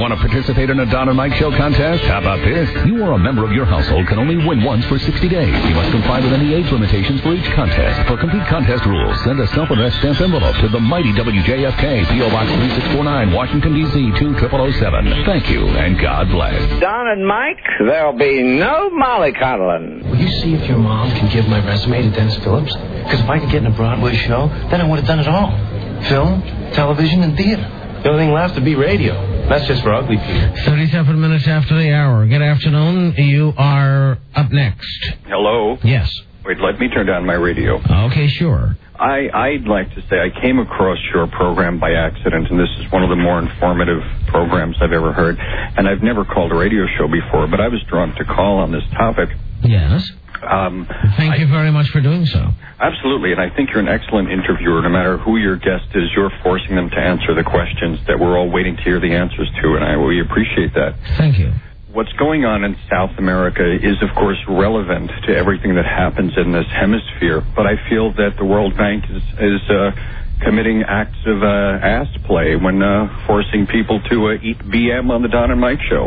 Want to participate in a Don and Mike Show contest? How about this? You or a member of your household can only win once for 60 days. You must comply with any age limitations for each contest. For complete contest rules, send a self-addressed stamped envelope to the mighty WJFK, P.O. Box 3649, Washington, D.C. 20007. Thank you, and God bless. Don and Mike, there'll be no mollycoddling. Will you see if your mom can give my resume to Dennis Phillips? Because if I could get in a Broadway show, then I would have done it all. Film, television, and theater. The only thing left would be radio. That's just for ugly people. 37 minutes after the hour. Good afternoon. You are up next. Hello? Yes. Wait, let me turn down my radio. Okay, sure. I'd like to say I came across your program by accident, and this is one of the more informative programs I've ever heard. And I've never called a radio show before, but I was drawn to call on this topic. Yes. Thank you very much for doing so. Absolutely, and I think you're an excellent interviewer. No matter who your guest is, you're forcing them to answer the questions that we're all waiting to hear the answers to, and we appreciate that. Thank you. What's going on in South America is, of course, relevant to everything that happens in this hemisphere, but I feel that the World Bank is committing acts of ass play when forcing people to eat BM on the Don and Mike Show.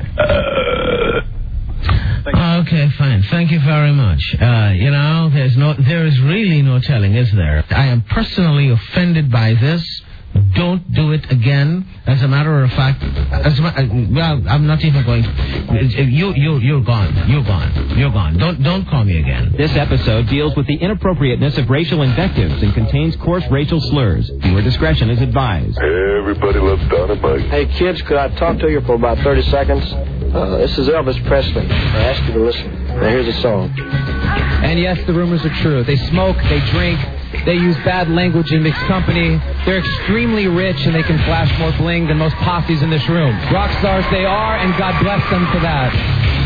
Okay, fine. Thank you very much. There is really no telling, is there? I am personally offended by this. Don't do it again. As a matter of fact, I'm not even going to. You're gone. You're gone. You're gone. Don't call me again. This episode deals with the inappropriateness of racial invectives and contains coarse racial slurs. Viewer discretion is advised. Hey, everybody loves Don and Mike. Hey, kids, could I talk to you for about 30 seconds? This is Elvis Presley. I ask you to listen. Now, here's a song. And yes, the rumors are true. They smoke, they drink, they use bad language in mixed company. They're extremely rich, and they can flash more bling than most posses in this room. Rock stars they are, and God bless them for that.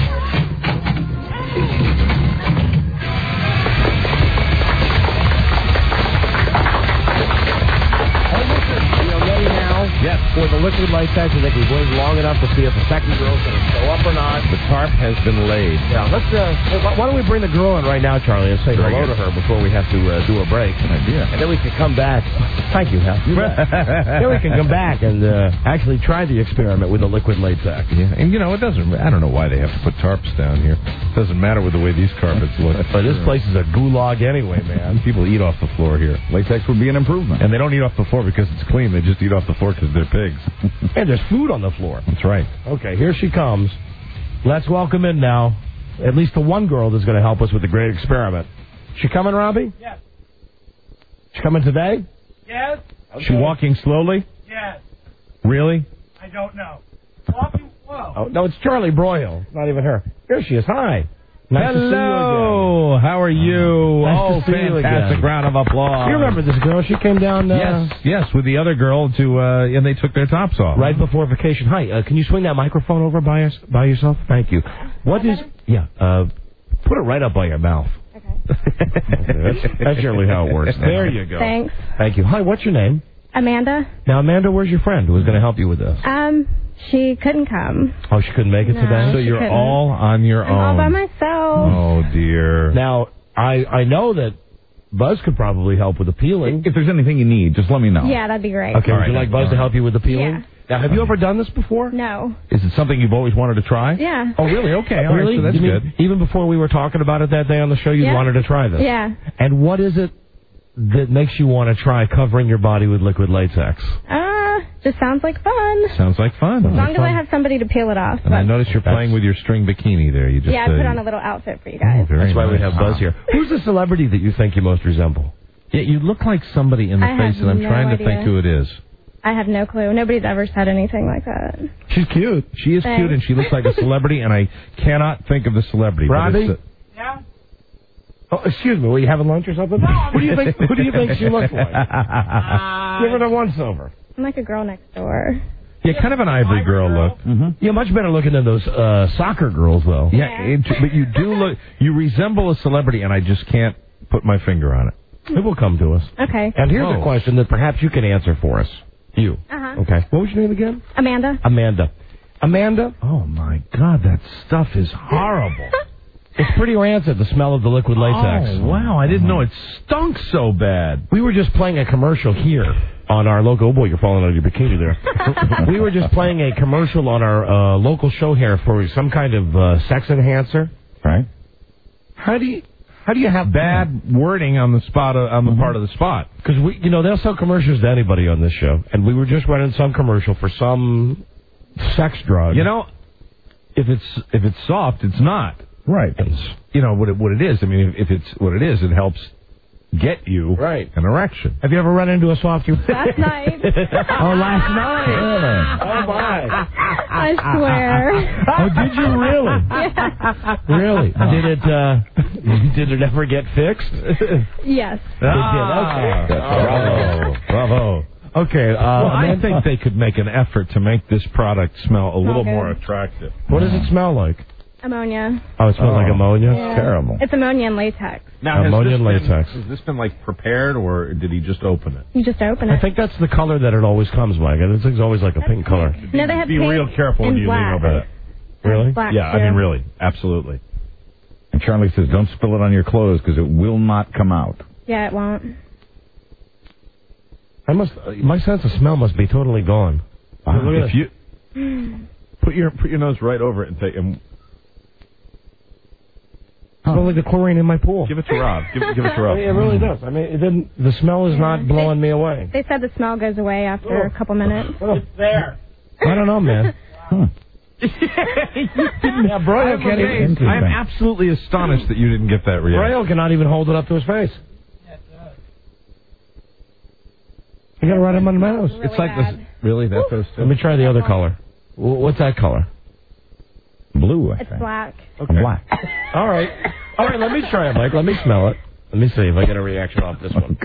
Yes, for the liquid light test, I think we've waited long enough to see if the second girl's going to show up or not. The tarp has been laid. Yeah, let's. Why don't we bring the girl in right now, Charlie, and say hello to her before we have to do a break? Good idea. And then we can come back. Thank you, Hal. Then we can come back and actually try the experiment with the liquid latex. Yeah, and it doesn't. I don't know why they have to put tarps down here. It doesn't matter with the way these carpets look. But this place is a gulag anyway, man. People eat off the floor here. Latex would be an improvement. And they don't eat off the floor because it's clean. They just eat off the floor because they're pigs. And there's food on the floor. That's right. Okay, here she comes. Let's welcome in now at least the one girl that's going to help us with the great experiment. She coming, Robbie? Yes. She coming today? Yes. Okay. She walking slowly? Yes. Really? I don't know. Walking slow. Oh, no, it's Charlie Broyle. It's not even her. Here she is. Hi. Nice to see you again. How are you? Nice to see you fantastic again. round of applause. You remember this girl? She came down. Yes, with the other girl and they took their tops off right before vacation. Hi, can you swing that microphone over by yourself? Thank you. What is? Yeah, put it right up by your mouth. Okay. That's generally how it works. There you go. Thanks. Thank you. Hi, what's your name? Amanda. Now, Amanda, where's your friend who was going to help you with this? She couldn't come. Oh, she couldn't make it today? So you're couldn't. all on your own. All by myself. Oh, dear. Now, I know that Buzz could probably help with the peeling. If there's anything you need, just let me know. Yeah, that'd be great. Okay, would you like Buzz to help you with the peeling? Yeah. Now, have you ever done this before? No. Is it something you've always wanted to try? Yeah. Oh, really? Okay. All right, so that's good. Even before we were talking about it that day on the show, you wanted to try this? Yeah. And what is it that makes you want to try covering your body with liquid latex? Just sounds like fun. Sounds like fun. As long as I have somebody to peel it off. And I noticed you're playing with your string bikini there. You just I put on a little outfit for you guys. That's why we have Buzz here. Who's the celebrity that you think you most resemble? Yeah, you look like somebody in the face, and I'm trying to think who it is. I have no clue. Nobody's ever said anything like that. She's cute. She is cute, and she looks like a celebrity, and I cannot think of the celebrity. Robbie? Yeah? Oh, excuse me. Were you having lunch or something? Who do you think she looks like? Give her the once-over. I'm like a girl next door. Yeah, kind of an ivory girl look. Mm-hmm. You're much better looking than those soccer girls, though. Yeah, but you do look. You resemble a celebrity, and I just can't put my finger on it. It will come to us. Okay. And here's a question that perhaps you can answer for us. You. Uh-huh. Okay. What was your name again? Amanda. Amanda. Oh, my God, that stuff is horrible. It's pretty rancid, the smell of the liquid latex. Oh, wow. I didn't know it stunk so bad. We were just playing a commercial here on our local... Oh, boy, you're falling out of your bikini there. We were just playing a commercial on our local show here for some kind of sex enhancer. Right. How do you have bad wording on the spot on the part of the spot? Because they'll sell commercials to anybody on this show, and we were just running some commercial for some sex drug. If it's soft, it's not. Right. What it is. I mean, if it's what it is, it helps get you an erection. Have you ever run into a soft? Last night. Last night. Really? Oh my! I swear. Oh, did you really? Yeah. Really? Did it ever get fixed? Yes. It did. Okay. Bravo. Okay. I think they could make an effort to make this product smell a little more attractive. What does it smell like? Ammonia. Oh, it smells like ammonia? Yeah. Terrible. It's ammonia and latex. Now, ammonia and latex. Has this been, prepared, or did he just open it? You just open it. I think that's the color that it always comes like. It's always like a pink color. No, they have Be pink real careful when and you black. lean over that. Really? Black Yeah, too. I mean, really. Absolutely. And Charlie says, don't spill it on your clothes because it will not come out. Yeah, it won't. My sense of smell must be totally gone. If you put your nose right over it and take and smells like the chlorine in my pool. give it to Rob. Give it to Rob. It really does. I mean, the smell is not blowing me away. They said the smell goes away after a couple minutes. It's there. I don't know, man. Yeah, Broyle can't even. I am absolutely astonished that you didn't get that reaction. Broyle cannot even hold it up to his face. You gotta ride him on the nose. Really It's like bad. this. Really? That goes Let me try the other color. What's that color? Blue, I It's think. black. Okay. Black. All right, let me try it, Mike. Let me smell it. Let me see if I get a reaction off this one.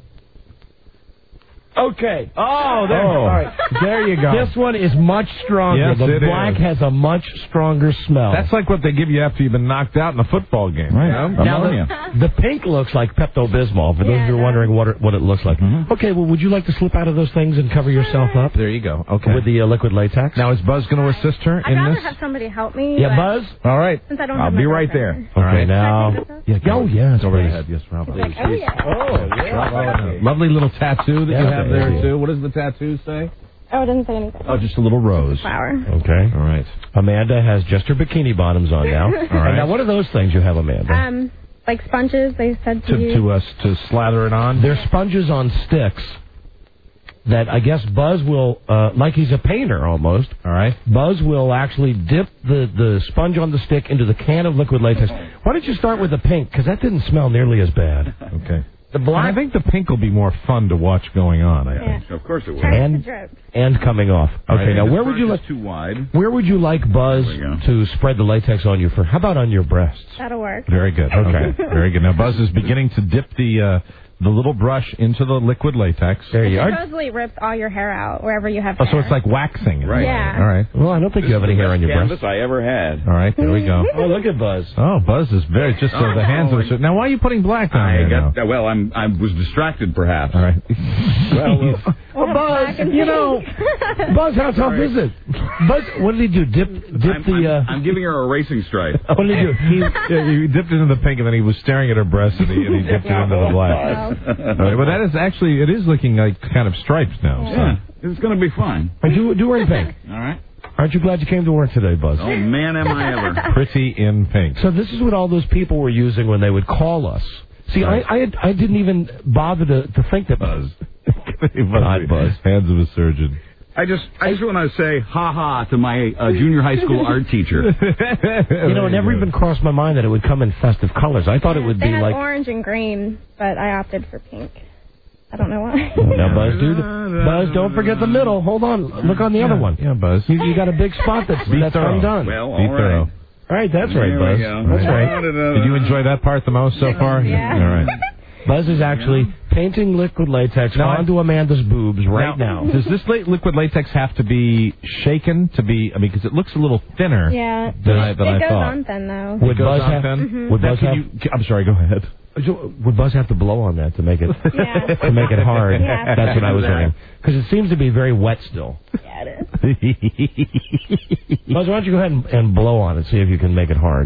Okay. Oh, there. All right. There you go. This one is much stronger. Yes, the it black is. has a much stronger smell. That's like what they give you after you've been knocked out in a football game. Right. Now, the pink looks like Pepto-Bismol, for those of you wondering what it looks like. Mm-hmm. Okay, well, would you like to slip out of those things and cover yourself up? There you go. Okay. With the liquid latex? Now, is Buzz going to assist her I'd in rather this? have somebody help me. Yeah, but Buzz? All right. Since I don't I'll have be my right girlfriend. there. All right, now. Can I take this Oh, yes. Over the please. head. Yes, Rob. Oh, yeah. Oh, yeah. Lovely little tattoo that you have there, baby. too. What does the tattoo say? Oh, it doesn't say anything. Oh, just a little rose. Flower. Okay. All right. Amanda has just her bikini bottoms on now. All right. Now, what are those things you have, Amanda? Like sponges, they said to use. To slather it on? They're sponges on sticks that I guess Buzz will, like he's a painter almost. All right. Buzz will actually dip the sponge on the stick into the can of liquid latex. Why don't you start with the pink? Because that didn't smell nearly as bad. Okay. The black. I think the pink will be more fun to watch going on, I think. Of course it will. And coming off. Okay, Right. now The where would front you is like too wide. Where would you like Buzz There we go. to spread the latex on you for? How about on your breasts? That'll work. Very good. Okay. Very good. Now, Buzz is beginning to dip the little brush into the liquid latex. There you It are. supposedly rips all your hair out wherever you have Oh, hair. so it's like waxing. Right. Yeah. All right. Well, I don't think you have any hair on your Canvas breasts. I ever had. All right. There we go. Oh, look at Buzz. Oh, Buzz is very just the hands of the. Now, why are you putting black on there now? I was distracted perhaps. All right. Well, Buzz, Buzz, how tough is it? Buzz, what did he do? Dip I'm giving her a racing stripe. What did he do? He dipped into the pink, and then he was staring at her breasts, and he dipped it into the black. All right, but that is actually, it is looking like kind of stripes now. Yeah, it's going to be fun. Do her in pink. All right. Aren't you glad you came to work today, Buzz? Oh, man, am I ever. Pretty in pink. So this is what all those people were using when they would call us. See, Right. I didn't even bother to think that Buzz. Buzz. Hands of a surgeon. I just want to say ha-ha to my junior high school art teacher. It never even crossed my mind that it would come in festive colors. I thought it would They be had like... orange and green, but I opted for pink. I don't know why. Now, Buzz, Buzz, don't forget the middle. Hold on. Look on the other one. Yeah, Buzz. You got a big spot that's thorough. undone. Well, Be all thorough. right. All right, that's right, There Buzz. we go. That's right. Did you enjoy that part the most so far? Yeah. All right. Buzz is actually painting liquid latex onto Amanda's boobs right now. Does this liquid latex have to be shaken to be? I mean, because it looks a little thinner Yeah. than I It goes thought. on thin, though. Would It goes Buzz on have? thin? Would Now, Buzz have? I'm sorry. Go ahead. Would Buzz have to blow on that to make it Yeah. to make it hard? Yeah. That's what I was wondering. Because it seems to be very wet still. Yeah, it is. Buzz, why don't you go ahead and blow on it, see if you can make it hard.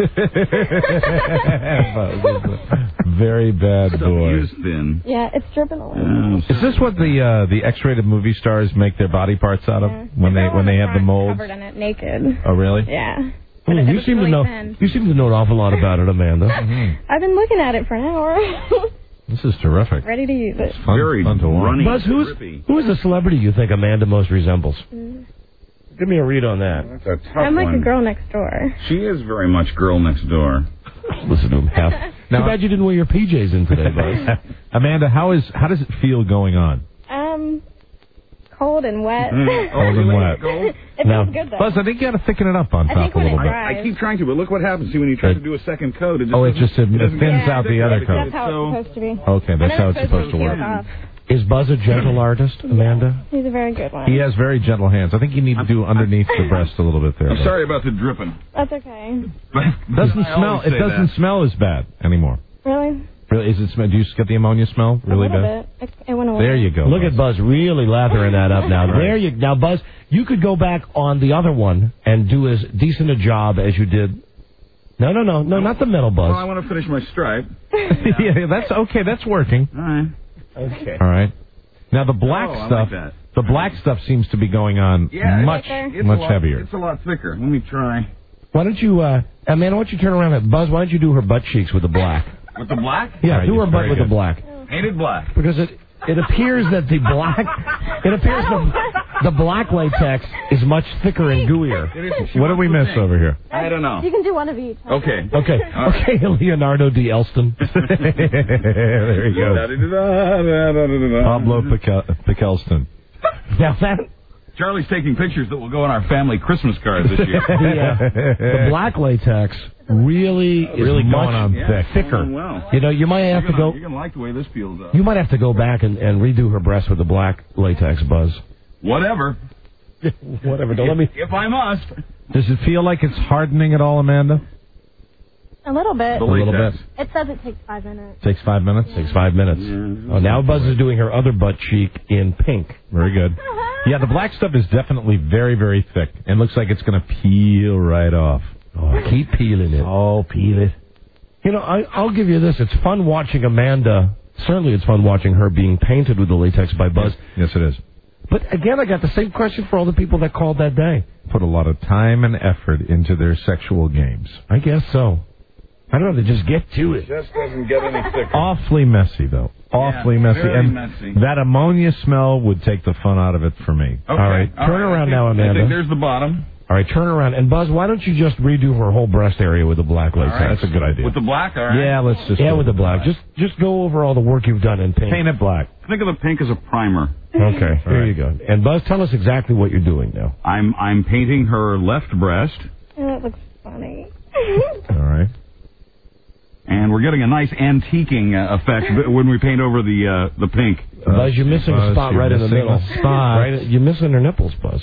Very bad boy. Thin. Yeah, it's dripping away. Is this what the X-rated movie stars make their body parts out of when they have the molds? Covered in it, naked. Oh, really? Yeah. You seem to know. You seem to know an awful lot about it, Amanda. I've been looking at it for an hour. This is terrific. Ready to use it. Fun to watch. Buzz, who is the celebrity you think Amanda most resembles? Give me a read on that. That's a tough I'm like one. a girl next door. She is very much girl next door. Listen to him. Too bad you didn't wear your PJs in today, Buzz. Amanda, how does it feel going on? Cold and wet. Cold and wet. It feels good though. Buzz, I think you got to thicken it up on top a little bit. I keep trying to, but look what happens. See, when you try to do a second coat, it just it thins out the other coat. That's how it's supposed to be. Okay, that's how it's supposed to work. Is Buzz a gentle artist, Amanda? He's a very good one. He has very gentle hands. I think you need to do underneath the breast a little bit there. I'm sorry about the dripping. That's okay. It doesn't smell as bad anymore. Really? Really? Is it smell? Do you get the ammonia smell really bad? Bit. It went away. There you go. Look at Buzz really lathering that up now. Now, Buzz, you could go back on the other one and do as decent a job as you did. No, not the middle, Buzz. Well, I want to finish my stripe. Yeah, that's okay. That's working. All right. Okay. All right. Now the black stuff. Like that. The black stuff seems to be going on much heavier. It's a lot thicker. Let me try. Why don't you, Amanda? Why don't you turn around at Buzz? Why don't you do her butt cheeks with the black? With the black? Yeah, right, do her butt with the black. Painted black. Because it appears that the black latex is much thicker and gooier. What did we miss over here? I don't know. You can do one of each. Okay. Okay, Leonardo D. Elston. There he goes. Pablo Pickelston. Now that... Charlie's taking pictures that will go on our family Christmas cards this year. The black latex really is much thicker. Well. You know, you might have to go... You're going to like the way this peels up. You might have to go back and redo her breast with the black latex, Buzz. Whatever. Whatever. Don't let me... If I must. Does it feel like it's hardening at all, Amanda? A little bit. A little bit. It says it takes 5 minutes. Takes 5 minutes? Takes 5 minutes. Oh, now Buzz is doing her other butt cheek in pink. Very good. Yeah, the black stuff is definitely very, very thick and looks like it's going to peel right off. Oh, keep peeling it. Oh, peel it. You know, I'll give you this. It's fun watching Amanda. Certainly it's fun watching her being painted with the latex by Buzz. Yes, it is. But again, I got the same question for all the people that called that day. Put a lot of time and effort into their sexual games. I guess so. I don't know, they just get to it. It just doesn't get any thicker. Awfully messy, though. Awfully messy. Very and messy. That ammonia smell would take the fun out of it for me. Okay. All right, turn around now, Amanda. I think there's the bottom. All right, turn around. And, Buzz, why don't you just redo her whole breast area with the black latex? Right. That's a good idea. With the black, all right? Yeah, let's just go with the black. Just go over all the work you've done in pink. Paint it black. Think of the pink as a primer. Okay, there you go. And, Buzz, tell us exactly what you're doing now. I'm painting her left breast. Oh, that looks funny. All right. And we're getting a nice antiquing effect when we paint over the pink. Buzz, you're missing a spot right in the middle. Right, you're missing her nipples, Buzz.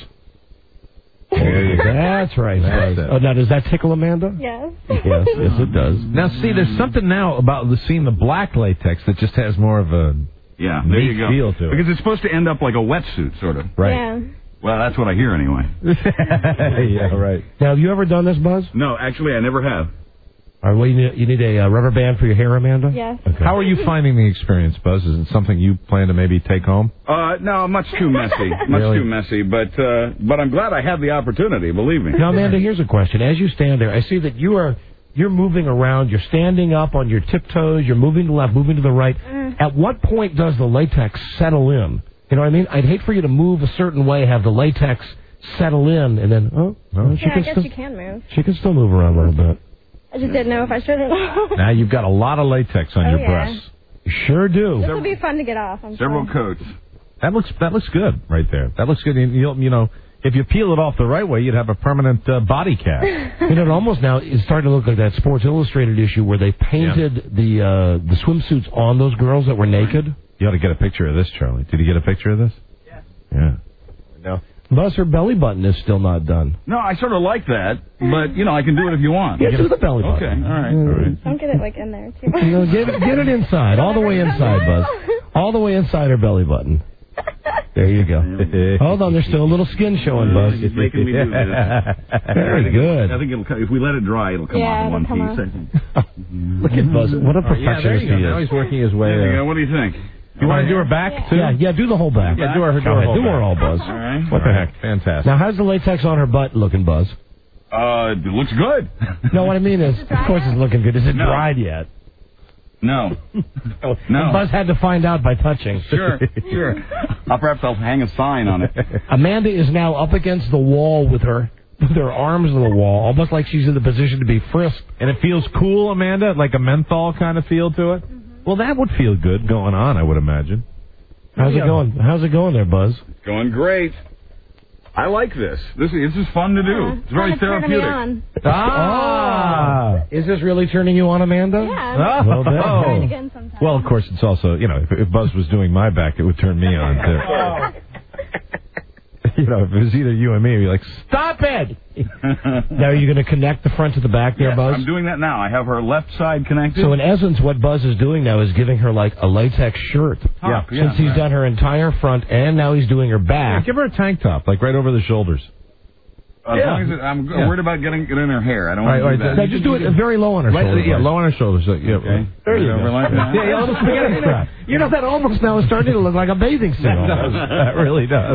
There you go. That's right, Buzz. Oh, now, does that tickle Amanda? Yes. Yes, it does. Now, see, there's something now about seeing the black latex that just has more of a there neat you go. feel to it. Because it's supposed to end up like a wetsuit, sort of. Right. Yeah. Well, that's what I hear anyway. Yeah, right. Now, have you ever done this, Buzz? No, actually, I never have. All right, well, you need a rubber band for your hair, Amanda? Yes. Okay. How are you finding the experience, Buzz? Is it something you plan to maybe take home? No, much too messy. Too messy. But I'm glad I had the opportunity, believe me. Now, Amanda, here's a question. As you stand there, I see that you're moving around. You're standing up on your tiptoes. You're moving to the left, moving to the right. At what point does the latex settle in? You know what I mean? I'd hate for you to move a certain way, have the latex settle in, and then, I guess you can move. She can still move around a little bit. I just didn't know if I should or not. Now you've got a lot of latex on your breasts. You sure do. This will be fun to get off. Several coats. That looks good right there. That looks good. You know, if you peel it off the right way, you'd have a permanent body cast. You know, it almost now is starting to look like that Sports Illustrated issue where they painted the swimsuits on those girls that were naked. You ought to get a picture of this, Charlie. Did you get a picture of this? Yeah. No. Buzz, her belly button is still not done. No, I sort of like that, but, I can do it if you want. Yeah, do the belly button. Okay, all right. Don't get it, like, in there, too. Get it inside, all the way inside, Buzz. All the way inside her belly button. There you go. Hold on, there's still a little skin showing, Buzz. He's making me do this. Very good. I think if we let it dry, it'll come off in one piece. I think. Look at Buzz. What a perfectionist he is. Now he's working his way. There you go. What do you think? You want to do her back, too? Yeah, do the whole back. Yeah, do her all, Buzz. All right. What the heck? Fantastic. Now, how's the latex on her butt looking, Buzz? It looks good. No, what I mean is, of course it's looking good. Is it dried yet? No. No. Buzz had to find out by touching. Sure. Perhaps I'll hang a sign on it. Amanda is now up against the wall with her arms on the wall, almost like she's in the position to be frisked. And it feels cool, Amanda? Like a menthol kind of feel to it? Well, that would feel good going on, I would imagine. How's it going? How's it going there, Buzz? It's going great. I like this. This is fun to do. It's very therapeutic. Is this really turning you on, Amanda? Yeah. Well, of course, it's also, if Buzz was doing my back, it would turn me on, too. If it was either you and me, we'd be like, stop it! Now, are you going to connect the front to the back there, Yes, Buzz? I'm doing that now. I have her left side connected. So, in essence, what Buzz is doing now is giving her, like, a latex shirt. Since he's done her entire front, and now he's doing her back. Yeah, give her a tank top, like right over the shoulders. As long as I'm worried about getting it in her hair. I don't want to do that. No, just do it very low on her shoulders. Yeah, low on her shoulders. Okay. There you go. Like that. Yeah, a little spaghetti strap. That almost now is starting to look like a bathing suit. That really does.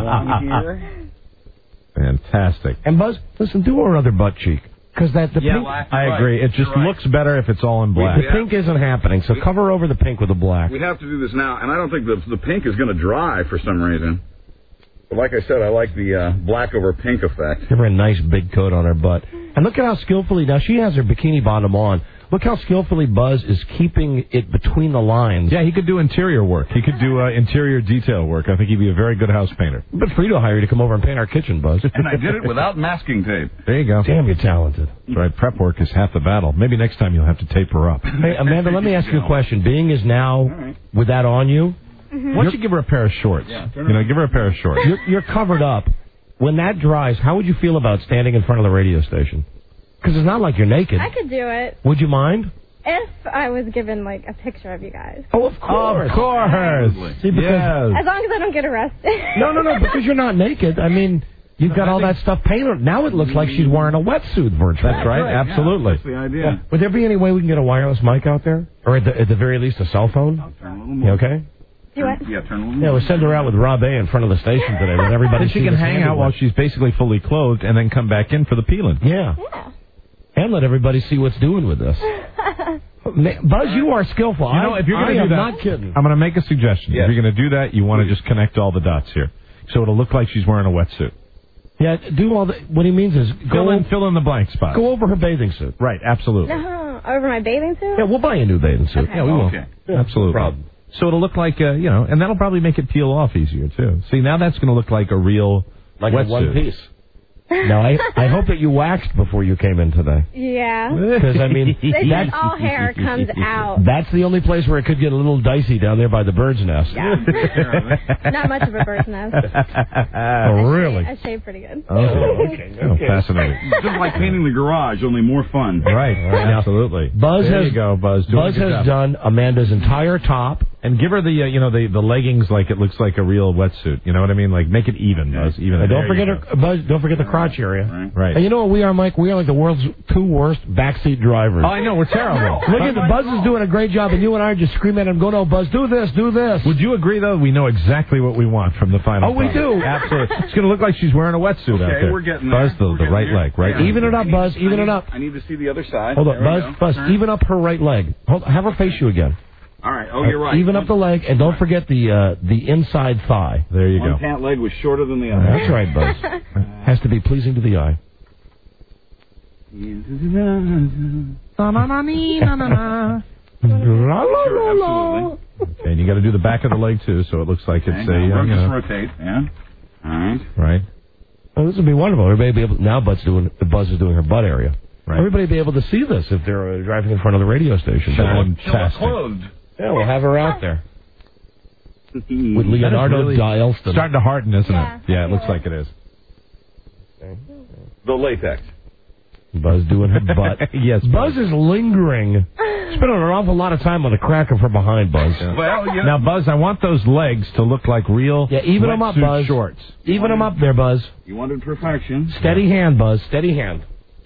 Fantastic. And Buzz, listen, do her other butt cheek. Because the pink... I agree. It just looks better if it's all in black. The pink isn't happening, so cover over the pink with the black. We have to do this now, and I don't think the pink is going to dry for some reason. But like I said, I like the black over pink effect. Give her a nice big coat on her butt. And look at how skillfully... Now, she has her bikini bottom on. Look how skillfully Buzz is keeping it between the lines. Yeah, he could do interior work. He could do interior detail work. I think he'd be a very good house painter. But Frito hired you to come over and paint our kitchen, Buzz. And I did it without masking tape. There you go. Damn, you're talented. That's right. Prep work is half the battle. Maybe next time you'll have to tape her up. Hey, Amanda, let me ask you a question. Being is now with that on you... Mm-hmm. Why don't you give her a pair of shorts? Yeah, give her a pair of shorts. You're covered up. When that dries, how would you feel about standing in front of the radio station? Because it's not like you're naked. I could do it. Would you mind? If I was given, like, a picture of you guys. Oh, of course. Of course. See, because as long as I don't get arrested. No, because you're not naked. I mean, you've got all that stuff painted. Now it looks like she's wearing a wetsuit virtually. That's right. Absolutely. That's the idea. Yeah. Would there be any way we can get a wireless mic out there? Or at the very least, a cell phone? I'll turn a little more. You okay? Turn a little more. Yeah, we'll send her out with Rob A in front of the station today. Let everybody Then she see can this hang out handiwork. while she's basically fully clothed and then come back in for the peeling. Yeah. And let everybody see what's doing with this. Buzz, you are skillful. If you're going to do that, I'm not kidding. I'm going to make a suggestion. Yes. If you're going to do that, you want to just connect all the dots here. So it'll look like she's wearing a wetsuit. Yeah, do all the... What he means is... Fill in the blank spot. Go over her bathing suit. Right, absolutely. No, over my bathing suit? Yeah, we'll buy you a new bathing suit. Okay. Yeah, we will. Okay. Yeah, Absolutely. no problem. So it'll look like, and that'll probably make it peel off easier, too. See, now that's going to look like a real wetsuit. A one piece. Now, I hope that you waxed before you came in today. Yeah. Because, I mean... They said all hair comes out. That's the only place where it could get a little dicey down there by the bird's nest. Yeah. Not much of a bird's nest. Oh, really? I shave pretty good. Oh, okay. Oh, fascinating. It's just like painting the garage, only more fun. Right, absolutely. There you go, Buzz. Buzz has done Amanda's entire top. And give her the, the leggings like it looks like a real wetsuit. You know what I mean? Like, make it even, Buzz. Even. Don't forget Buzz. Don't forget the crotch area. Right. And you know what we are, Mike? We are like the world's two worst backseat drivers. Oh, I know. We're terrible. Look at Buzz is doing a great job, and you and I are just screaming at him, "Go, no, Buzz, do this, do this." Would you agree, though? We know exactly what we want from the final. Oh, we do. Absolutely. It's going to look like she's wearing a wetsuit out there. We're getting Buzz, there. the right leg, right? Even it up, Buzz. Even it up. I need to see the other side. Hold on, Buzz. Even up her right leg. Have her face you again. All right. Oh, you're right. Even up the leg, and don't forget the inside thigh. There you go. One pant leg was shorter than the other. That's right, Buzz. Has to be pleasing to the eye. Absolutely. Okay, and you got to do the back of the leg too, so it looks like it's just rotate. Yeah. All right. Right. Oh, this would be wonderful. Everybody be able. Now, Buzz is doing her butt area. Right. Everybody will be able to see this if they're driving in front of the radio station. Fantastic. Yeah, we'll have her out there. With That Leonardo is really Dielston. starting to harden, isn't Yeah. it? Yeah, it looks like it is. The latex. Buzz doing her butt. Yes, Buzz is lingering Spending an awful lot of time on the cracker from behind, Buzz. Well, now, Buzz, I want those legs to look like real even them up, Buzz. shorts. Even them up there, Buzz. You wanted perfection. Steady hand, Buzz. Steady hand.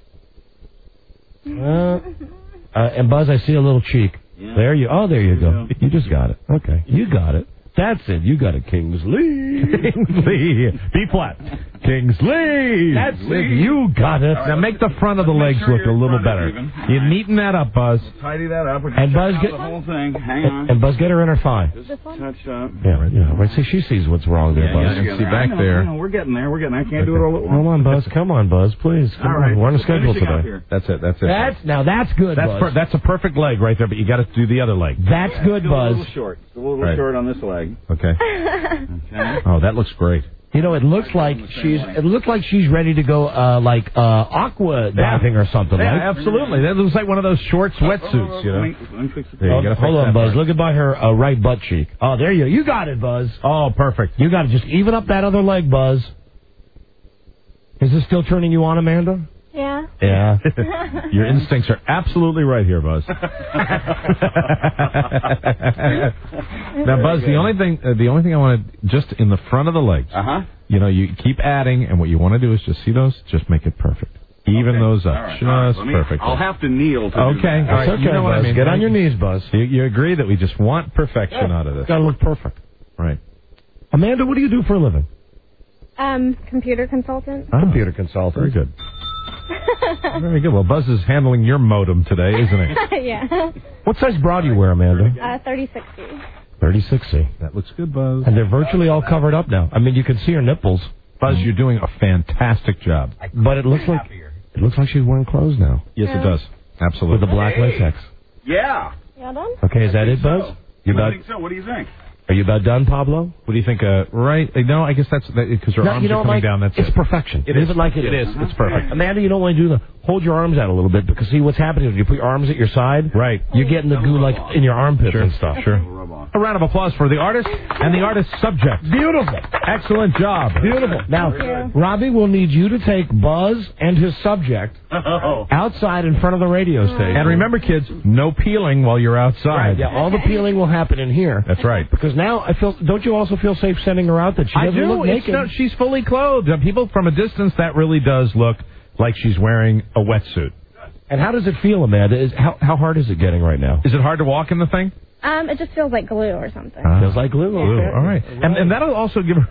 And Buzz, I see a little cheek. Yeah. There you go. You just got it. Okay. You got it. That's it. You got it, Kingsley. Kingsley. B flat. Kingsley. That's it. You got it. Now make the front of the legs look a little better. You neaten that up, Buzz. Tidy that up. And Buzz, get the whole thing. Hang on. And Buzz, get her in her thigh. Just touch up. Yeah. Right. See, she sees what's wrong there, Buzz. You can see back there. We're getting there. I can't do it all at once. Come on, Buzz. Come on, Buzz. Please. Come on. We're on a schedule today. That's it. Now that's good, Buzz. That's a perfect leg right there, but you got to do the other leg. That's good, Buzz. A little short. A little short on this leg. Okay. Oh, that looks great. You know, it looks like she's ready to go aqua diving or something. Yeah, right? absolutely. That looks like one of those short sweatsuits, you know. Hold on, Buzz. Look at by her right butt cheek. Oh, there you got it, Buzz. Oh, perfect. You got it. Just even up that other leg, Buzz. Is this still turning you on, Amanda? Yeah. Yeah. Your instincts are absolutely right here, Buzz. Now, Buzz, the only thing I want to just in the front of the legs. You know, you keep adding, and what you want to do is just see those, just make it perfect. Even those up, just perfect. I'll have to kneel to do okay. that. All right. Okay, you know what Buzz. I mean. Get on your knees, Buzz. You agree that we just want perfection out of this. Got to look perfect. Right. Amanda, what do you do for a living? Computer consultant. Computer consultant. Very good. Very good. Well, Buzz is handling your modem today, isn't he? Yeah. What size bra do you wear, Amanda? 3060. 3060. That looks good, Buzz. And they're virtually all covered up now. I mean, you can see her nipples. Buzz, you're doing a fantastic job. But it looks like she's wearing clothes now. Yes, it does. Absolutely. With the black latex. Yeah. You done? Okay, is that it, Buzz? I think so. What do you think? Are you about done, Pablo? What do you think? Right? No, I guess that's because her arms are coming down. That's it's perfection. It is is. Like it is. It's perfect. Amanda, you don't want to do the hold your arms out a little bit because see what's happening is you put your arms at your side. Right. You're getting the goo like in your armpits and stuff. Sure. A round of applause for the artist and the artist's subject. Beautiful. Excellent job. Beautiful. Now, Robbie will need you to take Buzz and his subject outside in front of the radio station. And remember, kids, no peeling while you're outside. Right, yeah, all the peeling will happen in here. That's right. Because now I feel. Don't you also feel safe sending her out that she doesn't look naked? No, she's fully clothed. People from a distance, that really does look like she's wearing a wetsuit. And how does it feel, Amanda? How hard is it getting right now? Is it hard to walk in the thing? It just feels like glue or something. Feels like glue. Okay. All right. And that'll also give her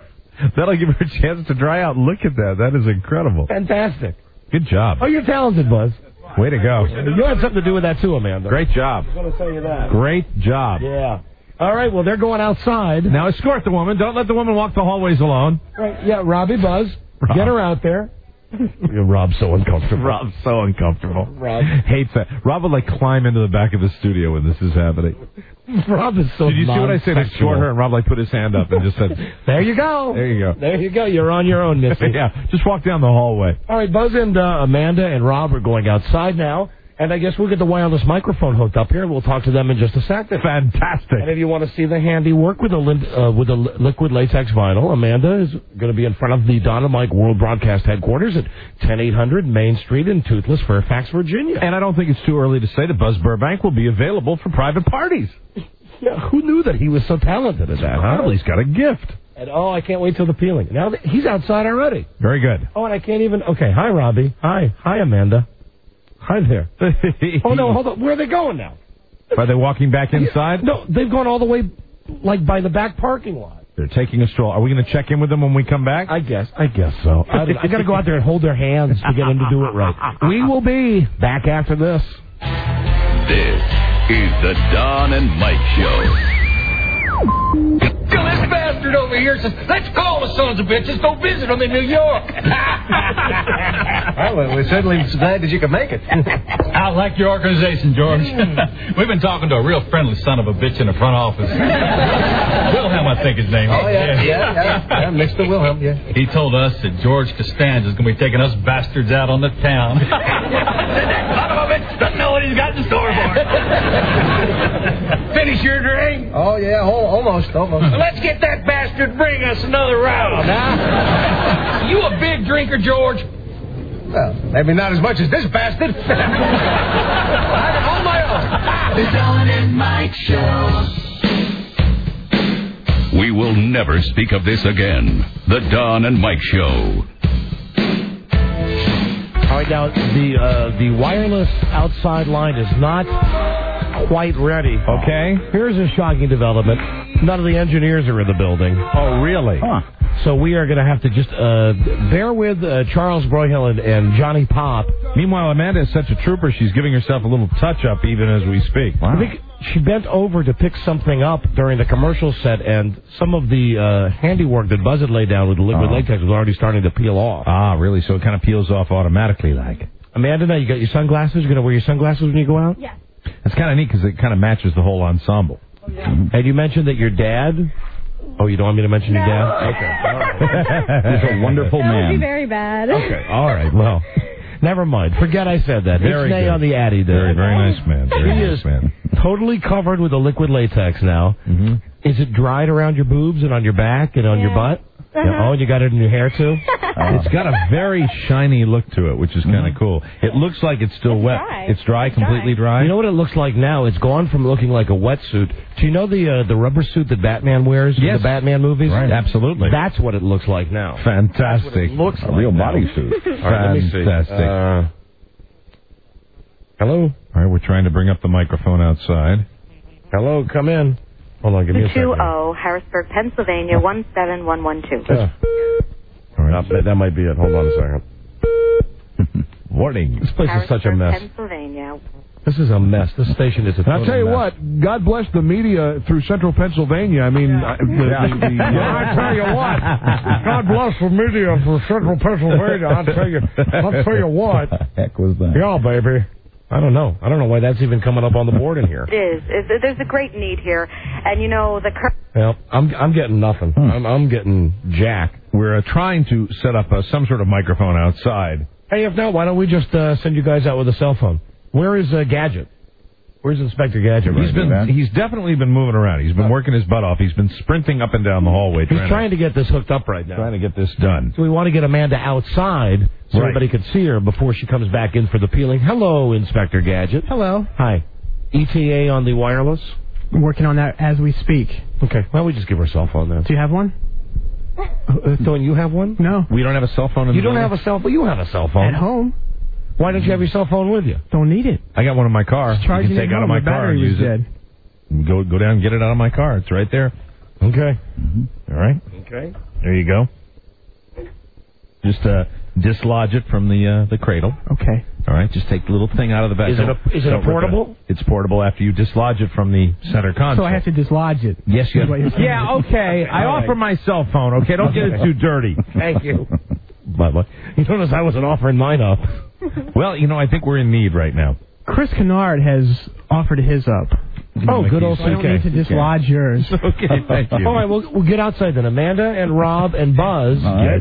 a chance to dry out. Look at that. That is incredible. Fantastic. Good job. Oh, you're talented, Buzz. Way to go. You had something to do with that too, Amanda. Great job. I'm going to tell you that. Great job. Yeah. All right, well, they're going outside. Now escort the woman. Don't let the woman walk the hallways alone. Right. Yeah, Robbie, Buzz, get her out there. Rob's so uncomfortable. Rob's so uncomfortable. Rob hates that. Rob would climb into the back of the studio when this is happening. Rob is so. Did you see what I said? Escort her, and Rob put his hand up and just said, "There you go. There you go. There you go. You're on your own, Missy." Yeah, just walk down the hallway. All right, Buzz and Amanda and Rob are going outside now. And I guess we'll get the wireless microphone hooked up here. We'll talk to them in just a second. Fantastic. And if you want to see the handiwork with the liquid latex vinyl, Amanda is going to be in front of the Don and Mike World Broadcast Headquarters at 10800 Main Street in Toothless, Fairfax, Virginia. And I don't think it's too early to say that Buzz Burbank will be available for private parties. Yeah, who knew that he was so talented at that, huh? Well, he's got a gift. And, I can't wait till the peeling. Now, he's outside already. Very good. Oh, and I can't even... Okay, hi, Robbie. Hi, Amanda. Hi there. Oh, no, hold on. Where are they going now? Are they walking back inside? No, they've gone all the way, by the back parking lot. They're taking a stroll. Are we going to check in with them when we come back? I guess so. I got to go out there and hold their hands to get them to do it right. We will be back after this. This is the Don and Mike Show. This bastard over here says, let's call the sons of bitches, go visit them in New York. Well, we're certainly glad that you could make it. I like your organization, George. We've been talking to a real friendly son of a bitch in the front office. Wilhelm, I think his name is. Oh, yeah, Mr. Wilhelm, yeah. He told us that George Costanza is going to be taking us bastards out on the town. That son of a bitch doesn't know what he's got in store for us. Finish your drink? Oh, yeah, almost. Let's get that bastard bring us another round, huh? You a big drinker, George? Well, maybe not as much as this bastard. I can hold my own. The Don and Mike Show. We will never speak of this again. The Don and Mike Show. All right, now, the wireless outside line is not quite ready. Okay. Here's a shocking development. None of the engineers are in the building. Oh, really? Huh. So we are going to have to just bear with Charles Broyhill and Johnny Pop. Meanwhile, Amanda is such a trooper, she's giving herself a little touch-up even as we speak. Wow. I think she bent over to pick something up during the commercial set, and some of the handiwork that Buzz had laid down with the liquid latex was already starting to peel off. Ah, really? So it kind of peels off automatically, like. Amanda, now you got your sunglasses? You're going to wear your sunglasses when you go out? Yeah. That's kind of neat because it kind of matches the whole ensemble. And you mentioned that your dad... Oh, you don't want me to mention your dad? Okay. All right. He's a wonderful That man. would be very bad. Okay. All right. Well, never mind. Forget I said that. Very It's Nay good. on the Addy there. Very, very nice man. Very He nice is man. totally covered with the liquid latex now. Mm-hmm. Is it dried around your boobs and on your back and on your butt? Yeah. Oh, and you got it in your hair, too? It's got a very shiny look to it, which is kind of cool. It looks like it's still wet. dry. It's dry, completely dry. You know what it looks like now? It's gone from looking like a wetsuit. Do you know the rubber suit that Batman wears in the Batman movies? Right. Absolutely. That's what it looks like now. Fantastic. It looks a like real now. bodysuit. All right, let me see. Fantastic. Hello? All right, we're trying to bring up the microphone outside. Hello, come in. Hold on, give me a second. 220, Harrisburg, Pennsylvania, 17112. All right, that might be it. Hold on a second. Warning. This place is such a mess. Pennsylvania. This is a mess. This station is a total I'll tell you mess. what, God bless the media through central Pennsylvania. I mean, I tell you what, God bless the media for central Pennsylvania. I'll tell you what. Heck was that? Yeah, baby. I don't know why that's even coming up on the board in here. It is. There's a great need here. And, you know, the current... Well, I'm getting nothing. I'm getting jack. We're trying to set up some sort of microphone outside. Hey, if not, why don't we just send you guys out with a cell phone? Where is Gadget? Where's Inspector Gadget? He's definitely been moving around. He's been working his butt off. He's been sprinting up and down the hallway. He's trying to get this hooked up right now. Trying to get this done. So we want to get Amanda outside so everybody could see her before she comes back in for the peeling. Hello, Inspector Gadget. Hello. Hi. ETA on the wireless? I'm working on that as we speak. Okay. Why don't we just give her a cell phone then? Do you have one? Don't you have one? No. We don't have a cell phone in You the don't building? have a cell phone? You have a cell phone. At home. Why don't you have your cell phone with you? Don't need it. I got one in my car. It's charging you can take at out of home. my The car and battery was use it. Go down and get it out of my car. It's right there. Okay. All right. Okay. There you go. Just dislodge it from the cradle. Okay. All right. Just take the little thing out of the back. Is it a portable? It's portable after you dislodge it from the center console. So I have to dislodge it. Yes, you have. Yeah, okay. I offer my cell phone, okay? Don't get it too dirty. Thank you. But you notice I wasn't offering mine up. Well, you know, I think we're in need right now. Chris Kennard has offered his up. Oh, good old I don't need to dislodge yours. Okay, thank you. All right, we'll get outside then. Amanda and Rob and Buzz,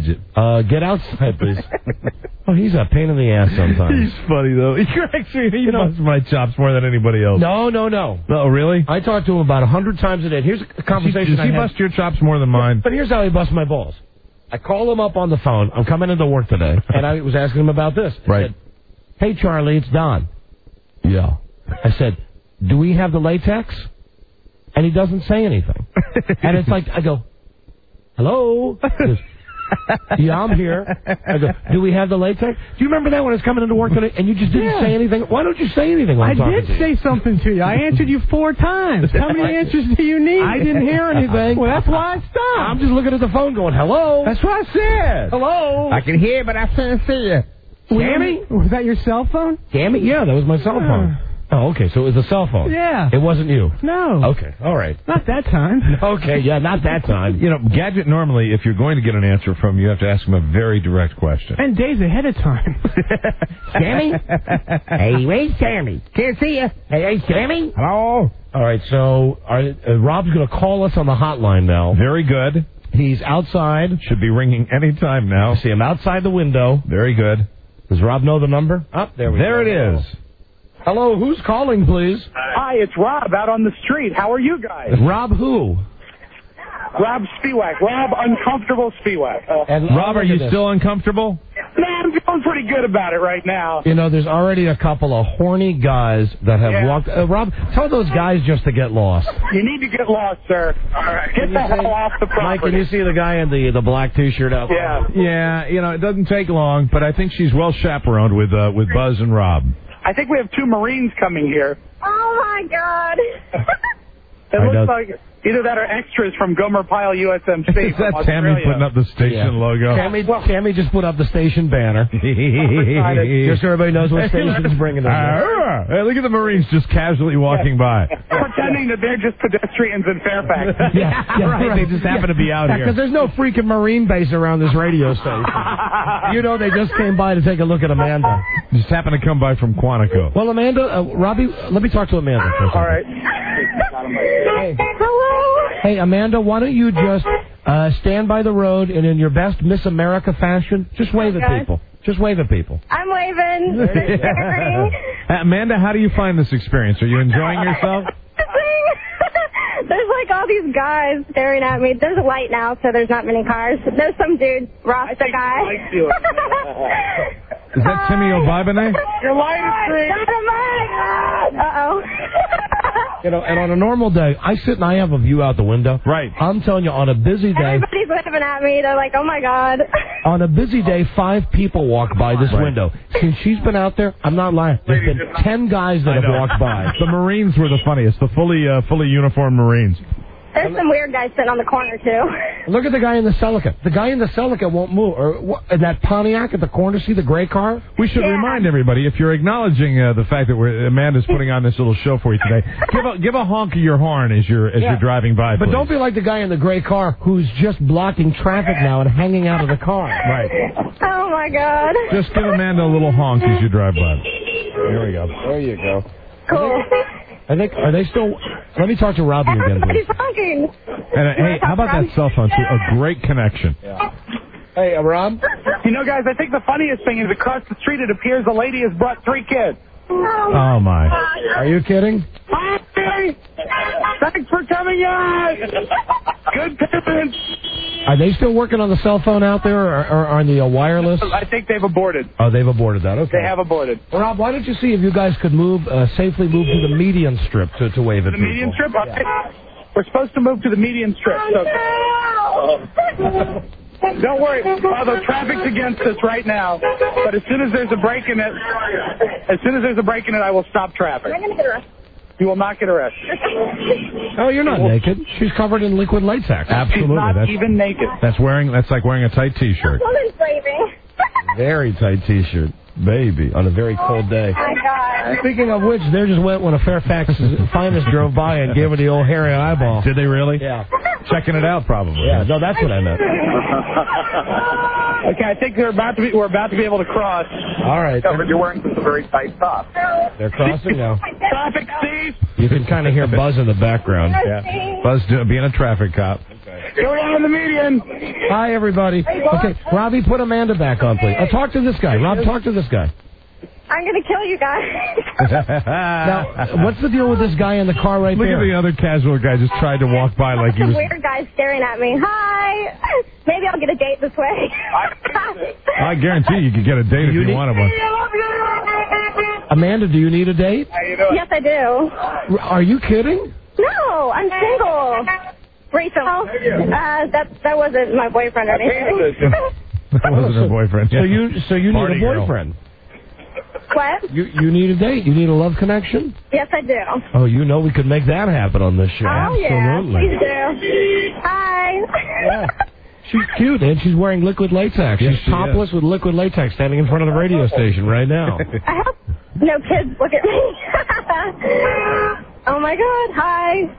get outside, please. Oh, he's a pain in the ass sometimes. He's funny, though. He cracks me. He busts my chops more than anybody else. No. Oh, really? I talk to him about 100 times a day. Here's a conversation Does he bust your chops more than mine? But here's how he busts my balls. I call him up on the phone. I'm coming into work today, and I was asking him about this. I said, hey, Charlie, it's Don. Yeah. I said, do we have the latex? And he doesn't say anything. And it's like, I go, hello? He goes, yeah, I'm here. I go, do we have the latex? Do you remember that when I was coming into work today and you just didn't say anything? Why don't you say anything when I'm talking I to did you? say something to you. I answered you 4 times. How many answers do you need? I didn't hear anything. Well, that's why I stopped. I'm just looking at the phone going, hello? That's what I said. Hello? I can hear, but I can't see you. Tammy? Was that your cell phone? Tammy? Yeah, that was my cell phone. Oh, okay, so it was a cell phone. Yeah. It wasn't you. No. Okay, all right. Not that time. Okay, yeah, not that time. You know, Gadget, normally, if you're going to get an answer from him, you have to ask him a very direct question. And days ahead of time. Sammy? Hey, where's Sammy? Can't see you. Hey, Sammy? Hello? All right, so Rob's going to call us on the hotline now. Very good. He's outside. Should be ringing any time now. I see him outside the window. Very good. Does Rob know the number? There we go. There it is. Hello, who's calling, please? Hi, it's Rob out on the street. How are you guys? Rob who? Rob Spiewak. Rob Uncomfortable Spiewak. Rob, are you still uncomfortable? No, I'm I'm feeling pretty good about it right now. You know, there's already a couple of horny guys that have walked. Rob, tell those guys just to get lost. You need to get lost, sir. All right. Get the hell off the property. Mike, can you see the guy in the black T-shirt out there? Yeah, you know, it doesn't take long, but I think she's well chaperoned with Buzz and Rob. I think we have 2 Marines coming here. Oh, my God. It looks like either that or extras from Gomer Pyle USMC. Is that Tammy putting up the station logo? Tammy just put up the station banner. Just so everybody knows what station's bringing them. Hey, look at the Marines just casually walking by. Pretending that they're just pedestrians in Fairfax. Right. They just happen to be out here. Because there's no freaking Marine base around this radio station. You know, they just came by to take a look at Amanda. Just happened to come by from Quantico. Well, Amanda, Robbie, let me talk to Amanda for a second. All right. Hey. Hello. Hey, Amanda, why don't you just stand by the road and in your best Miss America fashion, just wave at people. Just wave at people. I'm waving. Amanda, how do you find this experience? Are you enjoying yourself? There's like all these guys staring at me. There's a light now, so there's not many cars. There's some dude, Ross, the guy. Is that Timmy O'Bibonay? Your light is green. Uh-oh. You know, and on a normal day, I sit and I have a view out the window. Right. I'm telling you, on a busy day... Everybody's waving at me. They're like, oh, my God. On a busy day, 5 people walk by this window. Since she's been out there, I'm not lying, there's been 10 guys that have walked by. The Marines were the funniest, the fully uniformed Marines. There's some weird guys sitting on the corner, too. Look at the guy in the Celica. The guy in the Celica won't move. Or that Pontiac at the corner, see the gray car? We should remind everybody, if you're acknowledging the fact that Amanda's putting on this little show for you today, give a honk of your horn as you're driving by, please. But don't be like the guy in the gray car who's just blocking traffic now and hanging out of the car. Right. Oh, my God. Just give Amanda a little honk as you drive by. There we go. There you go. Cool. I think, are they still... Let me talk to Robbie again, please. Everybody's honking. And, hey, how about that cell phone? A great connection. Yeah. Hey, Rob? You know, guys, I think the funniest thing is across the street it appears a lady has brought 3 kids. Oh, my. Are you kidding? Hi! Thanks for coming out! Good parents! Are they still working on the cell phone out there or on the wireless? I think they've aborted. Oh, they've aborted that. Okay. They have aborted. Well, Rob, why don't you see if you guys could safely move to the median strip to wave at the people? The median strip? Yeah. We're supposed to move to the median strip. So. Don't worry. Although traffic's against us right now, but as soon as there's a break in it, I will stop traffic. I'm going to get arrested. You will not get arrested. Oh, you're not naked. She's covered in liquid latex. Absolutely. She's not even naked. That's like wearing a tight T-shirt. Woman's waving. Very tight T-shirt. Baby, on a very cold day. Oh, my God. Speaking of which, there just went when a Fairfax finest drove by and gave her the old hairy eyeball. Did they really? Yeah. Checking it out, probably. Yeah, no, that's what I meant. Okay, I think we're about to be able to cross. All right. No, but you're wearing some very tight top. They're crossing now. Traffic, Steve. You can kind of hear Buzz in the background. Yeah. Buzz being a traffic cop. Go down the median. Hi, everybody. Okay, Robbie, put Amanda back on, please. Talk to this guy. Rob, talk to this guy. I'm going to kill you guys. Now, what's the deal with this guy in the car right there? Look at the other casual guy just tried to walk by like he was... weird guy staring at me. Hi. Maybe I'll get a date this way. I guarantee you could get a date if you wanted one. Amanda, do you need a date? How you doing? Yes, I do. Are you kidding? No, I'm single. Rachel. That wasn't my boyfriend or anything. That wasn't her boyfriend. So you need a boyfriend. What? You need a date. You need a love connection? Yes, I do. Oh, you know we could make that happen on this show. Oh, absolutely. Yeah, please do. Hi. Yeah. She's cute, and she's wearing liquid latex. Yes, she's topless with liquid latex standing in front of the radio station right now. I hope no kids look at me. Oh, my God. Hi.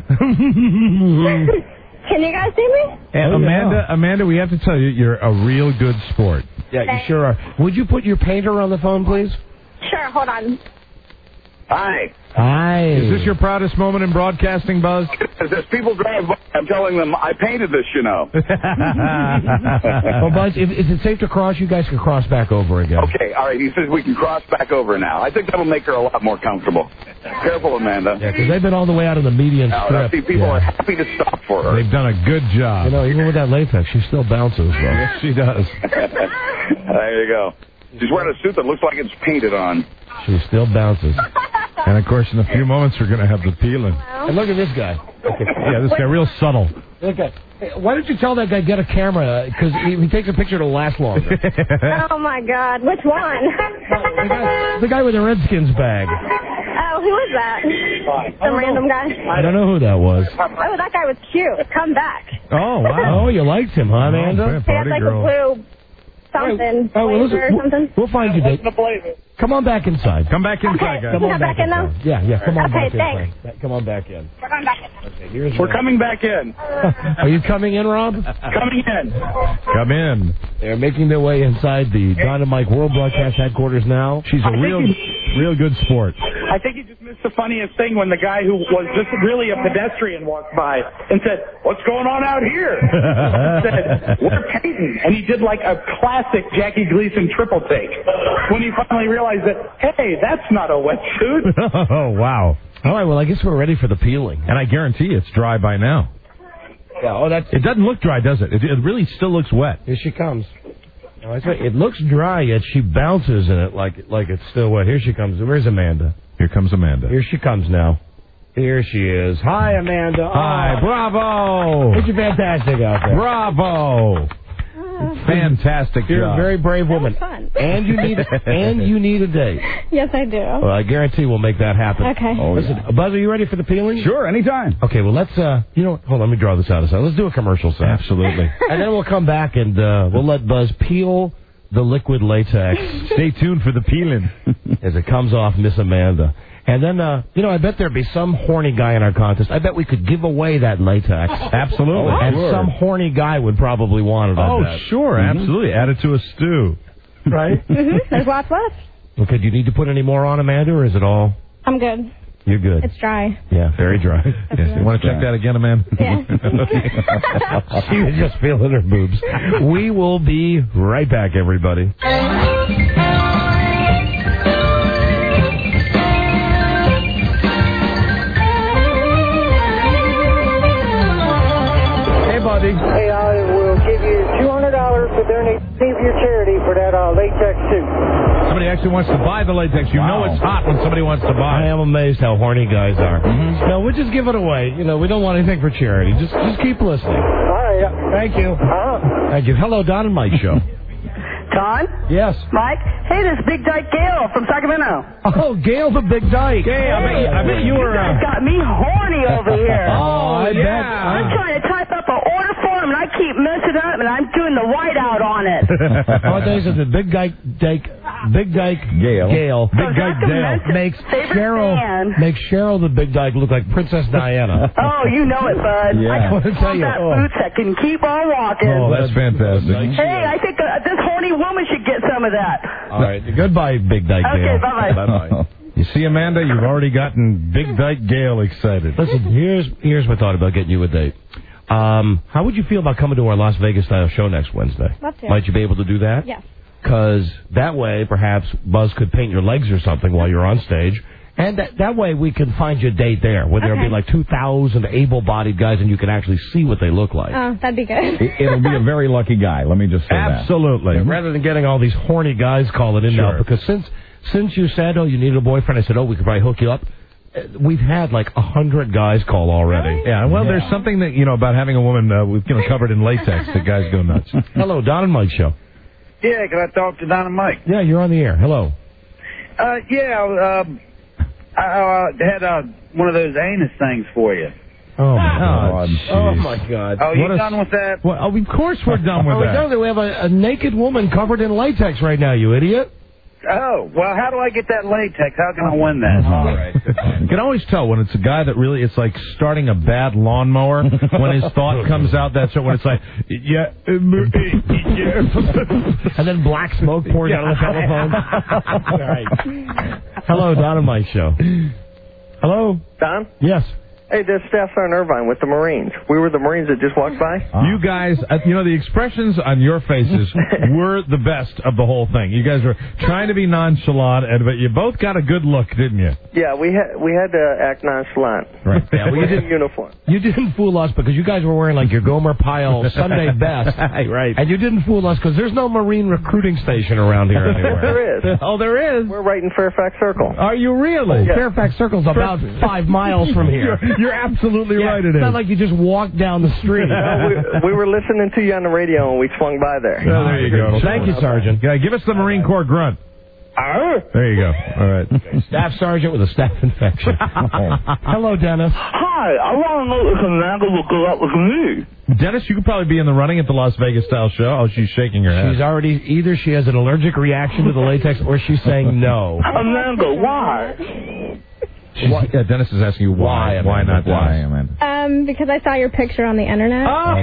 Can you guys see me? And Amanda, we have to tell you, you're a real good sport. Yeah, you sure are. Would you put your painter on the phone, please? Sure, hold on. Hi. Hi. Is this your proudest moment in broadcasting, Buzz? As people drive by, I'm telling them, I painted this, you know. Well, Buzz, is it safe to cross? You guys can cross back over again. Okay, all right. He says we can cross back over now. I think that'll make her a lot more comfortable. Careful, Amanda. Yeah, because they've been all the way out of the median strip. I see people are happy to stop for her. They've done a good job. You know, even with that latex, she still bounces, though. Yes, she does. There you go. She's wearing a suit that looks like it's painted on. She still bounces. And, of course, in a few moments, we're going to have the peeling. And look at this guy. Yeah, this guy real subtle. Look at. Hey, why don't you tell that guy get a camera? Because if he takes a picture, it'll last longer. Oh, my God. Which one? The guy with the Redskins bag. Oh, who is that? Some random guy? I don't know who that was. Oh, that guy was cute. Come back. Oh, wow. Oh, you liked him, huh, Amanda? He had like a blue something. Oh, well, listen, blazer or something. we'll find you, Dick. Come on back inside. Come back inside, guys. Come on back in, though? Yeah, come on back in. Thanks. Come on back in. We're going back in. Okay, We're coming back in. Are you coming in, Rob? Coming in. Come in. They're making their way inside the Don and Mike World Broadcast headquarters now. She's a real good sport. I think you just missed the funniest thing when the guy who was just really a pedestrian walked by and said, "What's going on out here?" He said, "We're painting." And he did like a classic Jackie Gleason triple take when he finally realized that, hey, that's not a wetsuit. Oh, wow. All right, well, I guess we're ready for the peeling. And I guarantee it's dry by now. Yeah, it doesn't look dry, does it? It really still looks wet. Here she comes. No, it looks dry, yet she bounces in it like it's still wet. Here she comes. Where's Amanda? Here comes Amanda. Here she comes now. Here she is. Hi, Amanda. Hi, bravo. It's fantastic out there. Bravo. Fantastic You're job. a very brave woman. Fun. And you need a date. Yes, I do. Well, I guarantee we'll make that happen. Okay. Listen, Buzz, are you ready for the peeling? Sure, anytime. Okay, well, let's, hold on, let me draw this out a second. Let's do a commercial set. Absolutely. And then we'll come back and we'll let Buzz peel the liquid latex. Stay tuned for the peeling. As it comes off Miss Amanda. And then, I bet there'd be some horny guy in our contest. I bet we could give away that latex. Absolutely. And some horny guy would probably want it. Oh, sure, absolutely. Add it to a stew. Right? There's lots left. Okay, do you need to put any more on, Amanda, or is it all? I'm good. You're good. It's dry. Yeah, very dry. Yes, you want to check that again, Amanda? Yeah. She was just feeling her boobs. We will be right back, everybody. Hey, I will give you $200 to donate to your charity for that latex suit. Somebody actually wants to buy the latex. You know it's hot when somebody wants to buy. I am amazed how horny guys are. Mm-hmm. No, we'll just give it away. We don't want anything for charity. Just keep listening. All right. Thank you. Thank you. Hello, Don and Mike Show. Don? Yes. Mike? Hey, this is Big Dyke Gail from Sacramento. Oh, Gail the Big Dyke. Gail, I bet you were... You guys got me horny over here. Oh, I bet. I'm trying to type up an order form, and I keep messing up, and I'm doing the whiteout on it. Oh, days of the Big Dyke Gail. Big Dyke Dale makes Cheryl the Big Dyke look like Princess Diana. Oh, you know it, bud. Yeah. I want to tell you. boots that can keep on walking. Oh, that's fantastic. Hey, I think this horny woman should get some of that. All right. Goodbye, Big Dyke Dale. Okay, bye-bye. Bye-bye. You see, Amanda, you've already gotten Big Dyke Gail excited. Listen, here's my thought about getting you a date. How would you feel about coming to our Las Vegas style show next Wednesday? Love to. Might you be able to do that? Yes. Because that way, perhaps Buzz could paint your legs or something while you're on stage. And that way we can find you a date there where there'll be like 2,000 able-bodied guys and you can actually see what they look like. Oh, that'd be good. It'll be a very lucky guy, let me just say Absolutely. that. Rather than getting all these horny guys calling in now. Because since you said, you needed a boyfriend, I said, we could probably hook you up. We've had like 100 guys call already. Yeah, well, there's something that, about having a woman covered in latex that guys go nuts. Hello, Don and Mike Show. Yeah, can I talk to Don and Mike? Yeah, you're on the air. Hello. I had one of those anus things for you. Oh, my God. Oh, my God. Oh, you done with that? Well, of course we're done with that. We have a naked woman covered in latex right now, you idiot. Oh, well, how do I get that latex? How can I win that? All right. You can always tell when it's a guy that really, it's like starting a bad lawnmower. When his thought comes out, that's when it's like, and then black smoke pours out of the telephone. Hello, Don and Mike Show. Hello? Don? Yes. Hey, this is Staff Sergeant Irvine with the Marines. We were the Marines that just walked by. You guys, the expressions on your faces were the best of the whole thing. You guys were trying to be nonchalant, but you both got a good look, didn't you? Yeah, we had to act nonchalant. Right. Yeah, well, you didn't uniform. You didn't fool us because you guys were wearing like your Gomer Pyle Sunday best. Right. And you didn't fool us because there's no Marine recruiting station around here anywhere. There is. Oh, there is. We're right in Fairfax Circle. Are you really? Yeah. Fairfax Circle's about 5 miles from here. You're absolutely right. It It's is. not like you just walked down the street. We were listening to you on the radio and we swung by there. Oh, there you go. Thank you, Sergeant. Yeah, give us the Marine Corps grunt. There you go. All right. Staff Sergeant with a staph infection. Hello, Dennis. Hi, I want to know if Amanda will go out with me. Dennis, you could probably be in the running at the Las Vegas style show. Oh, she's shaking her head. She's already, either she has an allergic reaction to the latex or she's saying no. Amanda, why? Dennis is asking you why. Why not why, Amanda? Because I saw your picture on the internet.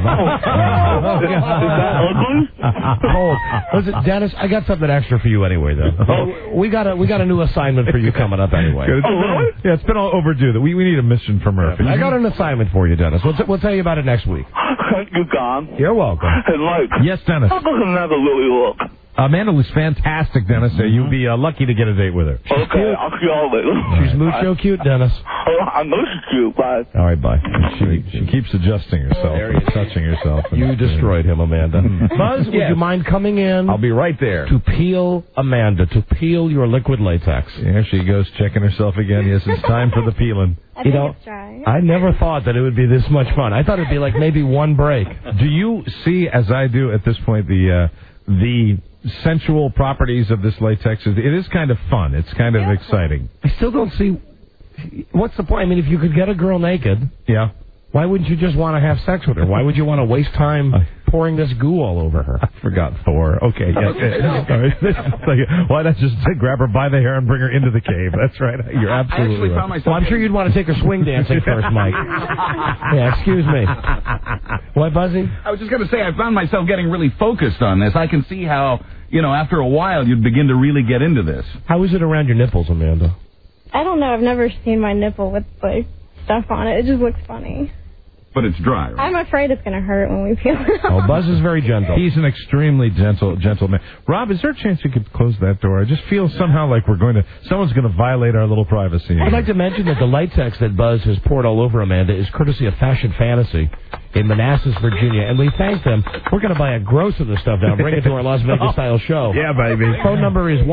Hold. Listen, Dennis, I got something extra for you anyway, though. We got a new assignment for you coming up anyway. Yeah, it's been all overdue. We need a mission from Murphy. I got an assignment for you, Dennis. We'll tell you about it next week. Thank you, Don. You're welcome. Hey, Mike. Yes, Dennis. How does Amanda really look? Amanda was fantastic, Dennis. You'd be lucky to get a date with her. Okay, I'll see y'all later. She's mucho cute, Dennis. I know she's cute, bye. All right, bye. She keeps adjusting herself, touching herself. You destroyed him, Amanda. Buzz, would you mind coming in? I'll be right there. To peel Amanda, to peel your liquid latex. Here she goes, checking herself again. Yes, it's time for the peeling. I think it's dry. I never thought that it would be this much fun. I thought it'd be like maybe one break. Do you see, as I do at this point, the sensual properties of this latex? It is kind of fun. It's kind of exciting. I still don't see... What's the point? I mean, if you could get a girl naked... Yeah. Why wouldn't you just want to have sex with her? Why would you want to waste time pouring this goo all over her? I forgot Thor. Okay, why not just grab her by the hair and bring her into the cave? That's right. You're absolutely right. Well, I'm sure you'd want to take her swing dancing first, Mike. Yeah, excuse me. What, Buzzy? I was just going to say, I found myself getting really focused on this. I can see how, after a while, you'd begin to really get into this. How is it around your nipples, Amanda? I don't know. I've never seen my nipple with, stuff on it. It just looks funny. But it's dry, right? I'm afraid it's going to hurt when we peel it off. Oh, Buzz is very gentle. He's an extremely gentle man. Rob, is there a chance you could close that door? I just feel somehow like someone's going to violate our little privacy. I'd like to mention that the latex that Buzz has poured all over Amanda is courtesy of Fashion Fantasy in Manassas, Virginia, and we thank them. We're going to buy a gross of the stuff now and bring it to our Las Vegas-style show. Yeah, baby. Phone number is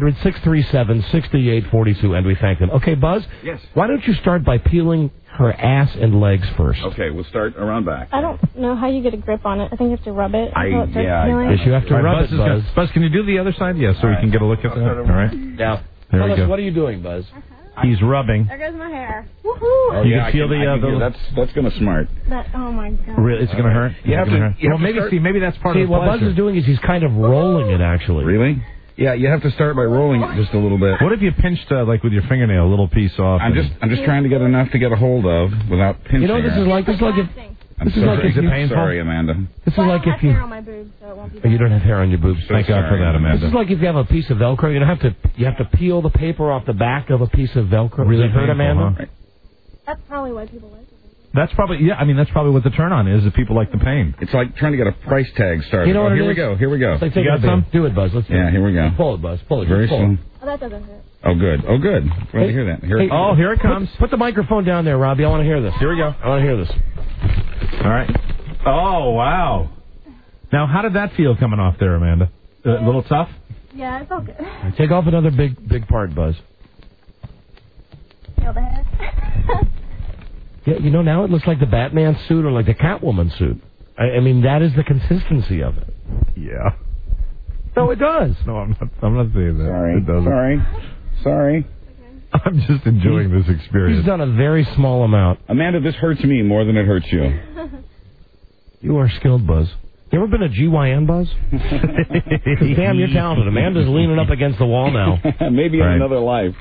1-800-637-6842, and we thank them. Okay, Buzz? Yes. Why don't you start by peeling her ass and legs first? Okay, we'll start around back. I don't know how you get a grip on it. I think you have to rub it. Yes, you have to rub it, Buzz. Buzz, can you do the other side? Yeah, so we can get a look at that. All right. Now, there tell we us, go. what are you doing, Buzz? He's rubbing. There goes my hair. Woohoo! Oh, You yeah, can feel that's going to smart. Oh, my God. Really, it's going to hurt? You have to maybe that's part of the what Buzz is doing is he's kind of rolling it, actually. Really? Yeah, you have to start by rolling it just a little bit. What if you pinched, with your fingernail, a little piece off? I'm just trying to get enough to get a hold of without pinching. This is like if... I'm sorry. Is it painful? Sorry, Amanda. This is like if you... hair on my boobs, so it won't be bad. You don't have hair on your boobs. Thank God for that, Amanda. This is like if you have a piece of Velcro. You have to peel the paper off the back of a piece of Velcro. Really hurt, Amanda? Huh? That's probably why people like it. That's probably what the turn on is, if people like the pain. It's like trying to get a price tag started. You know what here we go. Here we go. Like, you got some? Do it, Buzz. Let's do it. Yeah, here we go. Pull it, Buzz. Pull it. Very slow. Oh, that doesn't hurt. Oh, good. Oh, good. Glad to hear that. Here it comes. Put the microphone down there, Robbie. I want to hear this. Here we go. I want to hear this. All right. Oh, wow. Now, how did that feel coming off there, Amanda? A little tough? Yeah, it's all good. Right, take off another big part, Buzz. Feel the head. Yeah, now it looks like the Batman suit or like the Catwoman suit. I mean, that is the consistency of it. Yeah. No, it does. No, I'm not saying that. Sorry. It doesn't. Sorry. I'm just enjoying this experience. He's done a very small amount. Amanda, this hurts me more than it hurts you. You are skilled, Buzz. You ever been a GYN, Buzz? Damn, you're talented. Amanda's leaning up against the wall now. Maybe in another life.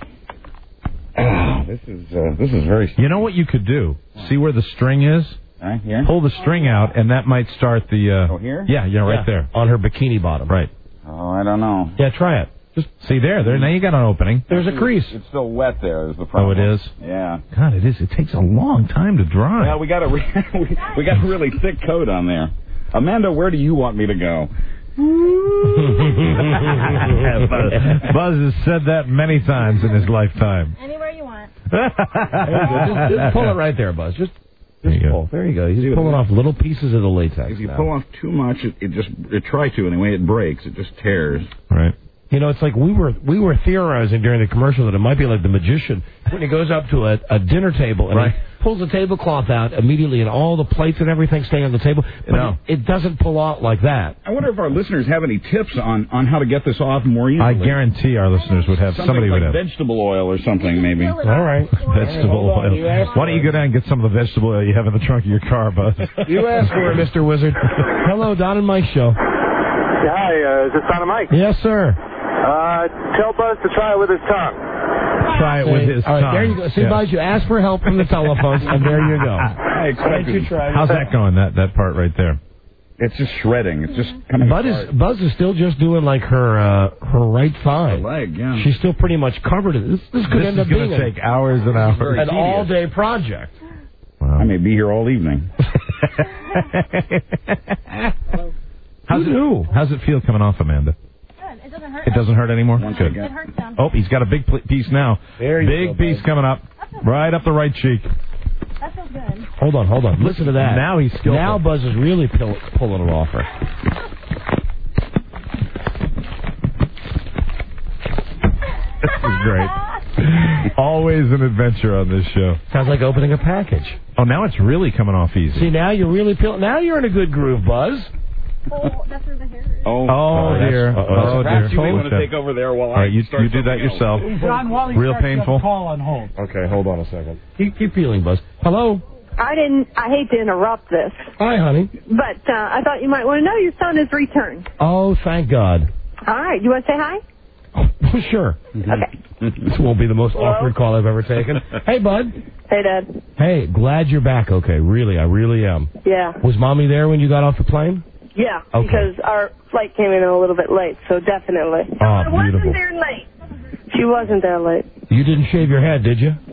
This is very... You know what you could do? See where the string is? Right here? Pull the string out, and that might start the... here? Yeah, right there. On her bikini bottom. Right. Oh, I don't know. Yeah, try it. See there. Now you got an opening. There's a crease. It's still wet there. Is the problem. Oh, it is? Yeah. God, it is. It takes a long time to dry. Yeah, we got a really thick coat on there. Amanda, where do you want me to go? Buzz has said that many times in his lifetime. Anywhere you want. Just pull it right there, Buzz. Just pull. There you go. He's pulling off little pieces of the latex. If you pull off too much, it try to, and the way it breaks, it just tears. Right. You know, it's like we were theorizing during the commercial that it might be like the magician when he goes up to a dinner table and he pulls the tablecloth out immediately and all the plates and everything stay on the table. But it doesn't pull out like that. I wonder if our listeners have any tips on how to get this off more easily. I guarantee our listeners would have. Somebody would like have vegetable oil or something, maybe. All right. Vegetable oil. Why don't you go down and get some of the vegetable oil you have in the trunk of your car, Buzz? You asked for it, Mr. Wizard. Hello, Don and Mike Show. Hi, is this Don and Mike? Yes, sir. Tell Buzz to try it with his tongue. Try it with his tongue. All right, there you go. See, Buzz, you asked for help from the telephones, and there you go. How's that going, that part right there? It's just shredding. It's just coming apart. Buzz is still just doing like her right thigh. Her leg, yeah. She's still pretty much covered in this. This could end up being going to take hours and hours. An all-day project. Wow. I may be here all evening. How's it feel coming off, Amanda? It doesn't hurt. It doesn't hurt anymore? Good. It hurts some. Oh, he's got a big piece now. There you go, piece coming up. Right up the right cheek. That feels good. Hold on. Listen to that. Now he's skillful. Now Buzz is really pulling it off her. This is great. Always an adventure on this show. Sounds like opening a package. Oh, now it's really coming off easy. See, now you're really now you're in a good groove, Buzz. Oh, that's where the hair is. Oh dear. You may want to take over there while I you do that yourself. John, while he Real starts, painful. you have a call on hold. Okay, hold on a second. Keep peeling, Buzz. Hello. I hate to interrupt this, Hi, honey. but I thought you might want to know your son has returned. Oh, thank God. All right, you want to say hi? Oh, sure. Okay. This won't be the most awkward call I've ever taken. Hey, bud. Hey, Dad. Hey, glad you're back. Okay, really, I really am. Yeah. Was Mommy there when you got off the plane? Yeah, Okay. because our flight came in a little bit late, so definitely. Oh, I wasn't beautiful. there late. She wasn't there late. You didn't shave your head, did you?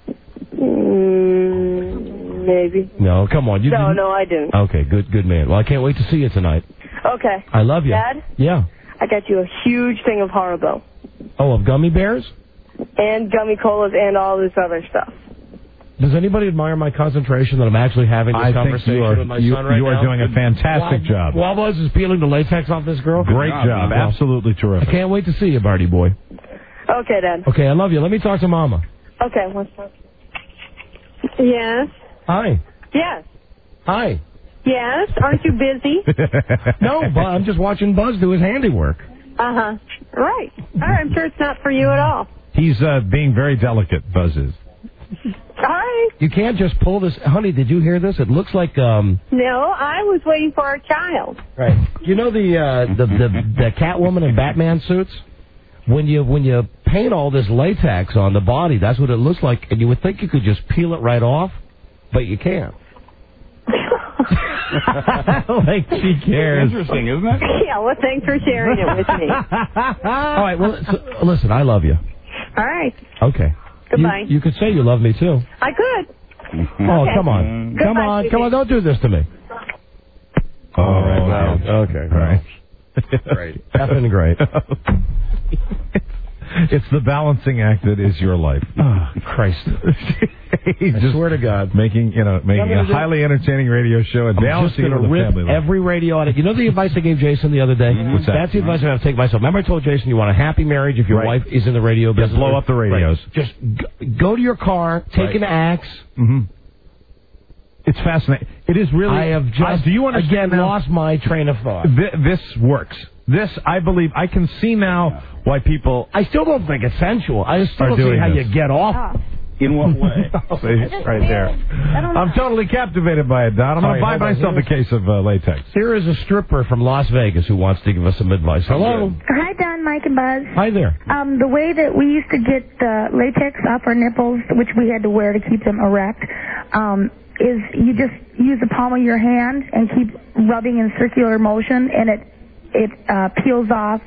Maybe. No, come on. You didn't? No, I didn't. Okay, good man. Well, I can't wait to see you tonight. Okay. I love you. Dad, Yeah. I got you a huge thing of Haribo. Oh, of gummy bears? And gummy colas and all this other stuff. Does anybody admire my concentration that I'm actually having this conversation with my son right now? You are doing a fantastic job. While Buzz is peeling the latex off this girl? Great job. Absolutely terrific. I can't wait to see you, Barty boy. Okay, Dad. Okay, I love you. Let me talk to Mama. Okay, one second. Yes? Hi. Yes. Hi. Yes? Aren't you busy? No, but I'm just watching Buzz do his handiwork. Uh-huh. Right. All right, I'm sure it's not for you at all. He's being very delicate, Buzz is. All right. You can't just pull this. Honey, did you hear this? It looks like... No, I was waiting for our child. Right. You know the Catwoman and Batman suits? When you paint all this latex on the body, that's what it looks like, and you would think you could just peel it right off, but you can't. Like she cares. Interesting, isn't it? Yeah, well, thanks for sharing it with me. All right, well, listen, I love you. All right. Okay. Goodbye. You could say you love me, too. I could. Oh, Okay. come on. Goodbye, Come on, don't do this to me. All right. Wow. Okay. All right. Great. Effing great. It's the balancing act that is your life. Oh, Christ. I swear to God. Making a highly entertaining radio show and balancing it with a family life. Every radio on it. You know the advice I gave Jason the other day? What's that? That's the advice I have to take myself. Remember I told Jason you want a happy marriage if your wife is in the radio business? Blow up the radios. Right. Just go to your car, take an axe. Mm-hmm. It's fascinating. It is really... I have just, do you understand again, now? lost my train of thought. This works. This, I believe, I can see now why people... I still don't think it's sensual. I still don't see how you get off. In what way? Right there. I'm totally captivated by it, Don. I'm going to buy myself a case of latex. Here is a stripper from Las Vegas who wants to give us some advice. Hello. Hi, Don, Mike, and Buzz. Hi there. The way that we used to get the latex off our nipples, which we had to wear to keep them erect, is you just use the palm of your hand and keep rubbing in circular motion, and it peels off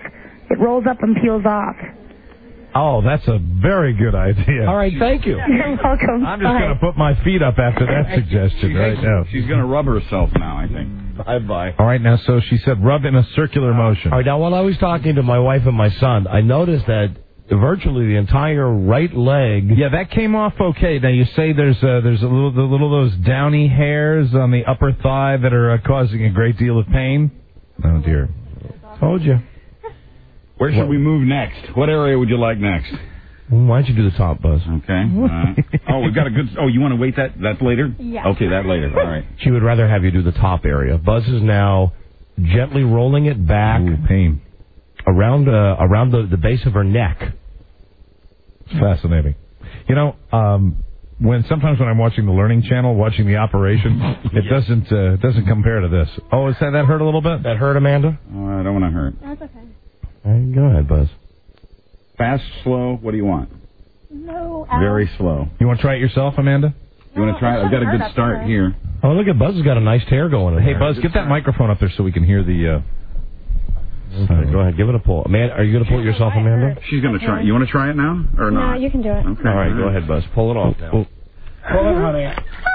It rolls up and peels off. Oh, that's a very good idea. All right, thank you. You're welcome. I'm just going to put my feet up after that suggestion right now. She's going to rub herself now, I think. Bye-bye. All right, now, so she said rub in a circular motion. All right, now, while I was talking to my wife and my son, I noticed that virtually the entire right leg... Yeah, that came off okay. Now, you say there's a little those downy hairs on the upper thigh that are causing a great deal of pain. Oh, dear. Told you. Where should we move next? What area would you like next? Why don't you do the top, Buzz? Okay. Oh, we've got a good... Oh, you want to wait that later? Yeah. Okay, that later. All right. She would rather have you do the top area. Buzz is now gently rolling it back. Ooh, pain. Around the base of her neck. It's fascinating. You know, sometimes when I'm watching the Learning Channel, watching the operation, it doesn't compare to this. Oh, that hurt a little bit? That hurt, Amanda? Oh, I don't want to hurt. That's okay. All right, go ahead, Buzz. Fast, slow, what do you want? No. Very slow. You want to try it yourself, Amanda? You want to try it? I've got a good start here. Oh, look at Buzz has got a nice tear going in Hey, there. Buzz, get that microphone up there so we can hear the... Okay, go ahead, give it a pull. Amanda, are you going to pull it yourself, Amanda? She's going to try it. You want to try it now or not? No, you can do it. Okay. All right, go ahead, Buzz. Pull it off now. Pull it, honey.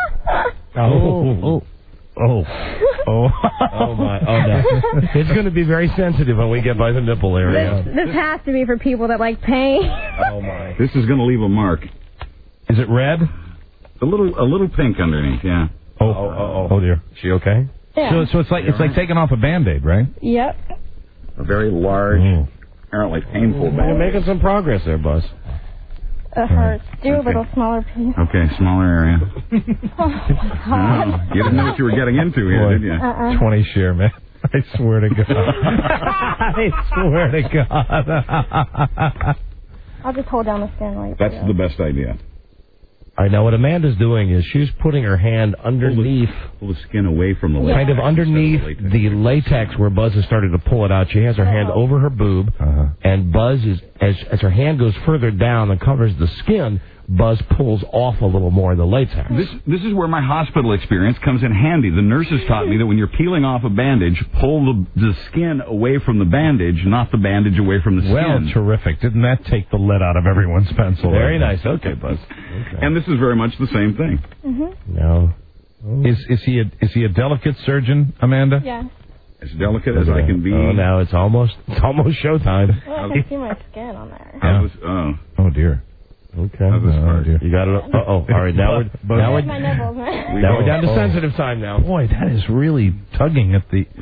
Oh my! Oh no! It's going to be very sensitive when we get by the nipple area. This has to be for people that like pain. Oh my! This is going to leave a mark. Is it red? A little pink underneath. Yeah. Oh dear. Is she okay? Yeah. So it's like taking off a Band-Aid, right? Yep. A very large, apparently painful You're band. making some progress there, Buzz. It hurts. Do a little smaller piece. Okay, smaller area. Oh, my God. You didn't know what you were getting into here, did you? 20 share, man. I swear to God. I swear to God. I'll just hold down the skin like That's the best idea. All right, now what Amanda's doing is she's putting her hand underneath... Pull the skin away from the latex. Kind of underneath the latex where Buzz has started to pull it out. She has her hand over her boob, and Buzz is, as her hand goes further down and covers the skin, Buzz pulls off a little more of the latex. This is where my hospital experience comes in handy. The nurses taught me that when you're peeling off a bandage, pull the skin away from the bandage, not the bandage away from the skin. Well, terrific. Didn't that take the lead out of everyone's pencil? Very nice. Okay, Buzz. Okay. And this is very much the same thing. Mm-hmm. No. Is he a delicate surgeon, Amanda? Yeah. As delicate as I can be. Oh, now it's almost showtime. Well, I can see my skin on there. Yeah. Oh dear. Okay. Dear. You got it. All right. Now we're My nipples, man. now we're down to sensitive time now. Boy, that is really tugging at the.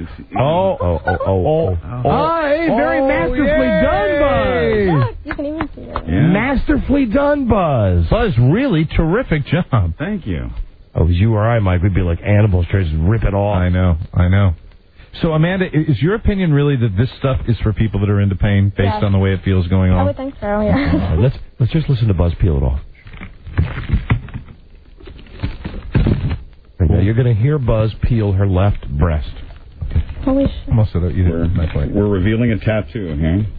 Hi, very masterfully done, Buzz. Look, you can even see it. Yeah. Masterfully done, Buzz. Buzz, really terrific job. Thank you. Oh, as you or I, Mike, we'd be like animals trying to rip it off. I know. So, Amanda, is your opinion really that this stuff is for people that are into pain based on the way it feels going on? I would think so, yeah. Let's just listen to Buzz peel it off. Right now you're going to hear Buzz peel her left breast. Holy shit. Almost you did my point. We're revealing a tattoo,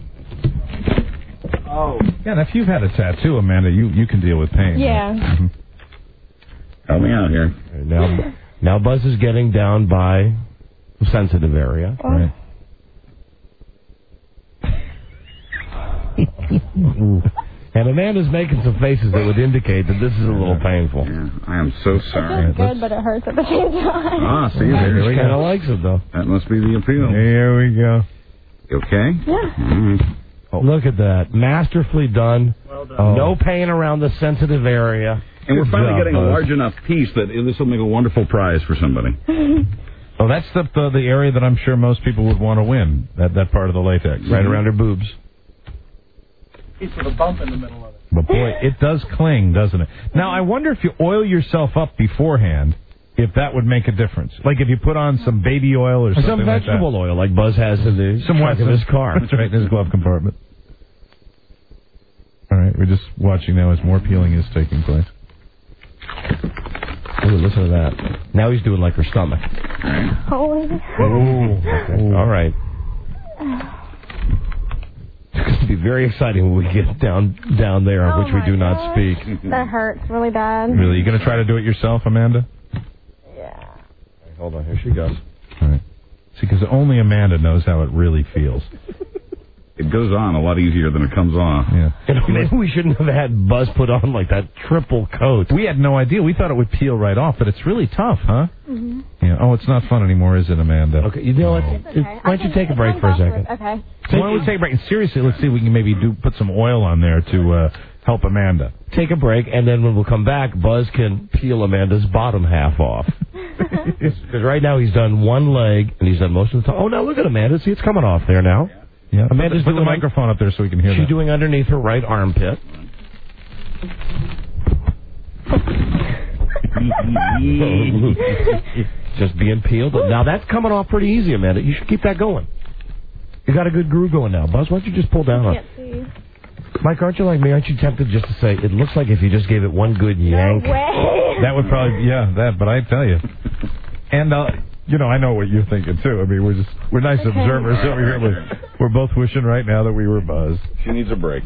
okay? Oh. Yeah, and if you've had a tattoo, Amanda, you can deal with pain. Yeah. Right? Mm-hmm. Help me out here. Right, now Buzz is getting down by the sensitive area. Oh. Right. And Amanda's making some faces that would indicate that this is a little painful. Yeah, I am so sorry. It feels good, but it hurts at the same time. Ah, see, there we She go. kind of likes it, though. That must be the appeal. Here we go. You okay? Yeah. Look at that. Masterfully done. Well done. No pain around the sensitive area. And we're finally getting a Buzz. large enough piece that this will make a wonderful prize for somebody. Oh, that's the area that I'm sure most people would want to win, that part of the latex. Right around her boobs. Piece with a bump in the middle of it. But boy, it does cling, doesn't it? Now, I wonder if you oil yourself up beforehand, if that would make a difference. Like if you put on some baby oil or something some like vegetable that. oil like Buzz has in the trunk of his car. That's right, in his glove compartment. All right, we're just watching now as more peeling is taking place. Ooh, listen to that. Now he's doing like her stomach. Holy. Okay. All right. It's going to be very exciting when we get down there, on which we do not speak. That hurts really bad. Really, you going to try to do it yourself, Amanda? Yeah. Hold on, here she goes. All right. See, because only Amanda knows how it really feels. It goes on a lot easier than it comes off. Yeah. Maybe we shouldn't have had Buzz put on like that triple coat. We had no idea. We thought it would peel right off, but it's really tough, huh? Mm-hmm. Yeah. Oh, it's not fun anymore, is it, Amanda? Okay, you know what? Why don't you take a break for a second? Okay. Why don't we take a break? And seriously, let's see if we can maybe put some oil on there to help Amanda. Take a break, and then when we'll come back, Buzz can peel Amanda's bottom half off. Because right now he's done one leg, and he's done most of the time. Oh, now look at Amanda. See, it's coming off there now. Yeah. Amanda's put the microphone up there so we can hear She's that. doing underneath her right armpit. Just being peeled. Now that's coming off pretty easy, Amanda. You should keep that going. You got a good groove going now. Buzz, why don't you just pull down on it? Mike, aren't you like me? Aren't you tempted just to say, it looks like if you just gave it one good yank? No way. That would probably, but I tell you. And, I know what you're thinking, too. I mean, we're nice observers over here. We're both wishing right now that we were Buzz. She needs a break.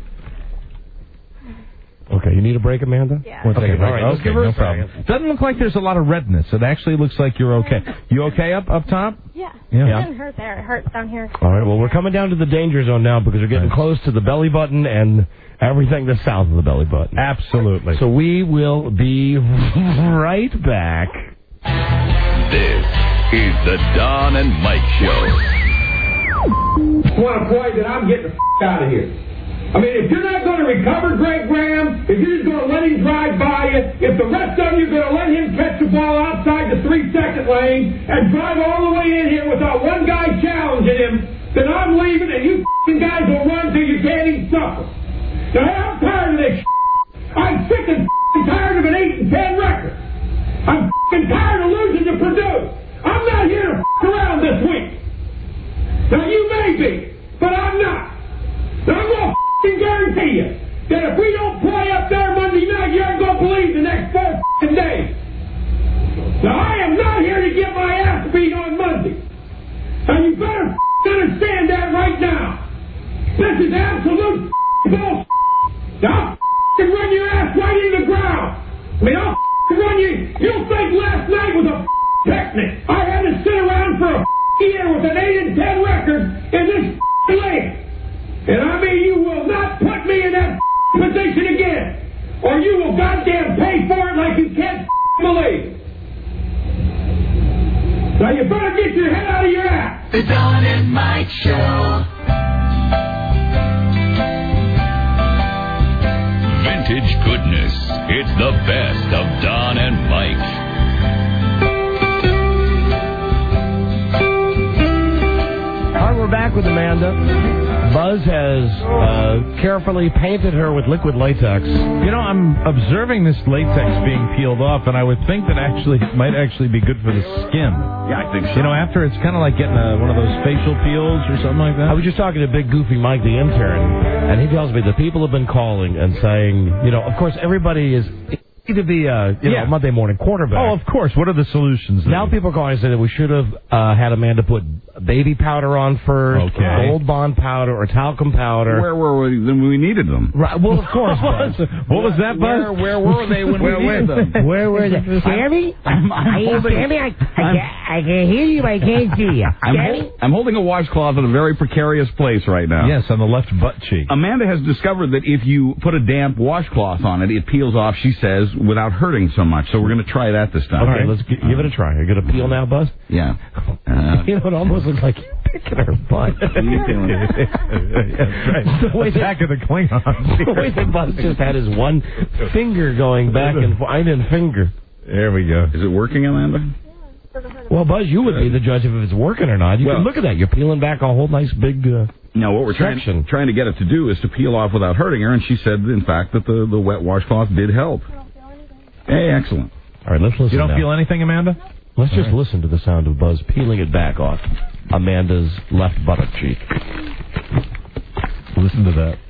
Okay, you need a break, Amanda? Yeah. Okay, all right, let's give her a problem. Doesn't look like there's a lot of redness. It actually looks like you're okay. You okay up top? Yeah. Yeah. It doesn't hurt there. It hurts down here. All right, well, we're coming down to the danger zone now because we're getting close to the belly button and everything that's south of the belly button. Absolutely. So we will be right back. This is the Don and Mike Show. Want to play that I'm getting the out of here. I mean, if you're not going to recover Greg Graham, if you're just going to let him drive by you, if the rest of you are going to let him catch the ball outside the 3-second lane and drive all the way in here without one guy challenging him, then I'm leaving and you guys will run till you can't even suffer. Now, I'm tired of this shit. I'm sick and tired of an 8-10 record. I'm tired of losing to Purdue. I'm not here to around this week. Now, you may be, but I'm not. Now, I'm going to guarantee you that if we don't play up there Monday night, you aren't going to believe the next 4 days. Now, I am not here to get my ass beat on Monday. And you better understand that right now. This is absolute bullshit. Now, I'll run your ass right into the ground. I mean, I'll run you. You'll think last night was a picnic. I had to sit around for a year with an 8-10 record in this league. And I mean, you will not put me in that position again, or you will goddamn pay for it like you can't believe. Now you better get your head out of your ass. The Don and Mike Show. Vintage goodness. It's the best of Don and Mike. All right, we're back with Amanda. Buzz has carefully painted her with liquid latex. I'm observing this latex being peeled off, and I would think that it might actually be good for the skin. Yeah, I think so. After it's kind of like getting one of those facial peels or something like that. I was just talking to Big Goofy Mike, the intern, and he tells me that people have been calling and saying, of course, everybody is to be Monday morning quarterback. Oh, of course. What are the solutions? Now people are calling and saying that we should have had Amanda put baby powder on first, or Gold Bond powder, or talcum powder. Where were we when we needed them? Right. Well, of course. What was that, Buzz? Where were they when we needed them? Where were they? Sammy? Sammy, I can hear you, I can't see you. I'm holding a washcloth in a very precarious place right now. Yes, on the left butt cheek. Amanda has discovered that if you put a damp washcloth on it, it peels off, she says, without hurting so much. So we're going to try that this time. Okay, let's give it a try. Are you going to peel now, Buzz? Yeah. It almost looks like you're picking her butt. That's right. The way back of the Klingons. The way that Buzz just had his one finger going back and forth. I didn't finger. There we go. Is it working, Amanda? Well, Buzz, you would be the judge if it's working or not. You can look at that. You're peeling back a whole nice big No, what we're trying to get it to do is to peel off without hurting her, and she said, in fact, that the wet washcloth did help. Hey, excellent. All right, let's listen. You don't now. feel anything, Amanda? Let's just listen to the sound of Buzz peeling it back off Amanda's left buttock cheek. Listen to that.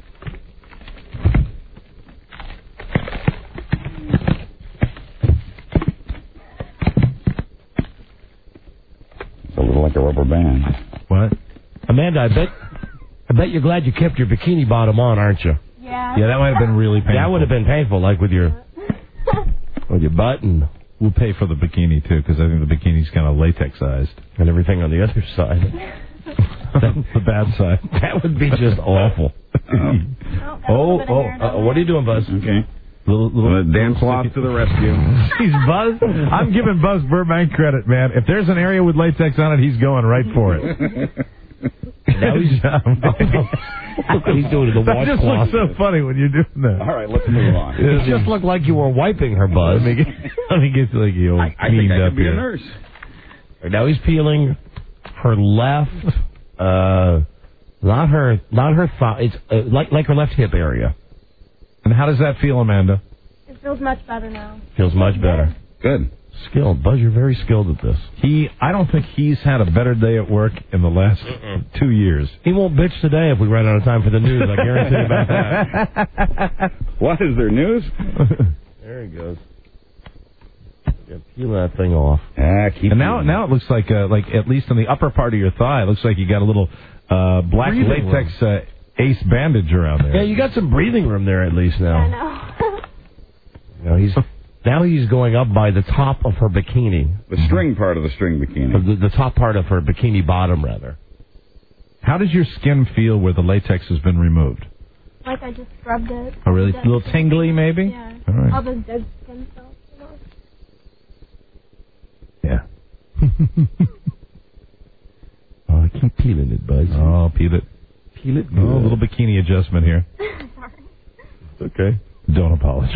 It's a little like a rubber band. What? Amanda, I bet you're glad you kept your bikini bottom on, aren't you? Yeah. Yeah, that might have been really painful. That would have been painful, like with your button. We'll pay for the bikini, too, because I think the bikini's kind of latexized. And everything on the other side. The bad side. That would be just awful. What are you doing, Buzz? Okay. Dan Cloth to the rescue. He's Buzz. I'm giving Buzz Burbank credit, man. If there's an area with latex on it, he's going right for it. Now he's look what he's doing to the that washcloth. Just looks so funny when you're doing that. All right, let's move on. It just looked like you were wiping her, Buzz. Let me get like you. I think I could be a nurse. Now he's peeling her left, not her thigh. It's like her left hip area. And how does that feel, Amanda? It feels much better now. Feels much better. Good. Skilled. Buzz, you're very skilled at this. I don't think he's had a better day at work in the last 2 years. He won't bitch today if we run out of time for the news. I guarantee you about that. What is there news? There he goes. Peel that thing off. And now it looks like at least on the upper part of your thigh, it looks like you got a little black Breathing latex ace bandage around there. Yeah, you got some breathing room there at least now. I know. Now he's going up by the top of her bikini. The string part of the string bikini. The top part of her bikini bottom, rather. How does your skin feel where the latex has been removed? Like I just scrubbed it. Oh, really? A little tingly, maybe? Yeah. All right. All the dead skin cells. Yeah. I keep peeling it, Buzz. Oh, peel it. Peel it good. Oh, a little bikini adjustment here. Sorry. Okay. Don't apologize.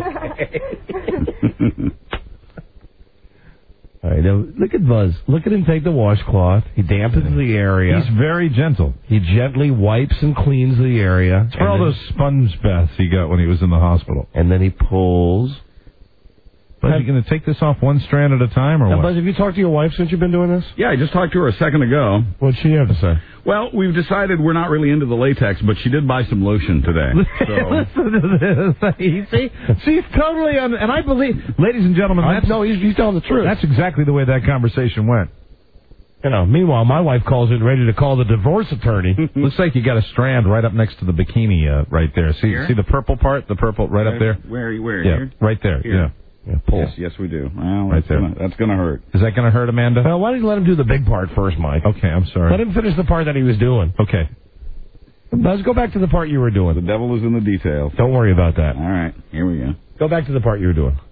All right, now look at Buzz. Look at him take the washcloth. He dampens the area. He's very gentle. He gently wipes and cleans the area. It's for all those sponge baths he got when he was in the hospital. And then he pulls. Buzz, you going to take this off one strand at a time, or now, what? Buzz, have you talked to your wife since you've been doing this? Yeah, I just talked to her a second ago. What'd she have to say? Well, we've decided we're not really into the latex, but she did buy some lotion today. So. Listen to this. See? She's totally on... And I believe... Ladies and gentlemen, he's telling the truth. That's exactly the way that conversation went. Meanwhile, my wife calls in ready to call the divorce attorney. Looks like you got a strand right up next to the bikini right there. See the purple part? The purple right up there? Where? Yeah, Here? right there. Here. Yeah. Pull. Yes, we do. Well, right there. That's going to hurt. Is that going to hurt, Amanda? Well, why don't you let him do the big part first, Mike? Okay, I'm sorry. Let him finish the part that he was doing. Okay. Let's go back to the part you were doing. The devil is in the details. Don't worry about that. All right, here we go. Go back to the part you were doing.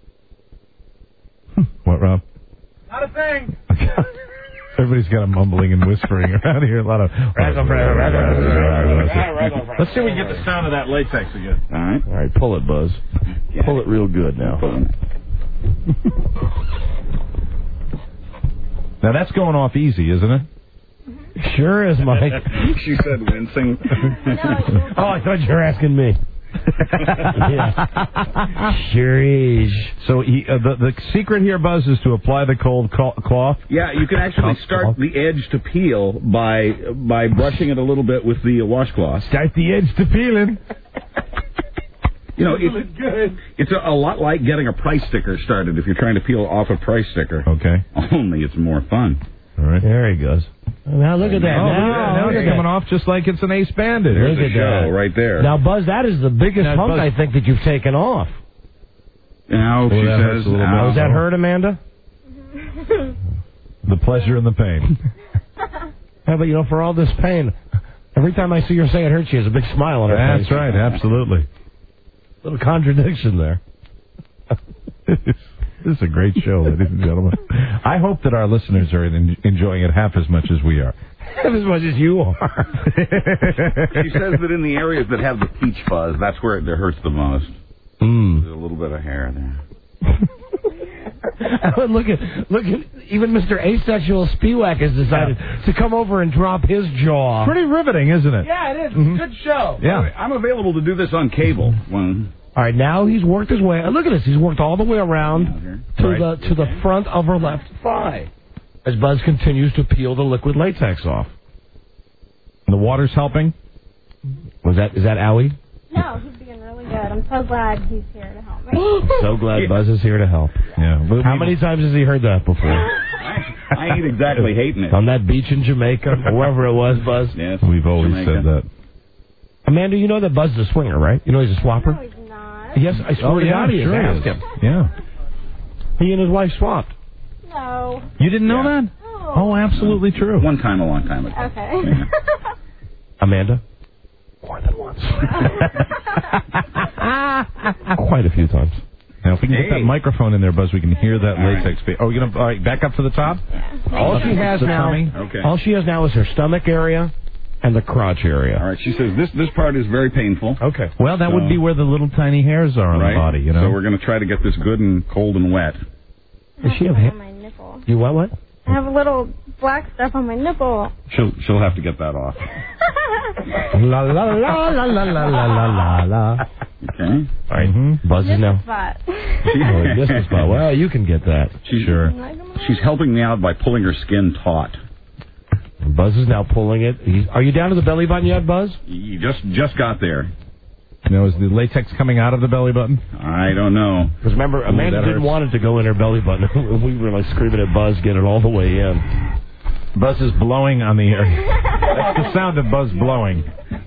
What, Rob? Not a thing. Everybody's got a mumbling and whispering around here. A lot of... Let's see if we can get the sound of that latex again. All right. All right, pull it, Buzz. Yeah. Pull it real good now. Now, that's going off easy, isn't it? Sure is, Mike. She said wincing. Oh, I thought you were asking me. Yeah. Sure is. So the secret here, Buzz, is to apply the cold cloth? Yeah, you can actually start the edge to peel by brushing it a little bit with the washcloth. Start the edge to peeling. It's a lot like getting a price sticker started if you're trying to peel off a price sticker. Okay. Only it's more fun. All right. There he goes. Now look at that. Now it's coming off just like it's an ace bandit. There's the show right there. Now, Buzz, that is the biggest hunk I think that you've taken off. Now, she says, does that hurt, Amanda? The pleasure and the pain. Yeah, but for all this pain, every time I see her say it hurts, she has a big smile on her face. That's right, absolutely. Little contradiction there. This is a great show, ladies and gentlemen. I hope that our listeners are enjoying it half as much as we are. Half as much as you are. She says that in the areas that have the peach fuzz, that's where it hurts the most. There's a little bit of hair there. Look at even Mr. Asexual Spiewak has decided to come over and drop his jaw. Pretty riveting, isn't it? Yeah, it is. Mm-hmm. Good show. Yeah. I'm available to do this on cable. All right, now he's worked his way. Look at this. He's worked all the way around to the front of her left thigh as Buzz continues to peel the liquid latex off. And the water's helping? Is that Owie? No, he's being really good. I'm so glad he's here to help me. So glad Buzz is here to help. Yeah. How many times has he heard that before? I ain't exactly hating it. On that beach in Jamaica, or wherever it was, Buzz? Yes. We've always said that. Amanda, you know that Buzz is a swinger, right? You know he's a swapper? No, he's not. Yes, I swear to God he is. Ask him. Yeah. He and his wife swapped. No. You didn't know that? No. Oh, absolutely true. One time a long time ago. Okay. Amanda? More than once. Quite a few times. Now, if we can get that microphone in there, Buzz, we can hear that latex. Oh, you gonna all right? Back up to the top. Yeah. All she has now. Okay. All she has now is her stomach area and the crotch area. All right. She says this part is very painful. Okay. Well, that would be where the little tiny hairs are on the body. You know. So we're going to try to get this good and cold and wet. Does she have on my nipple? You what? I have a little black stuff on my nipple. She'll have to get that off. La la la la la la la la la. Okay. All right. Buzz is now. Spot. This is spot. Well, you can get that. She's helping me out by pulling her skin taut. Buzz is now pulling it. Are you down to the belly button yet, Buzz? You just got there. Now, is the latex coming out of the belly button? I don't know. Because remember, Amanda didn't want it to go in her belly button. We were like screaming at Buzz, get it all the way in. Buzz is blowing on the air. That's the sound of Buzz blowing.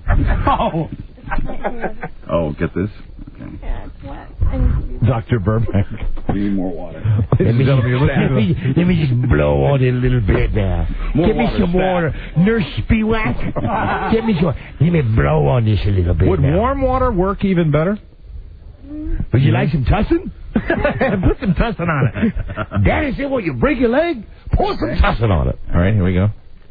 Oh, get this? Okay. Yeah, it's wet. Dr. Burbank. We need more water. Let me just blow on it a little bit now. Give me some water. Nurse Spiewak. Give me some. Let me blow on this a little bit. Would warm water work even better? Would you like some tussin? Put some tussin on it. Daddy said, well, you break your leg? Pour some tussin on it. All right, here we go.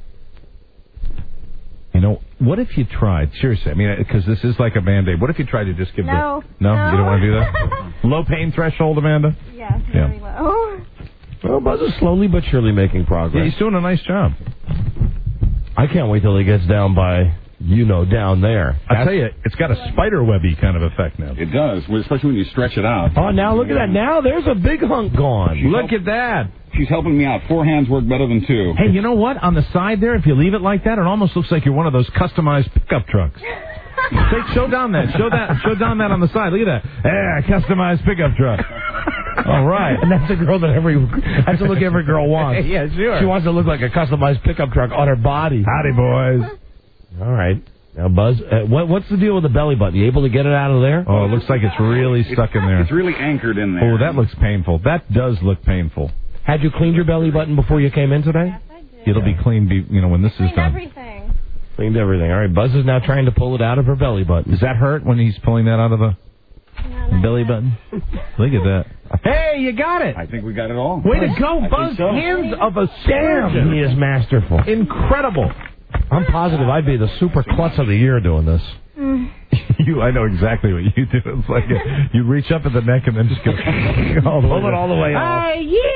You know, what if you tried, seriously, I mean, because this is like a Band-Aid, what if you tried to just give No, you don't want to do that? Low pain threshold, Amanda? Yeah, very low. Well, Buzz is slowly but surely making progress. Yeah, he's doing a nice job. I can't wait till he gets down by, down there. I tell you, it's got a spider-webby kind of effect now. It does, especially when you stretch it out. Oh, now look at that. Now there's a big hunk gone. Look at that. She's helping me out. 4 hands work better than 2. Hey, you know what? On the side there, if you leave it like that, it almost looks like you're one of those customized pickup trucks. Show down that. Show down that on the side. Look at that. Yeah, customized pickup truck. All right. And that's the girl that's the look every girl wants. Yeah, sure. She wants to look like a customized pickup truck on her body. Howdy, boys. All right. Now, Buzz, what's the deal with the belly button? You able to get it out of there? Oh, it looks like it's really stuck in there. It's really anchored in there. Oh, that looks painful. That does look painful. Had you cleaned your belly button before you came in today? Yes, I did. It'll be cleaned, when this is done. Everything. Cleaned everything. All right, Buzz is now trying to pull it out of her belly button. Does that hurt when he's pulling that out of the belly button? Look at that. Hey, you got it. I think we got it all. Way to go, Buzz. Hands of a surgeon. He is masterful. Incredible. I'm positive I'd be the super klutz of the year doing this. I know exactly what you do. It's like you reach up at the neck and then just go pull it all the way off.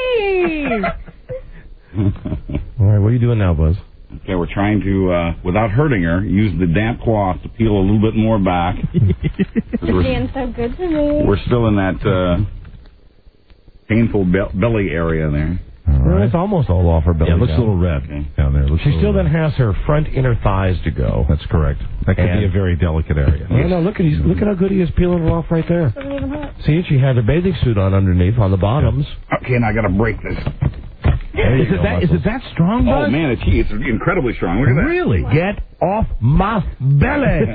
All right, what are you doing now, Buzz? Okay, we're trying to, without hurting her, use the damp cloth to peel a little bit more back. You're being so good to me. We're still in that painful belly area there. Well, it's almost all off her belly. Yeah, it looks a little red down there. She still then has her front inner thighs to go. That's correct. That could be a very delicate area. No, look at how good he is peeling it off right there. Doesn't even hurt. See, she had her bathing suit on underneath on the bottoms. Okay, now I got to break this. Is it that strong, Buzz? Oh, man, it's incredibly strong. Look at that. Really? Get off my belly.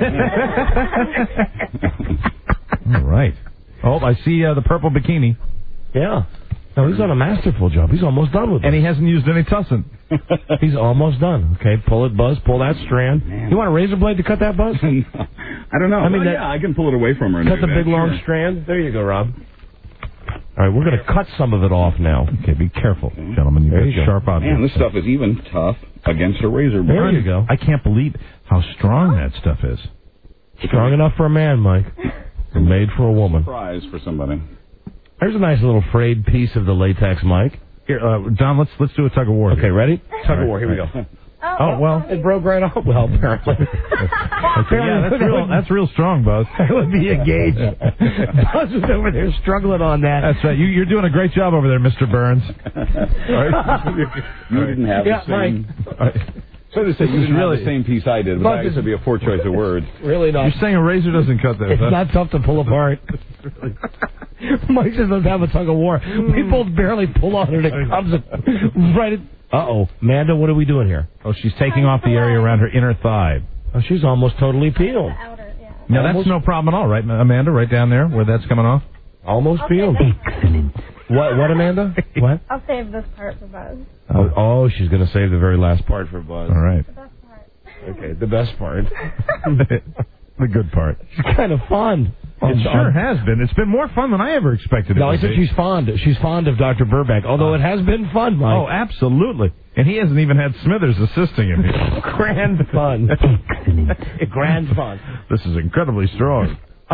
All right. Oh, I see the purple bikini. Yeah. No, he's done a masterful job. He's almost done with it. And he hasn't used any tussin. He's almost done. Okay, pull it, Buzz. Pull that strand. Man. You want a razor blade to cut that, Buzz? I don't know. I mean, I can pull it away from her. Cut the big, long strand. There you go, Rob. All right, we're going to cut some of it off now. Okay, be careful, gentlemen. You've got sharp objects. Man, this stuff is even tough against a razor blade. There you go. I can't believe how strong that stuff is. Strong enough for a man, Mike. And made for a woman. Surprise for somebody. There's a nice little frayed piece of the latex, Mike. Here, Don, let's do a tug of war. Okay, ready? Tug of war. Here we go. Oh, well. It broke right off. Well, apparently. Yeah, that's real strong, Buzz. That would be a gauge. Buzz was over there struggling on that. That's right. You're doing a great job over there, Mr. Burns. You didn't have the same... So to say, you didn't have the same piece I did, but I guess it'd be a poor choice of words. Really not. You're saying a razor doesn't cut that. It's not tough to pull apart. Mike says let's have a tug of war. We both barely pull on it. It comes right at... Uh-oh. Amanda, what are we doing here? Oh, she's taking off the area around her inner thigh. Oh, she's almost totally peeled. Now, that's no problem at all, right, Amanda? Right down there where that's coming off? Almost peeled. Excellent. What, Amanda? What? I'll save this part for Buzz. Oh, she's going to save the very last part for Buzz. All right. The best part. Okay, the best part. The good part. It's kind of fun. It sure has been. It's been more fun than I ever expected it No, to I said be. she's fond. She's fond of Dr. Burbank, although it has been fun, Mike. Oh, absolutely. And he hasn't even had Smithers assisting him here. Grand fun. Grand fun. This is incredibly strong.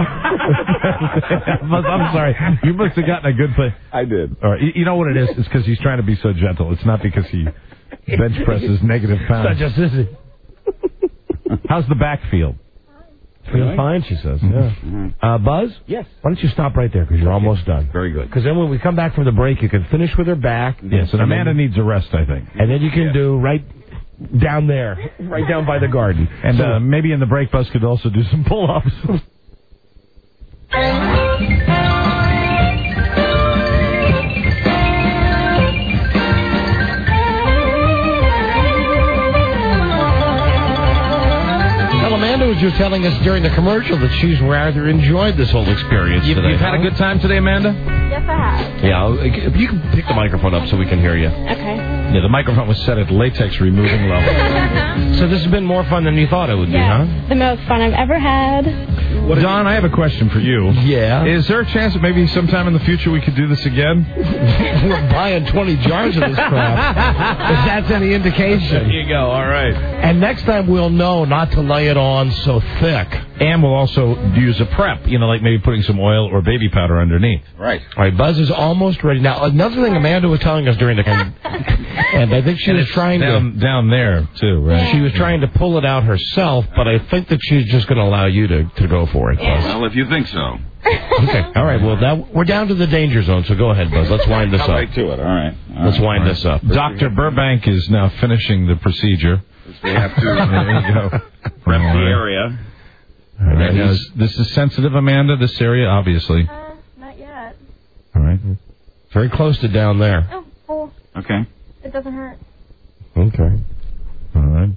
I'm sorry. You must have gotten a good play. I did. All right. You know what it is? It's because he's trying to be so gentle. It's not because he bench presses negative pounds. Such a sissy. How's the back feel? Feels fine, she says. Yeah. Buzz? Yes. Why don't you stop right there, because you're almost done. Very good. Because then when we come back from the break, you can finish with her back. Yes, and Amanda needs a rest, I think. And then you can do right down there, right down by the garden. And maybe in the break, Buzz could also do some pull-ups. Amanda was just telling us during the commercial that she's rather enjoyed this whole experience today. You've had a good time today, Amanda? Yes, I have. Yeah, if you can pick the microphone up so we can hear you. Okay. Yeah, the microphone was set at latex removing level. So this has been more fun than you thought it would be, huh? The most fun I've ever had. Don, I have a question for you. Yeah? Is there a chance that maybe sometime in the future we could do this again? We're buying 20 jars of this crap. If that's any indication. There you go. All right. And next time we'll know not to lay it on so thick. And we'll also use a prep, like maybe putting some oil or baby powder underneath. Right. All right, Buzz is almost ready. Now, another thing Amanda was telling us during the... And I think she was trying down there, too, right? She was trying to pull it out herself, but I think that she's just going to allow you to go for it, Buzz. Well, if you think so. Okay. All right, well, we're down to the danger zone, so go ahead, Buzz. Let's wind this up. Right to it. All right. Let's wind this up. Dr. Burbank is now finishing the procedure. We have to there you go. prep the area. All right. Now, this is sensitive, Amanda, this area, obviously. Not yet. All right. Very close to down there. Oh, cool. Okay. It doesn't hurt. Okay. All right.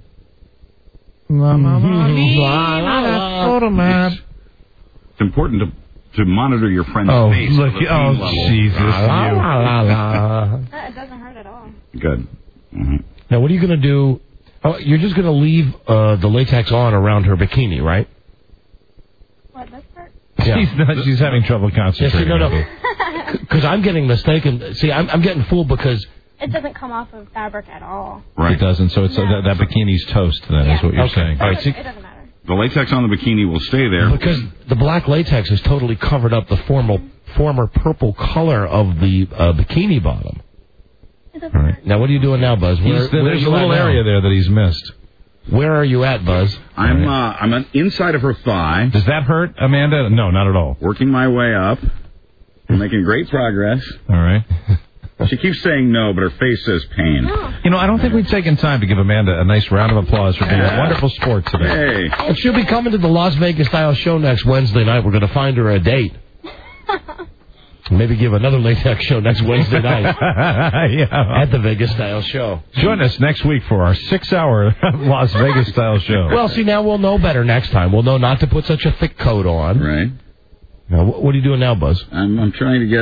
It's important to monitor your friend's face. Look, Jesus. It doesn't hurt at all. Good. Mm-hmm. Now, what are you going to do? Oh, you're just going to leave the latex on around her bikini, right? What, this part? Yeah. She's having trouble concentrating. Yes, no. Because I'm getting mistaken. See, I'm getting fooled because... It doesn't come off of fabric at all. Right. It doesn't, so it's that bikini's toast, then, is what you're saying. All right, see, It doesn't matter. The latex on the bikini will stay there. Because the black latex has totally covered up the former purple color of the bikini bottom. It doesn't hurt. Now, what are you doing now, Buzz? There's a little area there that he's missed. Where are you at, Buzz? I'm inside of her thigh. Does that hurt, Amanda? No, not at all. Working my way up. I'm making great progress. All right. She keeps saying no, but her face says pain. I don't think we've taken time to give Amanda a nice round of applause for being a wonderful sport today. Hey. And she'll be coming to the Las Vegas Style Show next Wednesday night. We're going to find her a date. Maybe give another latex show next Wednesday night at the Vegas Style Show. Join us next week for our 6-hour Las Vegas Style Show. Well, see, now we'll know better next time. We'll know not to put such a thick coat on. Right. Now, what are you doing now, Buzz? I'm trying to get...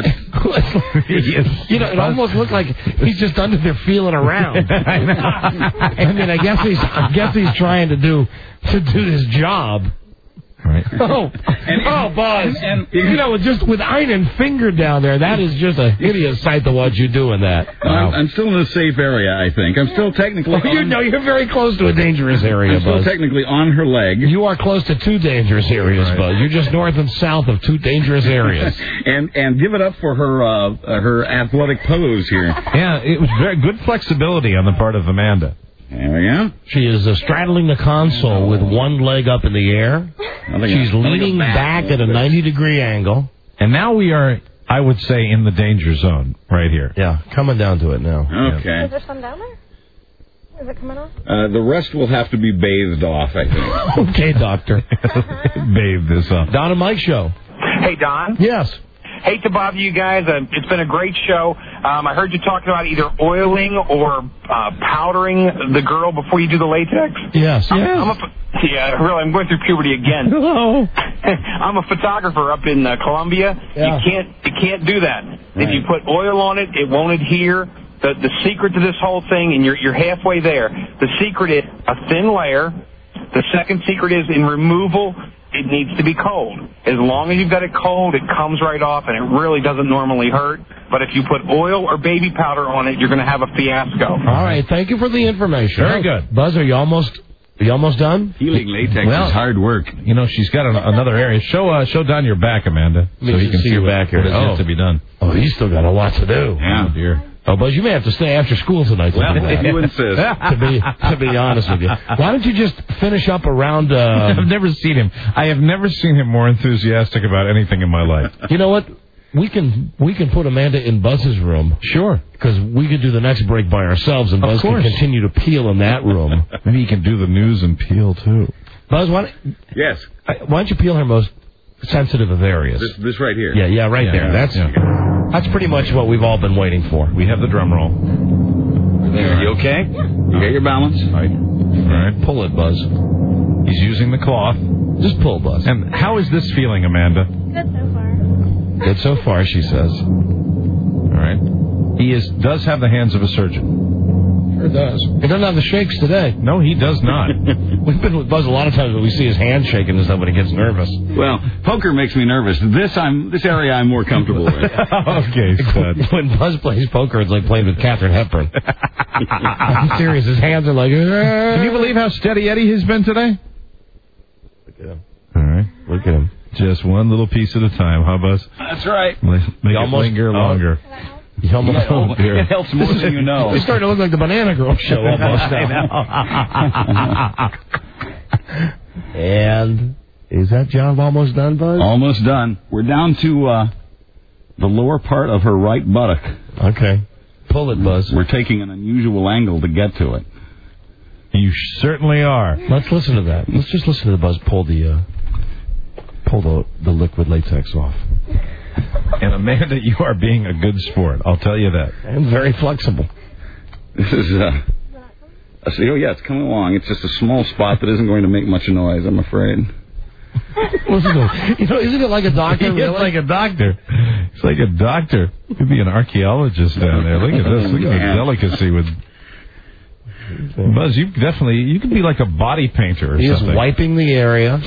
it almost looked like he's just under there feeling around. I mean, I guess he's trying to do his job. Right. Buzz. And just with iron finger down there, that is just a hideous sight to watch you doing that. Wow. I'm still in a safe area, I think. I'm still technically... you're very close to a dangerous area, I'm still Buzz. technically on her leg. You are close to 2 dangerous areas, Buzz. You're just north and south of 2 dangerous areas. and give it up for her athletic pose here. Yeah, it was very good flexibility on the part of Amanda. There we go. She is straddling the console with one leg up in the air. She's leaning back at a 90-degree angle. And now we are, I would say, in the danger zone right here. Yeah, coming down to it now. Okay. Is there some down there? Is it coming off? The rest will have to be bathed off, I think. Okay, doctor. Bathe this up. Don and Mike Show. Hey, Don. Yes. Hate to bother you guys. It's been a great show. I heard you talking about either oiling or powdering the girl before you do the latex. Yes. I'm Yeah, really, I'm going through puberty again. Hello. I'm a photographer up in Colombia. Yeah. You can't do that. Right. If you put oil on it, it won't adhere. The secret to this whole thing, and you're halfway there. The secret is a thin layer. The second secret is in removal. It needs to be cold. As long as you've got it cold, it comes right off, and it really doesn't normally hurt. But if you put oil or baby powder on it, you're going to have a fiasco. All right, thank you for the information. Very good. Buzz, are you almost done? Healing latex is hard work. You know, she's got another area. Show Don your back, Amanda, so he can see your back here. What has yet to be done. Oh, he's still got a lot to do. Yeah. Oh, dear. Oh, Buzz, you may have to stay after school tonight. Well, if you insist. to be honest with you. Why don't you just finish up around... I've never seen him. I have never seen him more enthusiastic about anything in my life. You know what? We can put Amanda in Buzz's room. Sure. Because we could do the next break by ourselves, and Buzz can continue to peel in that room. Maybe he can do the news and peel, too. Buzz, why don't you peel her most sensitive of areas? This right here. Yeah, right there. That's pretty much what we've all been waiting for. We have the drum roll. There. You okay? You got your balance? All right. Pull it, Buzz. He's using the cloth. Just pull, Buzz. And how is this feeling, Amanda? Good so far. Good so far, she says. All right. He does have the hands of a surgeon. Sure does. He doesn't have the shakes today. No, he does not. We've been with Buzz a lot of times when we see his hand shaking and stuff when he gets nervous. Well, poker makes me nervous. This area I'm more comfortable with. Okay, stud. When Buzz plays poker, it's like playing with Katharine Hepburn. I'm serious. His hands are like... Can you believe how steady Eddie has been today? Look at him. All right. Look at him. Just one little piece at a time, huh, Buzz? That's right. Make it linger longer. It helps more than you know. It's starting to look like the Banana Girl show almost now. And is that job almost done, Buzz? Almost done. We're down to the lower part of her right buttock. Okay. Pull it, Buzz. We're taking an unusual angle to get to it. You certainly are. Let's listen to that. Let's just listen to the Buzz pull the liquid latex off. And Amanda, you are being a good sport. I'll tell you that. And very flexible. This is it's coming along. It's just a small spot that isn't going to make much noise, I'm afraid. Listen to him. You know, isn't it like a doctor? It's like a doctor. It's like a doctor. Could be an archaeologist down there. Look at this. Look at the delicacy with Buzz. You could be like a body painter or something. He's wiping the area.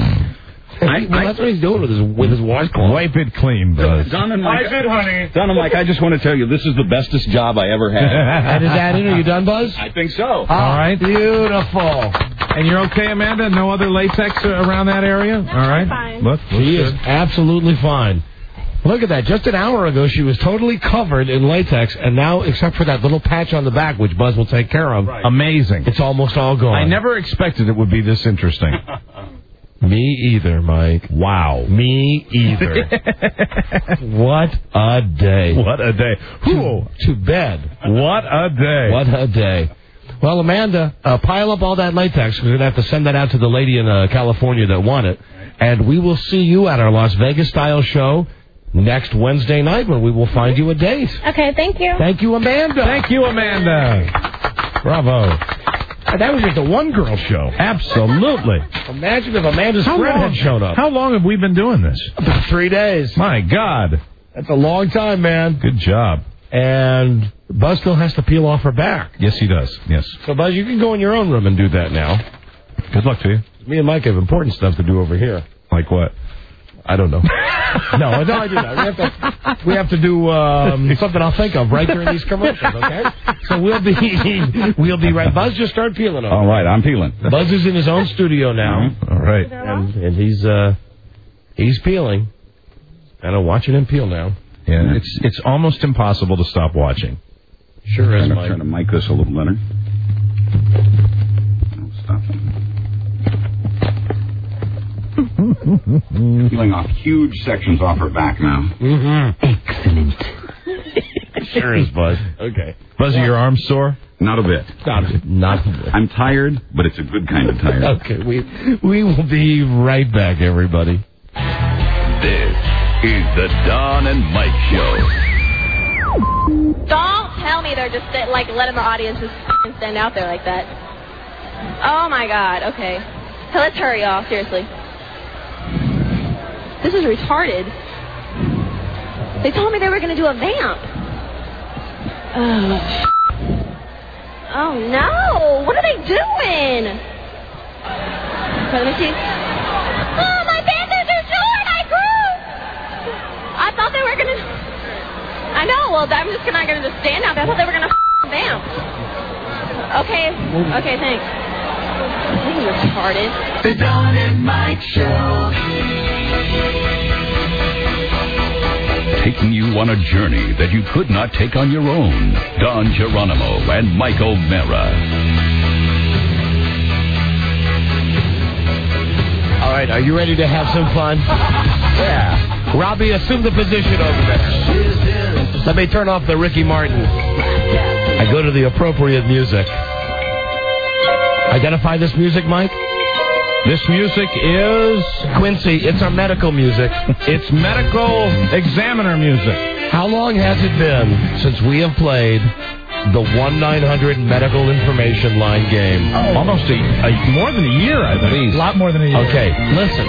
That's what he's doing with his washcloth. Wipe it clean, Buzz. Don and Mike, honey. Don and Mike, I just want to tell you, this is the bestest job I ever had. And is that it? Are you done, Buzz? I think so. All right. Beautiful. And you're okay, Amanda? No other latex around that area? No, all right. Fine. She is absolutely fine. Look at that. Just an hour ago, she was totally covered in latex, and now, except for that little patch on the back, which Buzz will take care of, amazing. It's almost all gone. I never expected it would be this interesting. Me either, Mike. Wow. Me either. What a day. What a day. To bed. What a day. What a day. Well, Amanda, pile up all that latex. We're going to have to send that out to the lady in California that won it. And we will see you at our Las Vegas-style show next Wednesday night when we will find you a date. Okay, thank you. Thank you, Amanda. Thank you, Amanda. Bravo. That was just a one-girl show. Absolutely. Imagine if Amanda's friend had shown up. How long have we been doing this? About 3 days. My God. That's a long time, man. Good job. And Buzz still has to peel off her back. Yes, he does. Yes. So, Buzz, you can go in your own room and do that now. Good luck to you. Me and Mike have important stuff to do over here. Like what? I don't know. No, I do not. We have to do something I'll think of right during these commercials, okay? So we'll be right. Buzz just started peeling on. All right, I'm peeling. Buzz is in his own studio now. All right. And he's peeling. And I'm watching him peel now. Yeah, it's almost impossible to stop watching. Sure is, Mike. I'm trying to mic this a little better. Stop it. Peeling off huge sections off her back now. Mm-hmm. Excellent. Sure is, Buzz. Okay. Buzz, are your arms sore? Not a bit. Not a bit. I'm tired, but it's a good kind of tired. Okay, we will be right back, everybody. This is the Don and Mike Show. Don't tell me they're just letting the audience just stand out there like that. Oh, my God. Okay. So let's hurry, y'all. Seriously. This is retarded. They told me they were going to do a vamp. Oh, no. What are they doing? Okay, let me see. Oh, my Panthers are showing my group. I thought they were going to... I know. Well, I'm just not going to just stand out. I thought they were going to vamp. Okay. Okay, thanks. This is retarded. The Dawn and Mike Show. Taking you on a journey that you could not take on your own. Don Geronimo and Mike O'Mara. All right, are you ready to have some fun? Yeah. Robbie, assume the position over there. Let me turn off the Ricky Martin. I go to the appropriate music. Identify this music, Mike? This music is... Quincy, it's our medical music. It's medical examiner music. How long has it been since we have played the 1-900 medical information line game? Almost more than a year, I think. A lot more than a year. Okay, listen.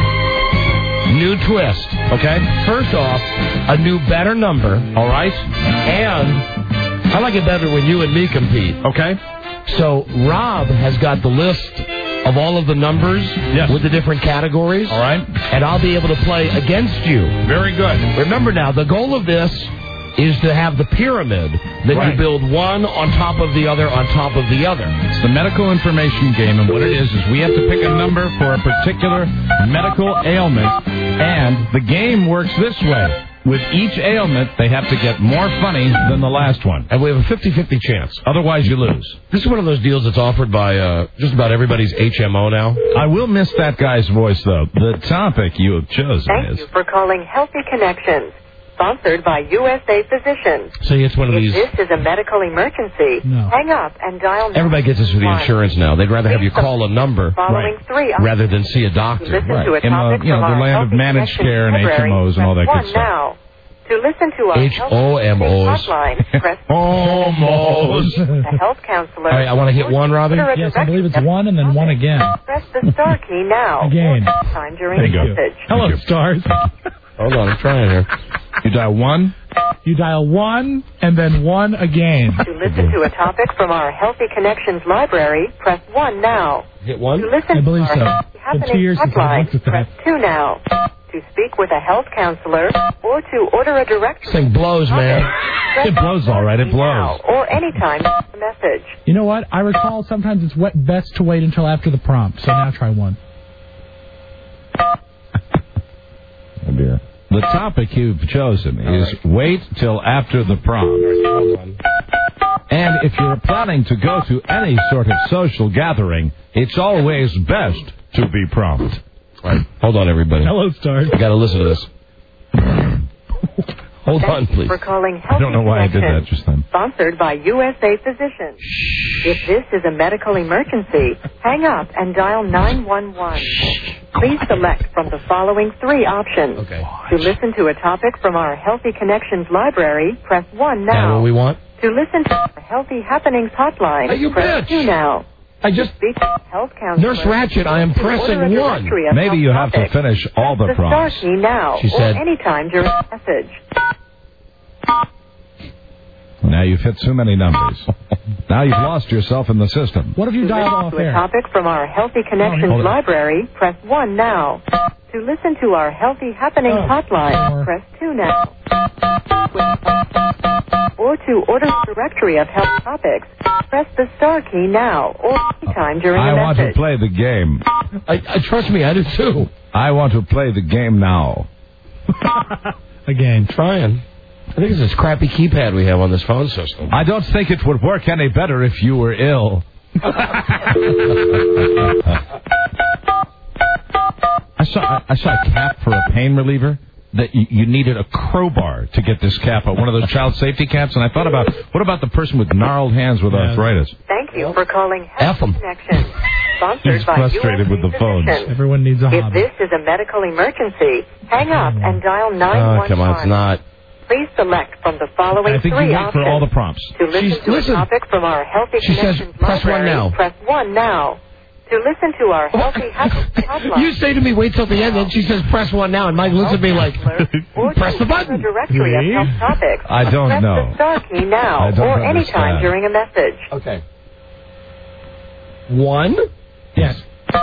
New twist, okay? First off, a new better number, all right? And I like it better when you and me compete, okay? So Rob has got the list of all of the numbers with the different categories. All right. And I'll be able to play against you. Very good. Remember now, the goal of this is to have the pyramid that you build one on top of the other on top of the other. It's the medical information game, and what it is we have to pick a number for a particular medical ailment, and the game works this way. With each ailment, they have to get more funny than the last one. And we have a 50-50 chance. Otherwise, you lose. This is one of those deals that's offered by just about everybody's HMO now. I will miss that guy's voice, though. The topic you have chosen Thank you for calling Healthy Connections, sponsored by USA Physicians. See, it's one of these... If this is a medical emergency, hang up and dial... Everybody gets this with the insurance now. They'd rather have you call a number rather than see a doctor. Listen to a In the, the land of managed care and HMOs and all that good stuff. Now. To listen to our HOMOs. hotline, press Homos. the health counselor. All right, I want to hit one, Robbie. Yes, I believe it's one and then one again. Press the star key now. Again. Time during the message. Hello, stars. Hold on, I'm trying here. You dial one. You dial one and then one again. To listen to a topic from our Healthy Connections library, press 1 now. Hit one? To listen I believe to our so. Been 2 years since I hotline, looked at press that. 2 now. To speak with a health counselor or to order a directory. This thing blows, man. It blows all right. It blows. Now, or anytime a message. You know what? I recall sometimes it's best to wait until after the prompt. So now try one. Oh, dear. The topic you've chosen is wait till after the prompt. And if you're planning to go to any sort of social gathering, it's always best to be prompt. Right. Hold on, everybody. Hello, stars. You got to listen to this. Hold on, please. For calling Healthy I don't know why I did that just then. Sponsored by USA Physicians. If this is a medical emergency, hang up and dial 911. Please select from the following 3 options. Okay. To listen to a topic from our Healthy Connections library, press 1 now. And what we want? To listen to our Healthy Happenings hotline, press 2 now. I just... Speak to a health counselor. Nurse Ratchet, I am pressing 1. Maybe you have to finish all the prompts. Star key now, She said... or anytime during the message. Now you've hit too many numbers. Now you've lost yourself in the system. What if you dialed off To a air? topic from our Healthy Connections library, press 1 now. To listen to our Healthy Happenings hotline, press 2 now. Or to order a directory of health topics, press the star key now, or anytime during the I want message. to play the game. I trust me, I do too. I want to play the game now. Again. Trying. I think it's this crappy keypad we have on this phone system. I don't think it would work any better if you were ill. I saw a cap for a pain reliever that you needed a crowbar to get this cap out, one of those child safety caps, and I thought about, what about the person with gnarled hands with arthritis? Thank you for calling F 'em. Health Connections, sponsored He's by frustrated with the phones. Everyone needs a If hobby. this is a medical emergency, hang up and dial 911. Oh, come on, it's not. Please select from the following I think 3 you wait options. for all the prompts. To listen to a topic from our Healthy She says, Connections press 1 library, now. press 1 now. To listen to our Healthy Hotline. You say to me, wait till the end, and she says, press 1 now, and Mike looks at me like, press the button. Directory of health topics. I don't press know. the star key now, or anytime during a message. Okay. 1? Yes.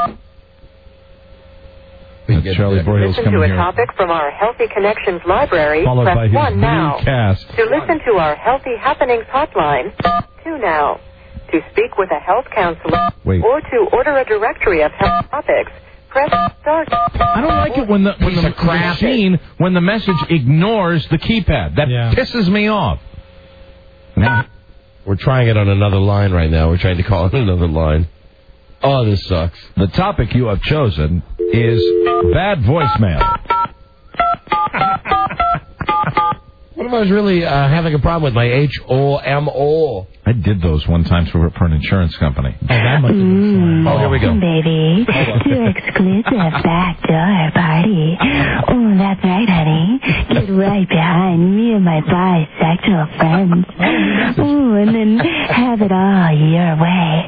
Charlie Broyhill's listen coming to a here. topic from our Healthy Connections library. Followed press by his 1 now. newscast. To listen to our Healthy Happenings hotline, 2 now. To speak with a health counselor or to order a directory of health topics, press star. I don't like it when the machine, when the message ignores the keypad. That pisses me off. Now, we're trying it on another line right now. We're trying to call it another line. Oh, this sucks. The topic you have chosen is bad voicemail. What if I was really having a problem with my HOMO? I did those one time for an insurance company. Oh, that must have been fun. Oh, here we go. Baby, to exclusive backdoor party. Oh, that's right, honey. Get right behind me and my bisexual friends. Oh, and then have it all your way.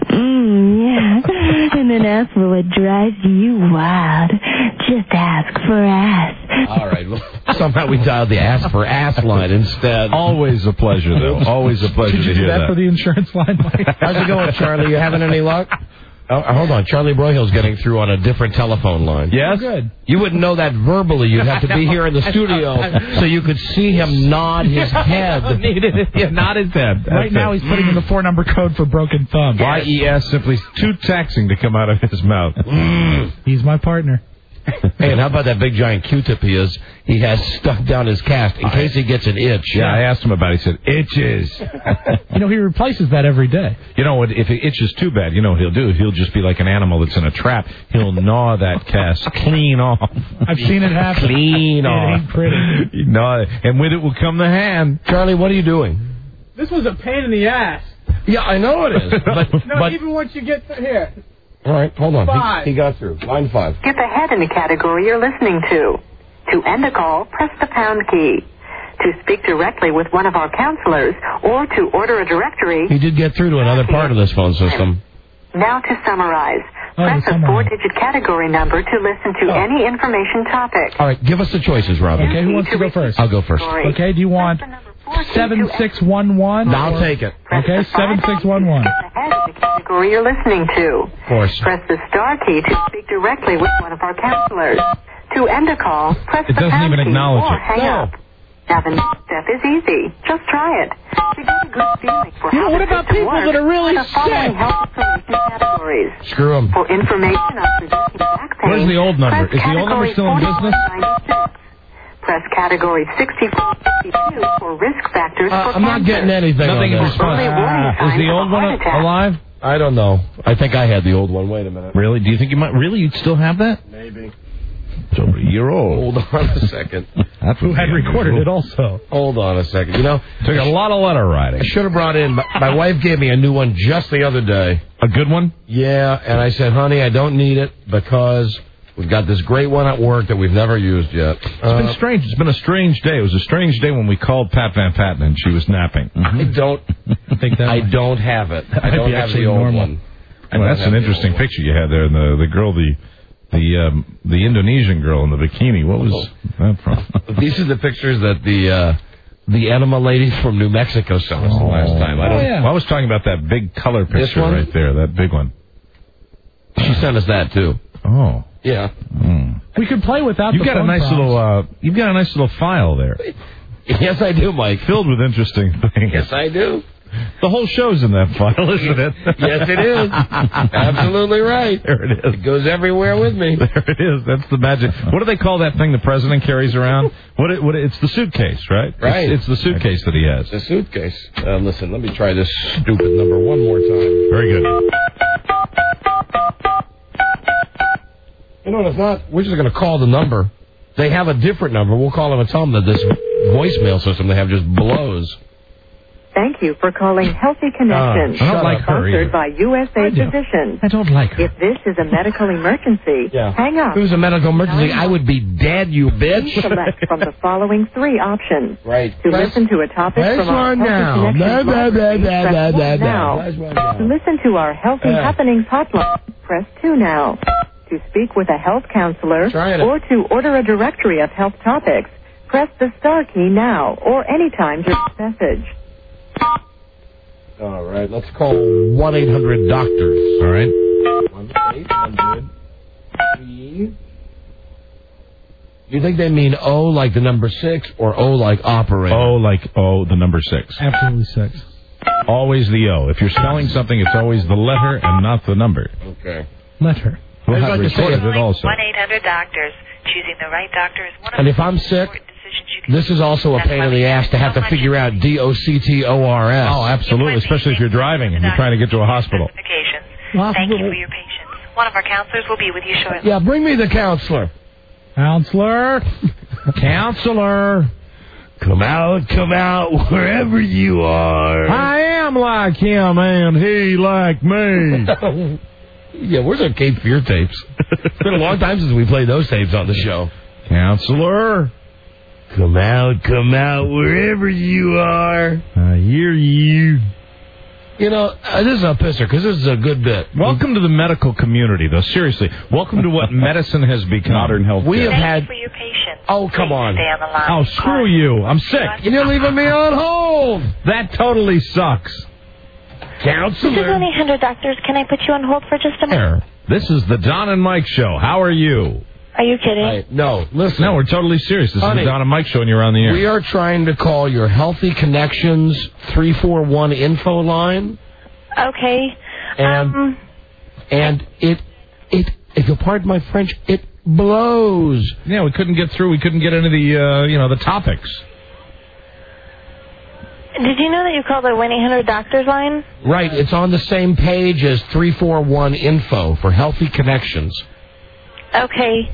Yeah. And then ask for what drives you wild. Just ask for ass. All right. Well, somehow we dialed the ask for ass line instead. Always a pleasure, though. Always a pleasure to hear that. For the insurance line, Mike? How's it going, Charlie? You having any luck? Oh, hold on. Charlie Broyhill's getting through on a different telephone line. Yes? Oh, good. You wouldn't know that verbally. You'd have to be here in the studio so you could see him nod his head. Nod his head. Right now he's putting in the 4-number code for broken thumb. YES, simply too taxing to come out of his mouth. He's my partner. Hey, and how about that big giant Q-tip he has stuck down his cast in case he gets an itch? Yeah, I asked him about it. He said, itches. He replaces that every day. You know what? If it itches too bad, you know what he'll do? He'll just be like an animal that's in a trap. He'll gnaw that cast clean off. I've seen it happen. Clean off. It ain't pretty. No, and with it will come the hand. Charlie, what are you doing? This was a pain in the ass. Yeah, I know it is. But even once you get here. All right, hold on. 5. He got through. Line 5. Skip ahead in the category you're listening to. To end a call, press the pound key. To speak directly with one of our counselors or to order a directory. He did get through to another part of this phone system. Now to summarize. Press a 4-digit category number to listen to any information topic. All right, give us the choices, Rob. Okay, who wants to go first? I'll go first. Okay, do you want 7611? I'll take it. Okay, 7611. Ahead of the category you're listening to. Of course. Press the star key to speak directly with one of our counselors. To end a call, press the pound key even acknowledge or it. hang up. Now the next step is easy. Just try it. To get a good feeling for how what about people that are really the following sick? health information categories. Screw them. For information on preventing back pain, Where's the old number? press Is the old number category still in business? 4496. Press category 6452 for risk factors for I'm not getting anything. Nothing in on this. response. Is the old one alive? I don't know. I think I had the old one. Wait a minute. Really? Do you think you might? Really? You'd still have that? Maybe. It's over a year old. Hold on a second. Who had recorded it also? Hold on a second. Took a lot of letter writing. I should have brought in. My wife gave me a new one just the other day. A good one? Yeah, and I said, honey, I don't need it because we've got this great one at work that we've never used yet. It's been strange. It's been a strange day. It was a strange day when we called Pat Van Patten and she was napping. I don't think that. I don't have it. I don't have the old one. Well, that's an interesting picture you had there. And the girl, the Indonesian girl in the bikini. What was that from? These are the pictures that the enema lady from New Mexico sent us the last time. I was talking about that big color picture right there, that big one. She sent us that too. Oh. Yeah. We could play without You've the got a phone nice prompts. you've got a nice little file there. Yes, I do, Mike. Filled with interesting things. Yes, I do. The whole show's in that file, isn't it? Yes, it is. Absolutely right. There it is. It goes everywhere with me. There it is. That's the magic. What do they call that thing the president carries around? It's the suitcase, right? Right. It's the suitcase that he has. The suitcase. Listen, let me try this stupid number one more time. Very good. You know what, it's not. We're just going to call the number. They have a different number. We'll call them and tell them that this voicemail system they have just blows. Thank you for calling Healthy Connections. I don't like her either. Sponsored by USA Physicians. I don't like her. If this is a medical emergency, hang up. If it was a medical emergency, I would be dead, you bitch. Please select from the following 3 options. Right. To listen to a topic from our Healthy Connections library, press 1 now. To listen to our Healthy Happenings hotline, press 2 now. To speak with a health counselor or to order a directory of health topics, press the star key now or anytime during the message. All right, let's call 1-800-DOCTORS. All right. 1-800. You think they mean O like the number 6 or O like operator? O like O, the number 6. Absolutely 6. Always the O. If you're spelling something, it's always the letter and not the number. Okay. Letter. We'll have recorded it also. 1-800-DOCTORS. Choosing the right doctor is one of And if I'm sick, this is also a pain in the ass to have to figure out DOCTORS. Oh, absolutely, especially if you're driving and you're trying to get to a hospital. Thank you for your patience. One of our counselors will be with you shortly. Yeah, bring me the counselor. Counselor. Counselor. Come out, wherever you are. I am like him and he like me. Yeah, where's our Cape Fear tapes? It's been a long time since we played those tapes on the show. Counselor. Come out, wherever you are. I hear you. You know, this is a pisser, because this is a good bit. Welcome to the medical community, though. Seriously. Welcome to what medicine has become. Modern health. We have had... for your patience. Oh, come on. Stay on the line. Oh, screw you. I'm sick. You're leaving me on hold. That totally sucks. Counselor. This is 1-800-DOCTORS. Can I put you on hold for just a moment? This is the Don and Mike Show. How are you? Are you kidding? No, listen. No, we're totally serious. This Honey, is the Don and Mike Show, and you're on the air. We are trying to call your Healthy Connections 341 info line. Okay. And it, if you'll pardon my French, it blows. Yeah, we couldn't get through. We couldn't get into the topics. Did you know that you called the 1-800-DOCTORS line? Right. It's on the same page as 341 info for Healthy Connections. Okay.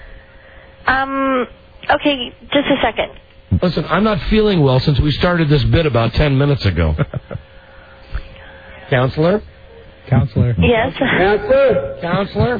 Okay, just a second. Listen, I'm not feeling well since we started this bit about 10 minutes ago. Counselor? Counselor. Yes. Counselor? Counselor?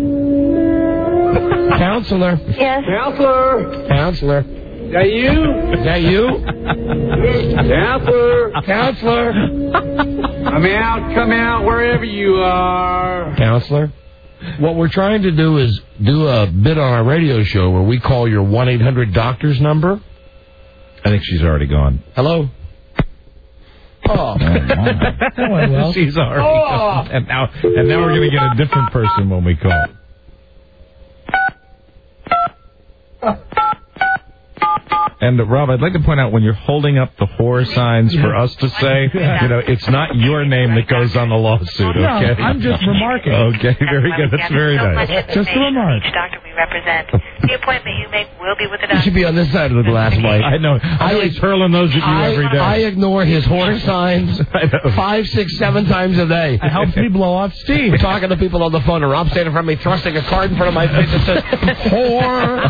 Counselor? Yes. Counselor? Counselor? That you? That you? Counselor? Counselor? Come out, wherever you are. Counselor? What we're trying to do is do a bit on our radio show where we call your 1-800-DOCTORS number. I think she's already gone. Hello? Oh. Well. She's already gone. And now we're going to get a different person when we call. And, Rob, I'd like to point out, when you're holding up the horror signs for us to say, it's not your name that goes on the lawsuit, okay? No, I'm just remarking. Okay, very good. That's very nice. Just a remark. Each doctor we represent. The appointment you make will be with the You doctor. should be on this side of the glass, Mike. I know. He's hurling those at you every day. I ignore his horror signs 5, 6, 7 times a day. It helps me blow off steam. I'm talking to people on the phone, and Rob's standing in front of me, thrusting a card in front of my face that says, whore.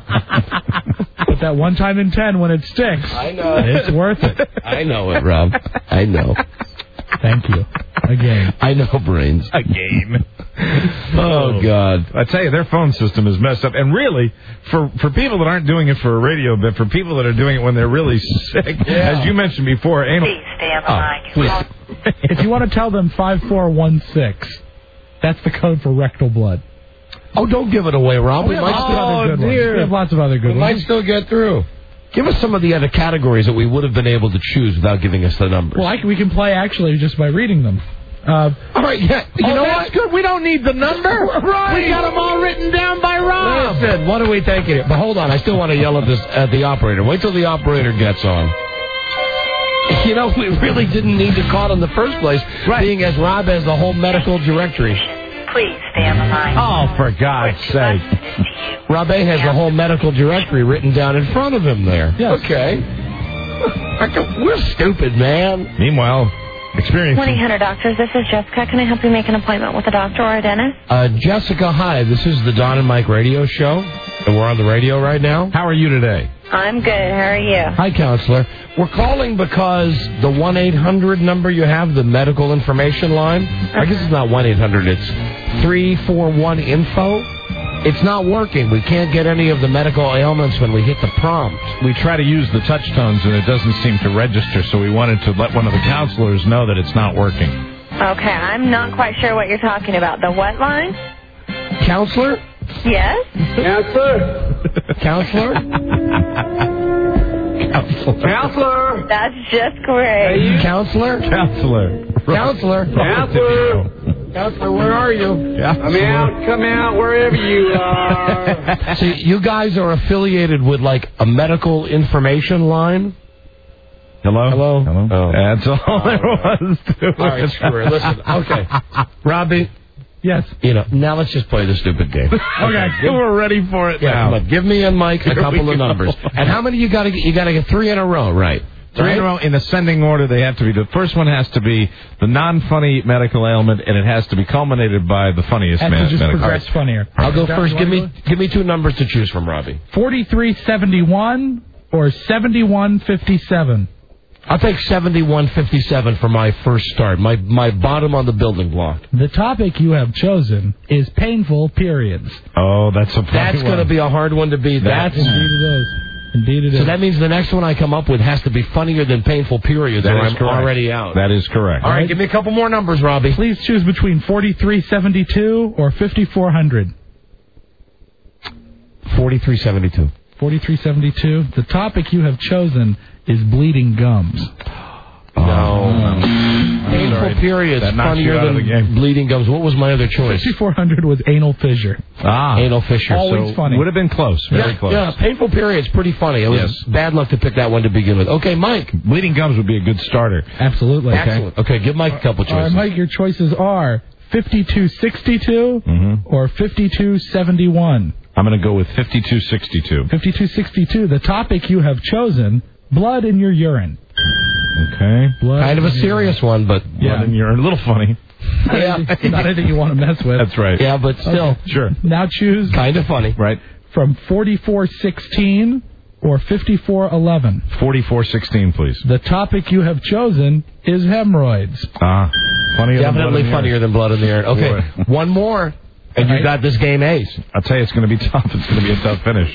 But that one time in 10 when it sticks, I know. it's worth it. I know it, Rob. I know. Thank you. Again. I know, brains. A game. Oh, God. I tell you, their phone system is messed up. And really, for people that aren't doing it for a radio bit, for people that are doing it when they're really sick, as you mentioned before, Please stay on the line. If you want to tell them 5416, that's the code for rectal blood. Oh, don't give it away, Rob. We might still have good ones. We have lots of other good ones. ones. Might still get through. Give us some of the other categories that we would have been able to choose without giving us the numbers. Well, we can play actually just by reading them. All right, yeah. You know that's what? good. We don't need the number. Right. We got them all written down by Rob. Listen, what are we taking it? But hold on, I still want to yell at the operator. Wait till the operator gets on. You know, we really didn't need to call in the first place, being as Rob has the whole medical directory. Please stay on the line. Oh, for God's sake. Rob A has the whole medical directory written down in front of him there. Yes. Okay. We're stupid, man. Meanwhile, experience. 1-800-DOCTORS. This is Jessica. Can I help you make an appointment with a doctor or a dentist? Jessica, hi. This is the Don and Mike radio show, and we're on the radio right now. How are you today? I'm good. How are you? Hi, counselor. We're calling because the 1-800 number you have, the medical information line, I guess it's not 1-800, it's 341-INFO. It's not working. We can't get any of the medical ailments when we hit the prompt. We try to use the touch tones, and it doesn't seem to register, so we wanted to let one of the counselors know that it's not working. Okay, I'm not quite sure what you're talking about. The what line? Counselor? Yes? Counselor? Counselor! That's just great. Counselor? Counselor. Counselor? Counselor, where are you? Come out, wherever you are. See, you guys are affiliated with, like, a medical information line? Hello? Hello? Oh. That's all there was to it. All right, screw it. Listen, okay. Robbie? Yes. You know, now let's just play the stupid game. Okay, we're ready for it Yeah, now. come on. Give me and Mike a couple of numbers. And how many you got to get? You got to get 3 in a row, right? Three in a row in ascending order. They have to be. The first one has to be the non-funny medical ailment, and it has to be culminated by the funniest And medical. just progress funnier. I'll go first. Give me 2 numbers to choose from, Robbie. 4371 or 7157. I'll take 7157 for my first start. My bottom on the building block. The topic you have chosen is painful periods. Oh, that's a That's going to be a hard one to beat. Indeed it is. Indeed it is. So that means the next one I come up with has to be funnier than painful periods, or I'm already out. That is correct. All right, give me a couple more numbers, Robbie. Please choose between 4372 or 5400. 4372. 4372. The topic you have chosen is bleeding gums. No. Painful periods, That knocks you funnier out of the than game. bleeding gums. What was my other choice? 5400 was anal fissure. Anal fissure. Always funny. Would have been close. Very close. Yeah, painful periods, pretty funny. It was bad luck to pick that one to begin with. Okay, Mike. Bleeding gums would be a good starter. Absolutely. Excellent. Okay, give Mike a couple choices. All right, Mike, your choices are 5262 or 5271. I'm going to go with 5262. 5262. The topic you have chosen, blood in your urine. Okay. Blood kind of a serious one, but blood in urine. A little funny. Yeah. Not anything you want to mess with. That's right. Yeah, but still. Okay. Sure. Now choose. Kind of funny. Right. From 4416 or 5411. 4416, please. The topic you have chosen is hemorrhoids. Funnier Definitely than funnier than blood in the urine. Okay, one more. And you got this game ace. I'll tell you, it's going to be tough. It's going to be a tough finish.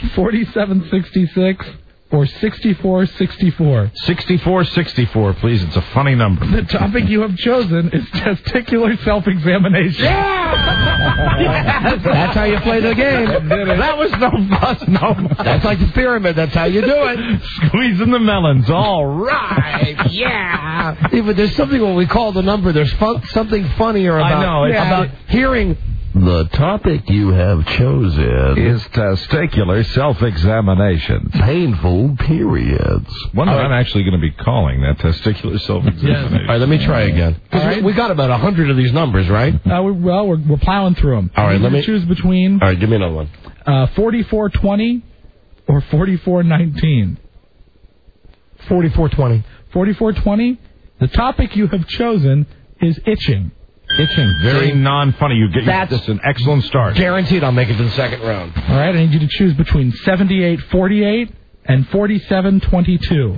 4766 or 6464. 6464, please. It's a funny number. The topic you have chosen is testicular self-examination. Yes! That's how you play the game. That was no fuss, no. That's like the pyramid. That's how you do it. Squeezing the melons. All right. Yeah. Yeah, but there's something when we call the number, there's something funnier about, about hearing the topic you have chosen is testicular self-examination. Painful periods. One I'm actually going to be calling that testicular self-examination. Yes. All right, let me try again. Right. We got about 100 of these numbers, right? We're plowing through them. All right, let me choose between. All right, give me another one. 4420 or 4419. 4420. 4420. The topic you have chosen is itching. Itching. Very non-funny. That's an excellent start. Guaranteed I'll make it to the second round. All right, I need you to choose between 7848 and 4722.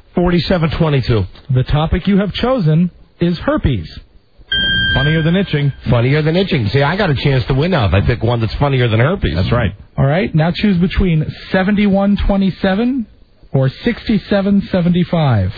4722. The topic you have chosen is herpes. Funnier than itching. Funnier than itching. See, I got a chance to win now if I pick one that's funnier than herpes. That's right. All right, now choose between 7127 or 6775.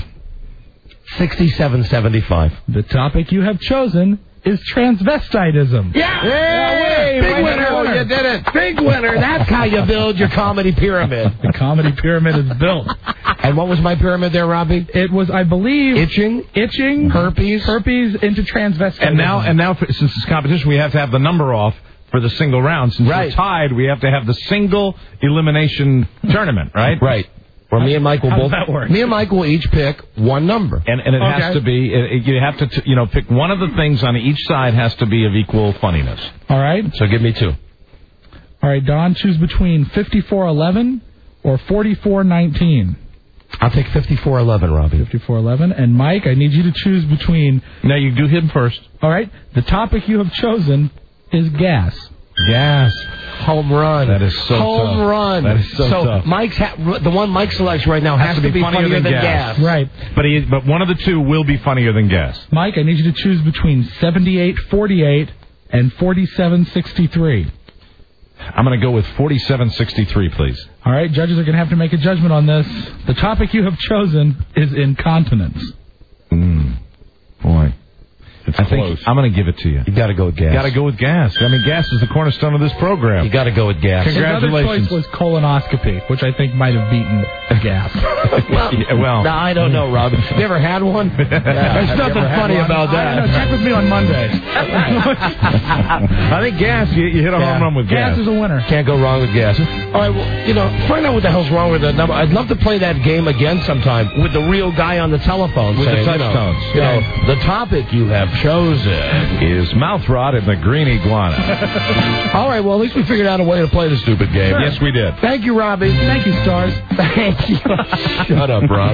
6775. The topic you have chosen is transvestitism. Yeah! Big winner! Oh, you did it! Big winner! That's how you build your comedy pyramid. The comedy pyramid is built. And what was my pyramid there, Robbie? It was, I believe... Itching? Herpes into transvestitism. And now, since it's competition, we have to have the number off for the single round. Since we're tied, we have to have the single elimination tournament, right? Right. Or me and Mike will both. That work? Me and Mike will each pick one number, and it has to be. You have to pick one of the things on each side has to be of equal funniness. All right. So give me 2. All right, Don. Choose between 5411 or 4419. I'll take 5411, Robbie. 5411. And Mike, I need you to choose between. Now you do him first. All right. The topic you have chosen is gas. Gas. Home run. That is so Home tough. run. That is so tough. Mike's the one Mike selects right now has to be funnier than gas. Right. But one of the two will be funnier than gas. Mike, I need you to choose between 7848 and 4763. I'm going to go with 4763, please. All right, judges are going to have to make a judgment on this. The topic you have chosen is incontinence. Boy. I think I'm going to give it to you. You got to go with gas. Got to go with gas. I mean, gas is the cornerstone of this program. You got to go with gas. Congratulations. His other choice was colonoscopy, which I think might have beaten gas. well, no, I don't know, Rob. You ever had one? There's nothing funny about that. I don't know. Check with me on Monday. I think gas, you hit a home run with gas. Gas is a winner. Can't go wrong with gas. All right, well, find out what the hell's wrong with the number. I'd love to play that game again sometime with the real guy on the telephone. With saying, the touchstones. The topic you have chosen is mouth rot in the green iguana. All right, well, at least we figured out a way to play the stupid game. Sure. Yes, we did. Thank you, Robbie. Thank you, Stars. Thank you. Shut up, Rob.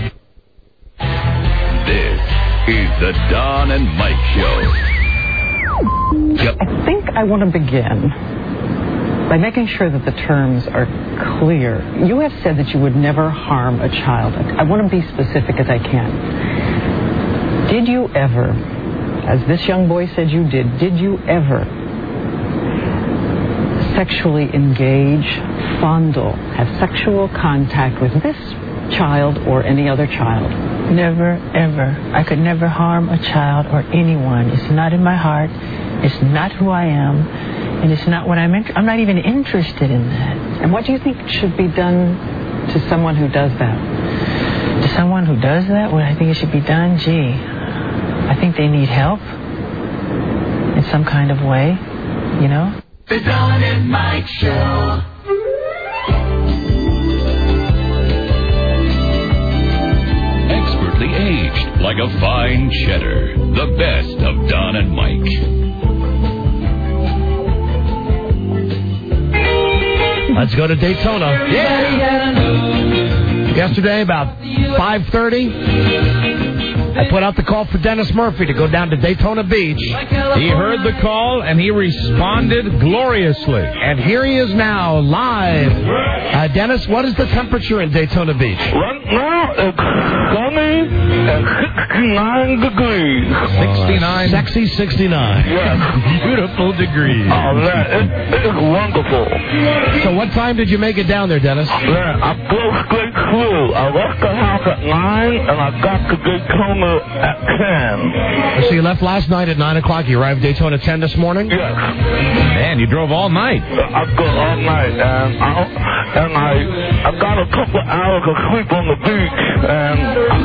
This is the Don and Mike Show. I think I want to begin by making sure that the terms are clear. You have said that you would never harm a child. I want to be specific as I can. Did you ever, as this young boy said you did you ever sexually engage, fondle, have sexual contact with this child or any other child? Never, ever. I could never harm a child or anyone. It's not in my heart. It's not who I am. And it's not what I'm not even interested in that. And what do you think should be done to someone who does that? To someone who does that, what I think it should be done? Gee, I think they need help in some kind of way, The Don and Mike Show. Expertly aged like a fine cheddar. The best of Don and Mike. Let's go to Daytona. Yeah. Yesterday, about 5:30, I put out the call for Dennis Murphy to go down to Daytona Beach. He heard the call, and he responded gloriously. And here he is now, live. Dennis, what is the temperature in Daytona Beach? Right now, it's sunny and 69 degrees. 69? Sexy 69. Yes. Beautiful degrees. Oh, man, it's wonderful. So what time did you make it down there, Dennis? Man, I go straight through. I left the house at 9, and I got to Daytona at 10. So you left last night at 9 o'clock. You arrived Daytona 10 this morning? Yes. Man, you drove all night. I drove all night, and I got a couple of hours of sleep on the beach, and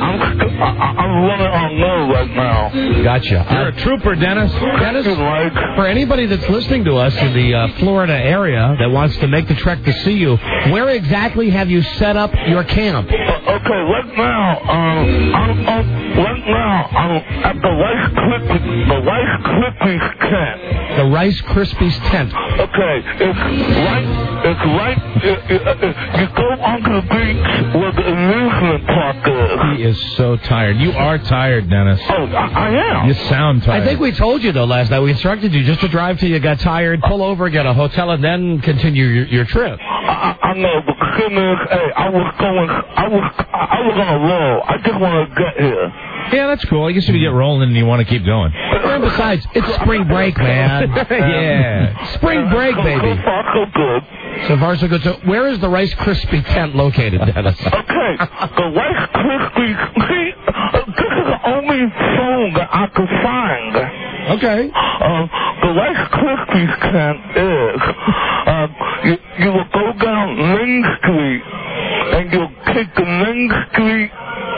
I'm running on low right now. Gotcha. You're a trooper, Dennis. Dennis, for anybody that's listening to us in the Florida area that wants to make the trek to see you, where exactly have you set up your camp? Okay, right now, I'm at the Rice Krispies tent. The Rice Krispies tent. Okay, it's right, you go onto the beach where the amusement park is. He is so tired. You are tired, Dennis. Oh, I am. You sound tired. I think we told you, though, last night. We instructed you just to drive till you got tired, pull over, get a hotel, and then continue your trip. I know, but the thing is, hey, I was on a roll. I just want to get here. Yeah, that's cool. I guess if you get rolling and you want to keep going. And besides, it's spring break, man. Yeah. Spring break, baby. So far, so good. So far, so good. So where is the Rice Krispie tent located, Dennis? Okay, the Rice Krispies, this is the only phone that I could find. Okay. The Rice Krispies tent is, you will go down Main Street, and you'll take the Main Street,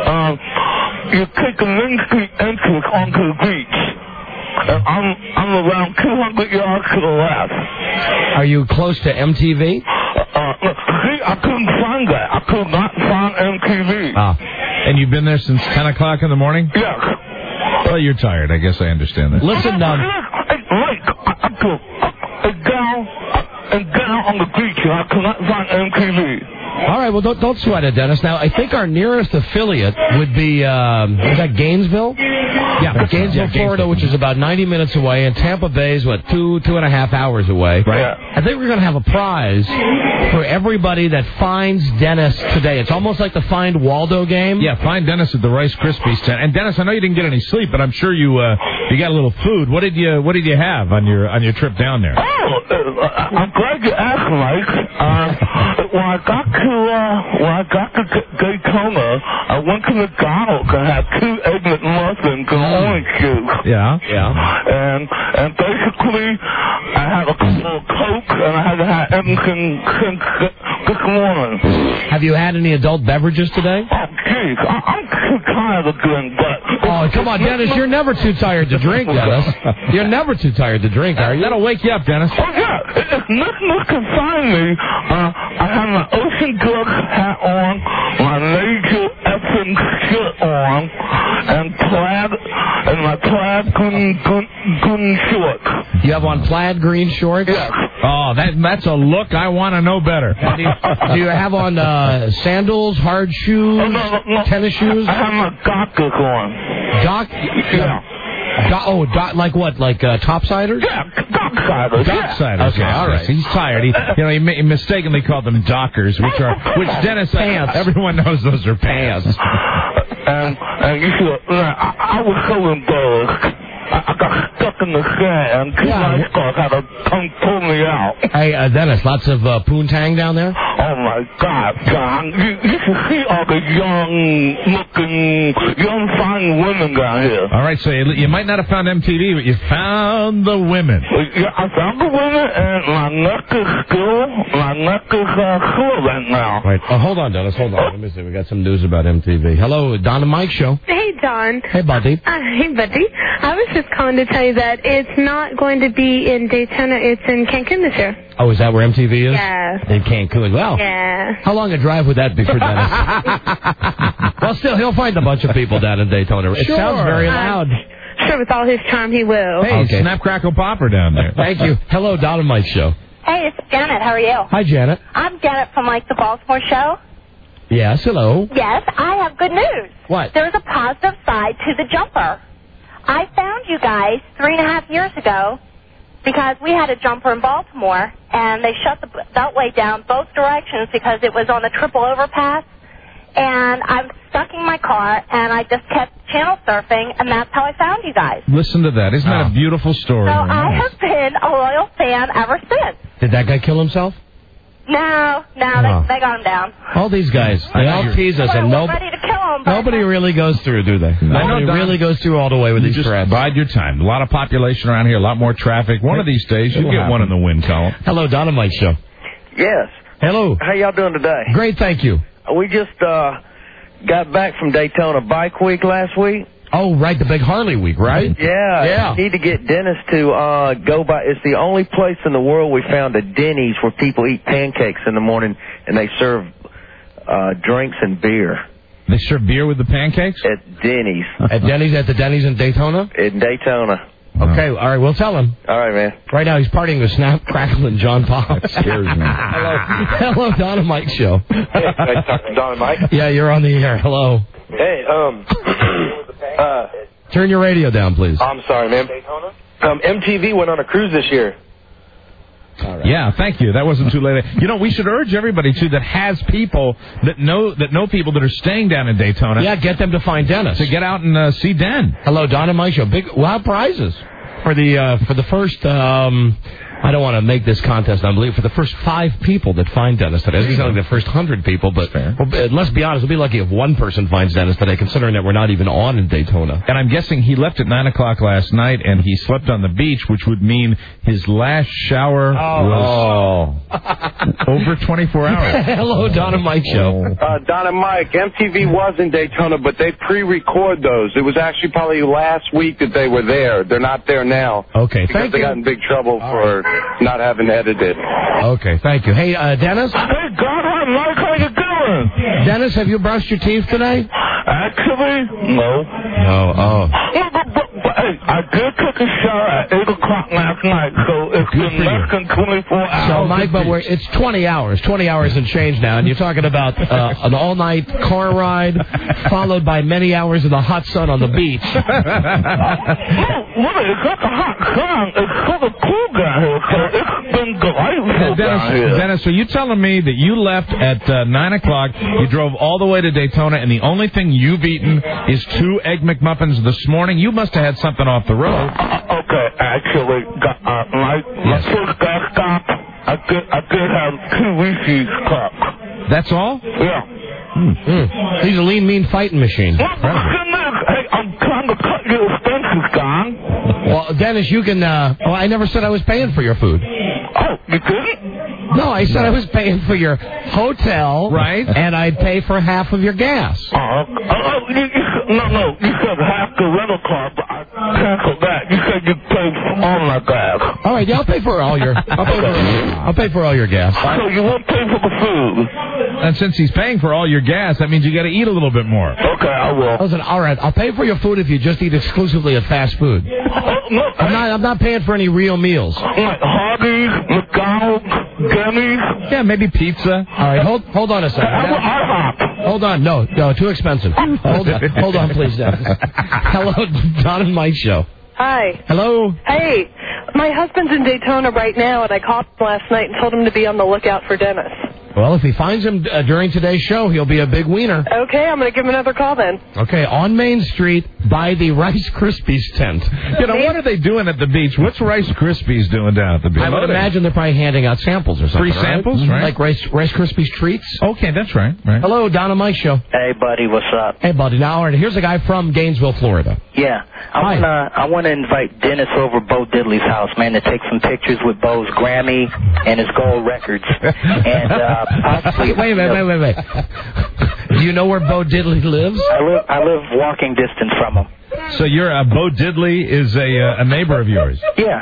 entrance onto the beach. And I'm around 200 yards to the left. Are you close to MTV? See, I couldn't find that. I could not find MTV. Ah. And you've been there since 10 o'clock in the morning? Yes. Well, you're tired. I guess I understand that. Listen, I go down on the beach, and I could not find MTV. All right, well, don't sweat it, Dennis. Now, I think our nearest affiliate would be, is that Gainesville? Yeah, Gainesville, Florida, which is about 90 minutes away, and Tampa Bay is, 2.5 hours away. Right. I think we're going to have a prize for everybody that finds Dennis today. It's almost like the Find Waldo game. Yeah, find Dennis at the Rice Krispies tent. And Dennis, I know you didn't get any sleep, but I'm sure you got a little food. What did you have on your trip down there? Oh, I'm glad you asked, Mike. When I got to Daytona, I went to McDonald's and had 2 Egg McMuffins and orange juice. Yeah. And basically, I had a couple of Coke, and I had to have everything this morning. Have you had any adult beverages today? Oh, geez, I'm too tired of doing that. Oh, come on, Dennis, you're never too tired to drink, Dennis. You're never too tired to drink, are you? That'll wake you up, Dennis. Oh, yeah. If nothing can find me, I have my Ocean Duck hat on, my major effing shit on, and my plaid green shorts. You have on plaid green shorts? Yes. Oh, that's a look I want to know better. Do you have on sandals, hard shoes, tennis shoes? I have my Dockers on. Like what? Like topsiders? Yeah, Docksiders. Docksiders. Okay, all right. He's tired. He mistakenly called them Dockers, which Dennis pants. Everyone knows those are pants. And you see, I was so embarrassed. I got stuck in the sand. Two lifeguards had to come pull me out. Hey, Dennis, lots of poontang down there? Oh, my God, John. You should see all the young, fine women down here. All right, so you might not have found MTV, but you found the women. Yeah, I found the women, and my neck is sore right now. Right. Hold on, Dennis. Hold on. Let me see. We got some news about MTV. Hello, Don and Mike Show. Hey, Don. Hey, buddy. Hey, buddy. I was just calling to tell you that it's not going to be in Daytona. It's in Cancun this year. Oh, is that where MTV is? Yeah. In Cancun. Well, yeah. How long a drive would that be for Dennis? Well, still, he'll find a bunch of people down in Daytona. It sounds very loud. Sure, with all his charm, he will. Hey, Snap, Crackle, Popper down there. Thank you. Hello, Don and Mike Show. Hey, it's Janet. How are you? Hi, Janet. I'm Janet from, the Baltimore show. Yes, hello. Yes, I have good news. What? There's a positive side to the jumper. I found you guys 3.5 years ago because we had a jumper in Baltimore, and they shut the beltway down both directions because it was on the triple overpass. And I'm stuck in my car, and I just kept channel surfing, and that's how I found you guys. Listen to that. Isn't that a beautiful story? So I have been a loyal fan ever since. Did that guy kill himself? No, they got him down. All these guys, they all tease us, and ready to kill him. Nobody really goes through, do they? Nobody really goes through all the way with these just threats. Bide your time. A lot of population around here, a lot more traffic. One of these days, you'll get one in the win column. Hello, Don and Mike Show. Yes. Hello. How y'all doing today? Great, thank you. We just got back from Daytona Bike Week last week. Oh, right, the big Harley week, right? Yeah. Need to get Dennis to go by. It's the only place in the world we found a Denny's where people eat pancakes in the morning and they serve drinks and beer. They serve beer with the pancakes? At Denny's. At the Denny's in Daytona? In Daytona. Okay, all right, we'll tell him. All right, man. Right now he's partying with Snap, Crackle, and John Pop. That scares me. Hello, Don and Mike Show. Hey, can I talk to Don and Mike? Yeah, you're on the air. Hello. Hey, Turn your radio down, please. I'm sorry, man. MTV went on a cruise this year. All right. Yeah, thank you. That wasn't too late. We should urge everybody, too, that has people that know people that are staying down in Daytona. Yeah, get them to find Dennis. To get out and see Den. Hello, Don and Mike Show. We'll have prizes for the first... I don't want to make this contest unbelievable. For the first 5 people that find Dennis today, it's not like the first 100 people, but let's be honest, we'll be lucky if one person finds Dennis today, considering that we're not even on in Daytona. And I'm guessing he left at 9 o'clock last night, and he slept on the beach, which would mean his last shower was over 24 hours. Hello, Don and Mike Show. Don and Mike, MTV was in Daytona, but they pre-record those. It was actually probably last week that they were there. They're not there now. Okay, because they got in big trouble for not having edited. Okay, thank you. Hey, Dennis? Hey, God, Mike, how you doing? Dennis, have you brushed your teeth today? Actually, no. No, Hey, I did take a shower at 8 o'clock last night, so it's been less than 24 hours. So, Mike, but it's 20 hours and change now, and you're talking about an all-night car ride followed by many hours in the hot sun on the beach. It's not the hot sun. It's sort of cool down here, so it's been delightful down here. Dennis, are you telling me that you left at 9 o'clock, you drove all the way to Daytona, and the only thing you've eaten is 2 Egg McMuffins this morning? You must have had something off the road. Okay, actually, my first gas stop, I did have 2 Reese's cups. That's all? Yeah. He's a lean, mean fighting machine. Hey, I'm trying to cut your expenses, Don. Dennis, you can. I never said I was paying for your food. Oh, you couldn't? No, I said I was paying for your hotel, right? And I'd pay for half of your gas. No, you said half the rental car, but I canceled that. You said you paid for all my gas. All right, yeah, I'll pay for all your. I'll pay for all your gas. So you won't pay for the food. And since he's paying for all your gas, that means you got to eat a little bit more. Okay, I will. Listen, all right, I'll pay for your food if you just eat exclusively at fast food. No, I'm not paying for any real meals. Like Hardee's, McDonald's, Denny's. Yeah, maybe pizza. All right, hold on a second. Hold on, no, too expensive. Hold on, please, Dennis. Hello, Don and Mike Show. Hi. Hello. Hey, my husband's in Daytona right now, and I called him last night and told him to be on the lookout for Dennis. Well, if he finds him during today's show, he'll be a big wiener. Okay, I'm going to give him another call then. Okay, on Main Street by the Rice Krispies tent. You know, what are they doing at the beach? What's Rice Krispies doing down at the beach? I would imagine they're probably handing out samples or something. Free samples, right? Like Rice Krispies treats. Okay, that's right. Hello, Don and Mike Show. Hey, buddy, what's up? Hey, buddy. Now, all right, here's a guy from Gainesville, Florida. Yeah, I want to invite Dennis over Bo Diddley's house, man, to take some pictures with Bo's Grammy and his gold records, and possibly. Wait a minute. Do you know where Bo Diddley lives? I live walking distance from him. So Bo Diddley is a neighbor of yours? Yeah.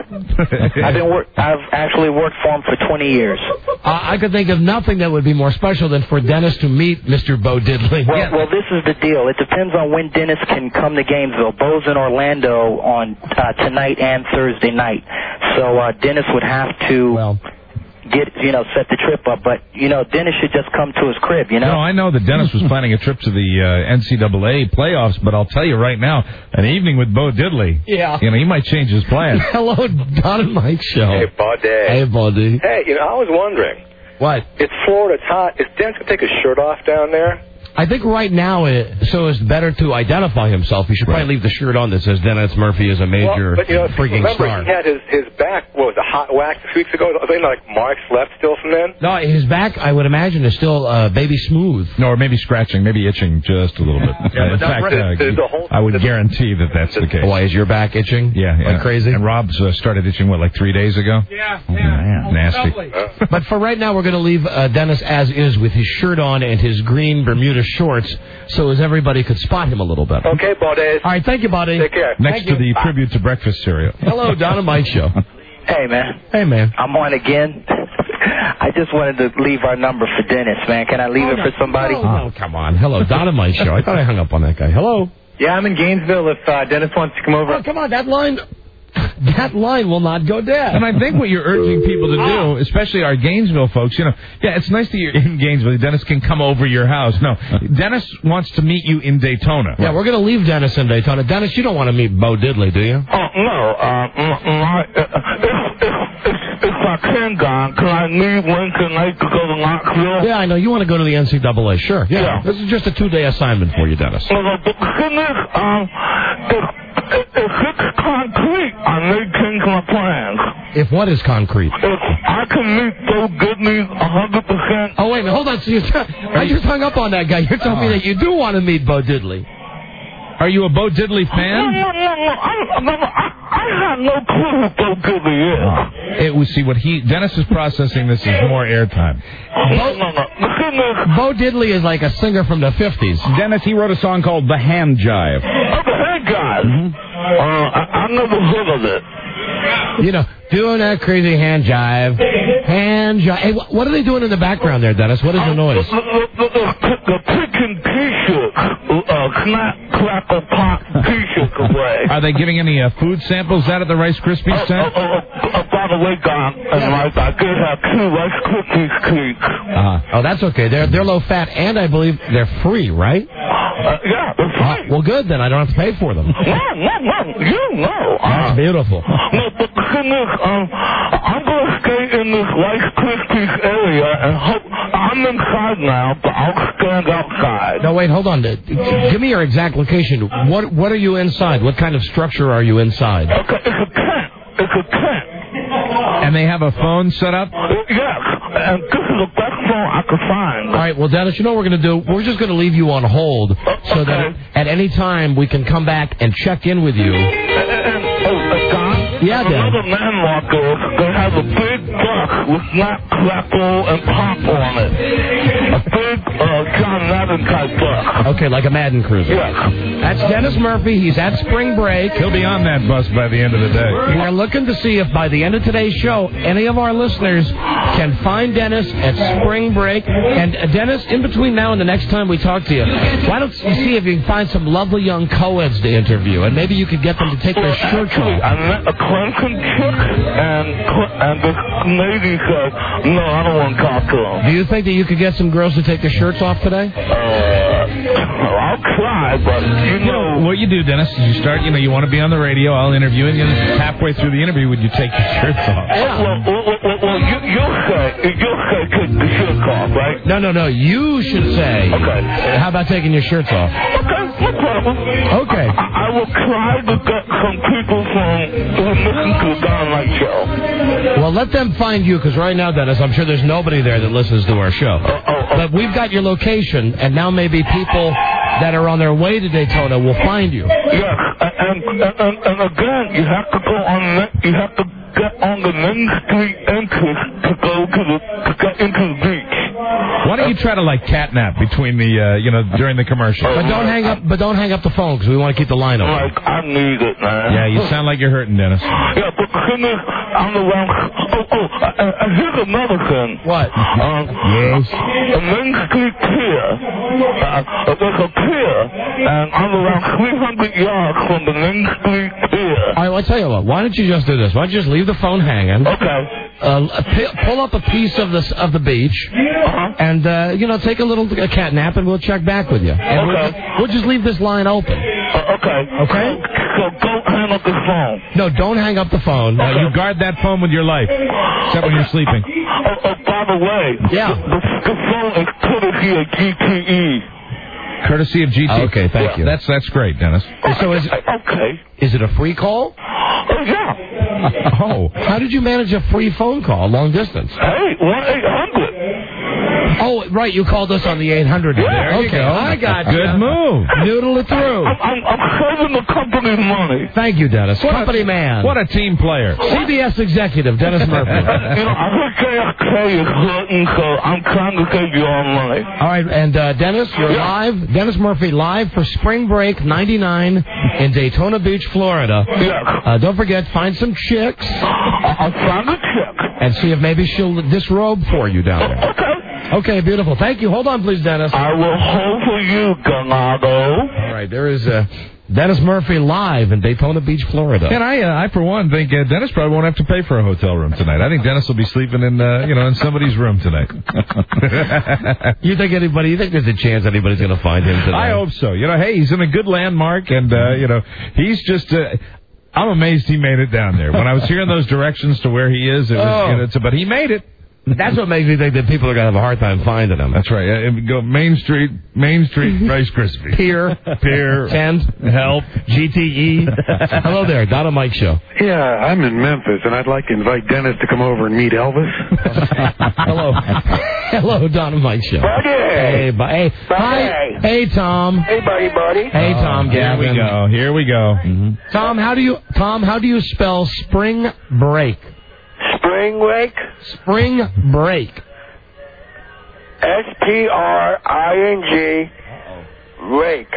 I've actually worked for him for 20 years. I could think of nothing that would be more special than for Dennis to meet Mr. Bo Diddley. Well, this is the deal. It depends on when Dennis can come to Gainesville. Bo's in Orlando on tonight and Thursday night. So Dennis would have to... set the trip up. But, Dennis should just come to his crib, No, I know that Dennis was planning a trip to the NCAA playoffs, but I'll tell you right now, an evening with Bo Diddley, he might change his plans. Hello, Don and Mike Show. Hey, Buddy. Hey, Buddy. Hey, I was wondering. What? It's Florida. It's hot. Is Dennis going to take his shirt off down there? I think right now, so it's better to identify himself. He should probably leave the shirt on that says Dennis Murphy is a major freaking remember star. He had his back, a hot wax a few weeks ago? I think marks left still from then? No, his back, I would imagine, is still baby smooth. No, or maybe scratching, maybe itching just a little bit. In fact, I would guarantee that that's the case. Why, is your back itching? Yeah. Like crazy? And Rob's started itching, 3 days ago? Yeah. Man, nasty. But for right now, we're going to leave Dennis as is with his shirt on and his green Bermuda shorts, so as everybody could spot him a little better. Okay, buddy. All right, thank you, buddy. Take care. Next to the tribute to breakfast cereal. Hello, Don and Mike Show. Hey, man. Hey, man. I'm on again. I just wanted to leave our number for Dennis, man. Can I leave it for somebody? Oh, come on. Hello, Don and Mike Show. I thought I hung up on that guy. Hello. Yeah, I'm in Gainesville if Dennis wants to come over. Oh, come on, that line will not go dead. And I think what you're urging people to do, especially our Gainesville folks, it's nice that you're in Gainesville. Dennis can come over your house. No, Dennis wants to meet you in Daytona. Yeah, we're going to leave Dennis in Daytona. Dennis, you don't want to meet Bo Diddley, do you? No. If I can I leave Wednesday night to go to Knoxville? Yeah, I know. You want to go to the NCAA. Sure. Yeah. This is just a 2-day assignment for you, Dennis. Well, the thing is, if it's concrete, I may change my plans. If what is concrete? If I can meet Bo Diddley 100%. Oh, wait a minute. Hold on. So I just hung up on that guy. You're telling me that you do want to meet Bo Diddley. Are you a Bo Diddley fan? No. I have no clue who Bo Diddley is. Dennis is processing this as more airtime. Bo Diddley is like a singer from the 50s. Dennis, he wrote a song called The Hand Jive. Oh, The Hand Jive? Mm-hmm. I never heard of it. Doing that crazy hand jive. Hand jive. Hey, what are they doing in the background there, Dennis? What is the noise? The picking T-shirts. Snap, crackle, pop T-shirts away. Are they giving any food samples out at the Rice Krispies tent? By the way, Don, I did have 2 Rice Krispies cakes. Oh, that's okay. They're low fat, and I believe they're free, right? Yeah, they're free. Well, good, then. I don't have to pay for them. No. You know. That's beautiful. No, but the thing is, I'm going to stay in this Rice Krispies area and hope I'm inside now, but I'll stand outside. No, wait, hold on. Give me your exact location. What are you inside? What kind of structure are you inside? Okay, it's a tent. And they have a phone set up? Yes, and this is the best phone I could find. All right, well, Dennis, you know what we're going to do? We're just going to leave you on hold so that at any time we can come back and check in with you. Don? Yeah, Dan. Another landmarker that has a big duck with snap, crackle, and pop on it. A big John Madden type duck. Okay, like a Madden cruiser. Yes. That's Dennis Murphy. He's at spring break. He'll be on that bus by the end of the day. We're looking to see if by the end of today's show, any of our listeners can find Dennis at spring break. And Dennis, in between now and the next time we talk to you, why don't you see if you can find some lovely young co-eds to interview, and maybe you could get them to take their shirts off. I met a Clemson chick, and this lady said, no, I don't want to talk to him. Do you think that you could get some girls to take their shirts off today? I'll try, but you know what you do, Dennis, is you start, you want to be on the radio, I'll interview you, and halfway through the interview, would you take your shirts off? Well, you'll say take the shirts off, right? No. You should say. Okay. How about taking your shirts off? Okay, no problem. Okay. I will try to get some people who listen to the Don Light Show. Well, let them find you, because right now, Dennis, I'm sure there's nobody there that listens to our show. But we've got your location, and now maybe people that are on their way to Daytona will find you. Yes, and again, you have to go on. You have to get on the Main Street entrance to go to get into the beach. Why don't you try to catnap between the during the commercial? But don't hang up. But don't hang up the phone, because we want to keep the line open. I need it, man. Yeah, you sound like you're hurting, Dennis. Yeah, but the thing is, I'm around. Here's another thing. What? Yes. The Main Street Pier. There's a pier, and I'm around 300 yards from the Main Street Pier. All right, well, I'll tell you what. Why don't you just do this? Why don't you just leave the phone hanging? Okay. Pull up a piece of the beach, and take a little cat nap, and we'll check back with you. And we'll just leave this line open. Okay. Okay. So don't hang up the phone. No, don't hang up the phone. You guard that phone with your life, except when you're sleeping. By the way, yeah, the phone is courtesy of GTE. Courtesy of GTE. Okay, thank you. That's great, Dennis. So is it a free call? Yeah. Oh, how did you manage a free phone call, long distance? Hey, 1-800. Oh, right, you called us on the 800. Yeah, there you go. I got you. Good move. Noodle it through. I'm saving the company money. Thank you, Dennis. Company man. What a team player. CBS executive, Dennis Murphy. I heard JFK is hurting, so I'm trying to save you all money. All right, and Dennis, you're live. Dennis Murphy live for Spring Break 99 in Daytona Beach, Florida. Yeah. Don't forget, find some chicks. I'll find a chick. And see if maybe she'll disrobe for you down there. Okay. Okay, beautiful. Thank you. Hold on, please, Dennis. I will hold for you, Ganado. All right, there is Dennis Murphy live in Daytona Beach, Florida. And I for one, think Dennis probably won't have to pay for a hotel room tonight. I think Dennis will be sleeping in, in somebody's room tonight. You think there's a chance anybody's going to find him tonight? I hope so. Hey, he's in a good landmark, and, he's just... I'm amazed he made it down there. When I was hearing those directions to where he is, it was, but he made it. That's what makes me think that people are going to have a hard time finding him. That's right. Go Main Street, Rice Krispies. Pier, 10, help, GTE. Hello there, Don and Mike Show. Yeah, I'm in Memphis, and I'd like to invite Dennis to come over and meet Elvis. Hello, Don and Mike Show. Buddy. Hey, hi. Hey, Tom. Hey, buddy. Hey, Tom. Gavin. Here we go. Mm-hmm. Tom, how do you spell spring break? Spring break? Spring break. SPRING rake.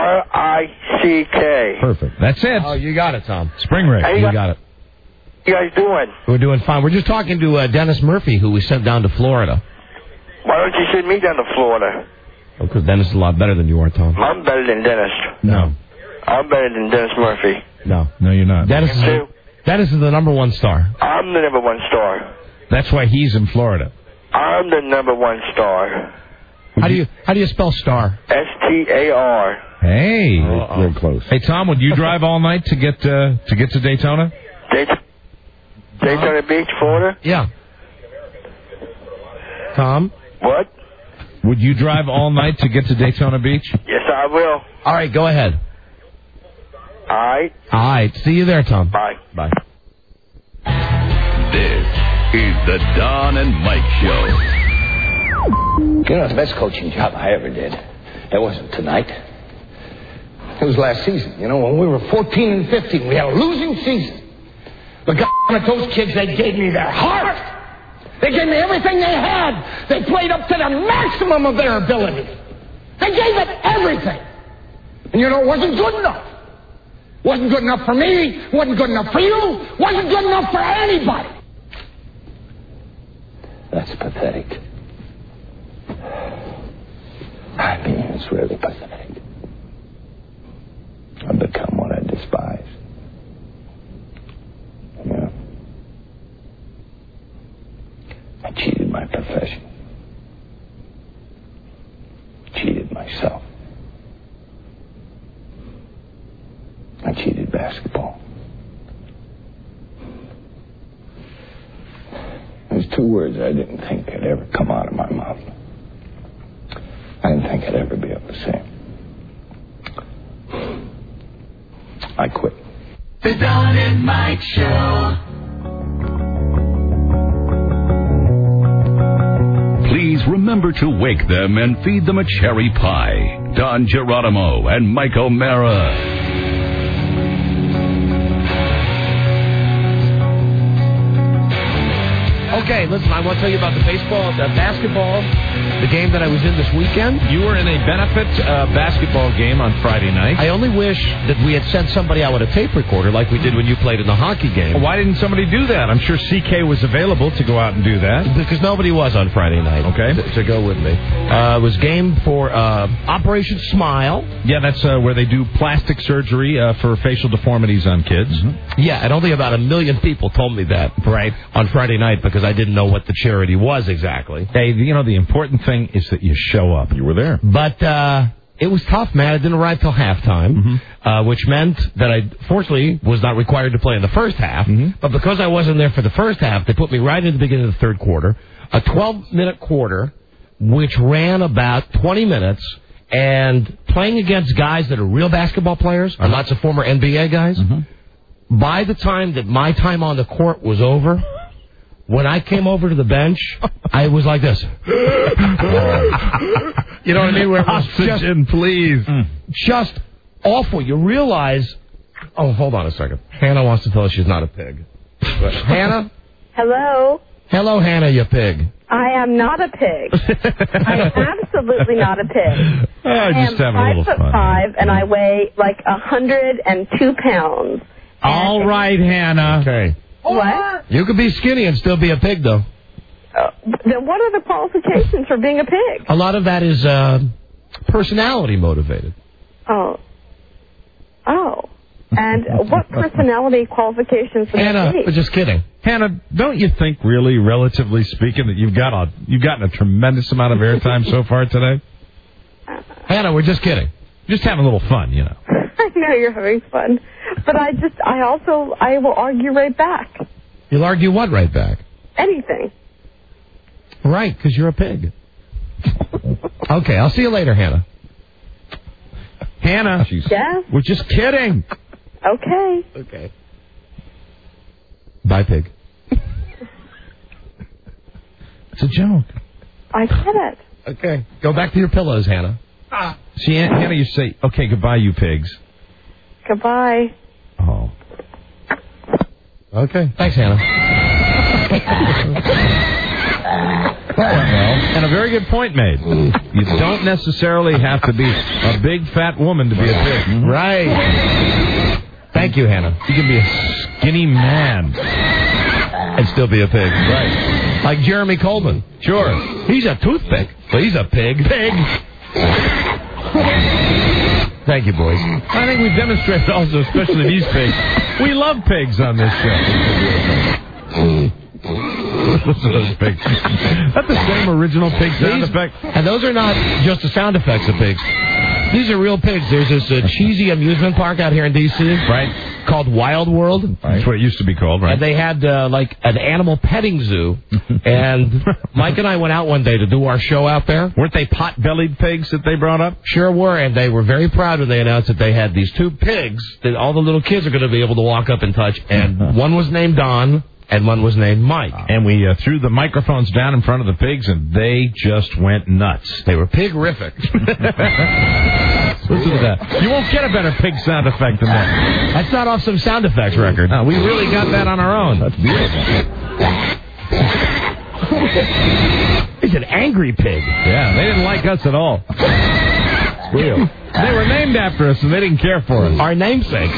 RICK. Perfect. That's it. Oh, you got it, Tom. Spring rake. Hey, you got it. How you guys doing? We're doing fine. We're just talking to Dennis Murphy, who we sent down to Florida. Why don't you send me down to Florida? Oh, because Dennis is a lot better than you are, Tom. I'm better than Dennis. No. I'm better than Dennis Murphy. No, you're not. Dennis is the number one star. I'm the number one star. That's why he's in Florida. I'm the number one star. How do you spell star? STAR. Hey, you're close. Hey, Tom, would you drive all night to get to Daytona? Daytona Beach, Florida? Yeah. Tom? What? Would you drive all night to get to Daytona Beach? Yes, I will. All right, go ahead. All right. See you there, Tom. Bye. Bye. This is the Don and Mike Show. The best coaching job I ever did. It wasn't tonight. It was last season. When we were 14 and 15, we had a losing season. But those kids, they gave me their heart. They gave me everything they had. They played up to the maximum of their ability. They gave it everything. And you know, it wasn't good enough. Wasn't good enough for me. Wasn't good enough for you. Wasn't good enough for anybody. That's pathetic. I mean, it's really pathetic. I've become what I despise. Yeah. I cheated my profession. Cheated myself. I cheated basketball. There's two words I didn't think could ever come out of my mouth. I didn't think I'd ever be able to say them. I quit. The Don and Mike Show. Please remember to wake them and feed them a cherry pie. Don Geronimo and Mike O'Mara. Okay, listen, I want to tell you about the basketball, the game that I was in this weekend. You were in a benefit basketball game on Friday night. I only wish that we had sent somebody out with a tape recorder like we did when you played in the hockey game. Well, why didn't somebody do that? I'm sure CK was available to go out and do that. Because nobody was on Friday night. Okay. To go with me. It was game for Operation Smile. Yeah, that's where they do plastic surgery for facial deformities on kids. Mm-hmm. Yeah, and only about 1 million people told me that on Friday night because I didn't know what the charity was exactly. Hey, you know, the important thing is that you show up. You were there. But it was tough, man. I didn't arrive till halftime, which meant that I, fortunately, was not required to play in the first half. But because I wasn't there for the first half, they put me right in the beginning of the third quarter, a 12-minute quarter, which ran about 20 minutes, and playing against guys that are real basketball players, and lots of former NBA guys, by the time that my time on the court was over, when I came over to the bench, I was like this. You know what I mean? Where it was Oxygen, please. Just awful. You realize... Oh, hold on a second. Hannah wants to tell us she's not a pig. Hannah? Hello? Hello, Hannah, you pig. I am not a pig. I am absolutely not a pig. I just having a little fun. 5'5", and I weigh like 102 pounds. All right, Hannah. Okay. What? You could be skinny and still be a pig, though. Then what are the qualifications for being a pig? A lot of that is personality motivated. Oh. And what personality qualifications for Hannah, that? just kidding. Hannah, don't you think, really, relatively speaking, that you've gotten a tremendous amount of airtime so far today? Hannah, we're just kidding. Just having a little fun, you know. I know you're having fun. But I will argue right back. You'll argue what right back? Anything. Right, because you're a pig. Okay, I'll see you later, Hannah. Hannah, yeah? We're just kidding. Okay. Bye, pig. It's a joke. I get it. Okay, go back to your pillows, Hannah. See, Hannah, you say, okay, goodbye, you pigs. Goodbye. Oh. Okay. Thanks, Hannah. And a very good point made. You don't necessarily have to be a big, fat woman to be a pig. Right. Thank you, Hannah. You can be a skinny man and still be a pig. Right. Like Jeremy Coleman. Sure. He's a toothpick, but he's a pig. Thank you, boys. I think we've demonstrated also, especially these pigs, we love pigs on this show. Listen to those pigs. That's the same original pig sound effect. And those are not just the sound effects of pigs. These are real pigs. There's this cheesy amusement park out here in D.C. Right. Called Wild World. Right. That's what it used to be called, right? And they had like an animal petting zoo. And Mike and I went out one day to do our show out there. Weren't they pot-bellied pigs that they brought up? Sure were. And they were very proud when they announced that they had these two pigs that all the little kids are going to be able to walk up and touch. And one was named Don. And one was named Mike. And we threw the microphones down in front of the pigs, and they just went nuts. They were pig-rific. It was listen to that. You won't get a better pig sound effect than that. That's not off some sound effects record. No, we really got that on our own. That's beautiful. He's an angry pig. Yeah, they didn't like us at all. Real. They were named after us, and they didn't care for us. Our namesake.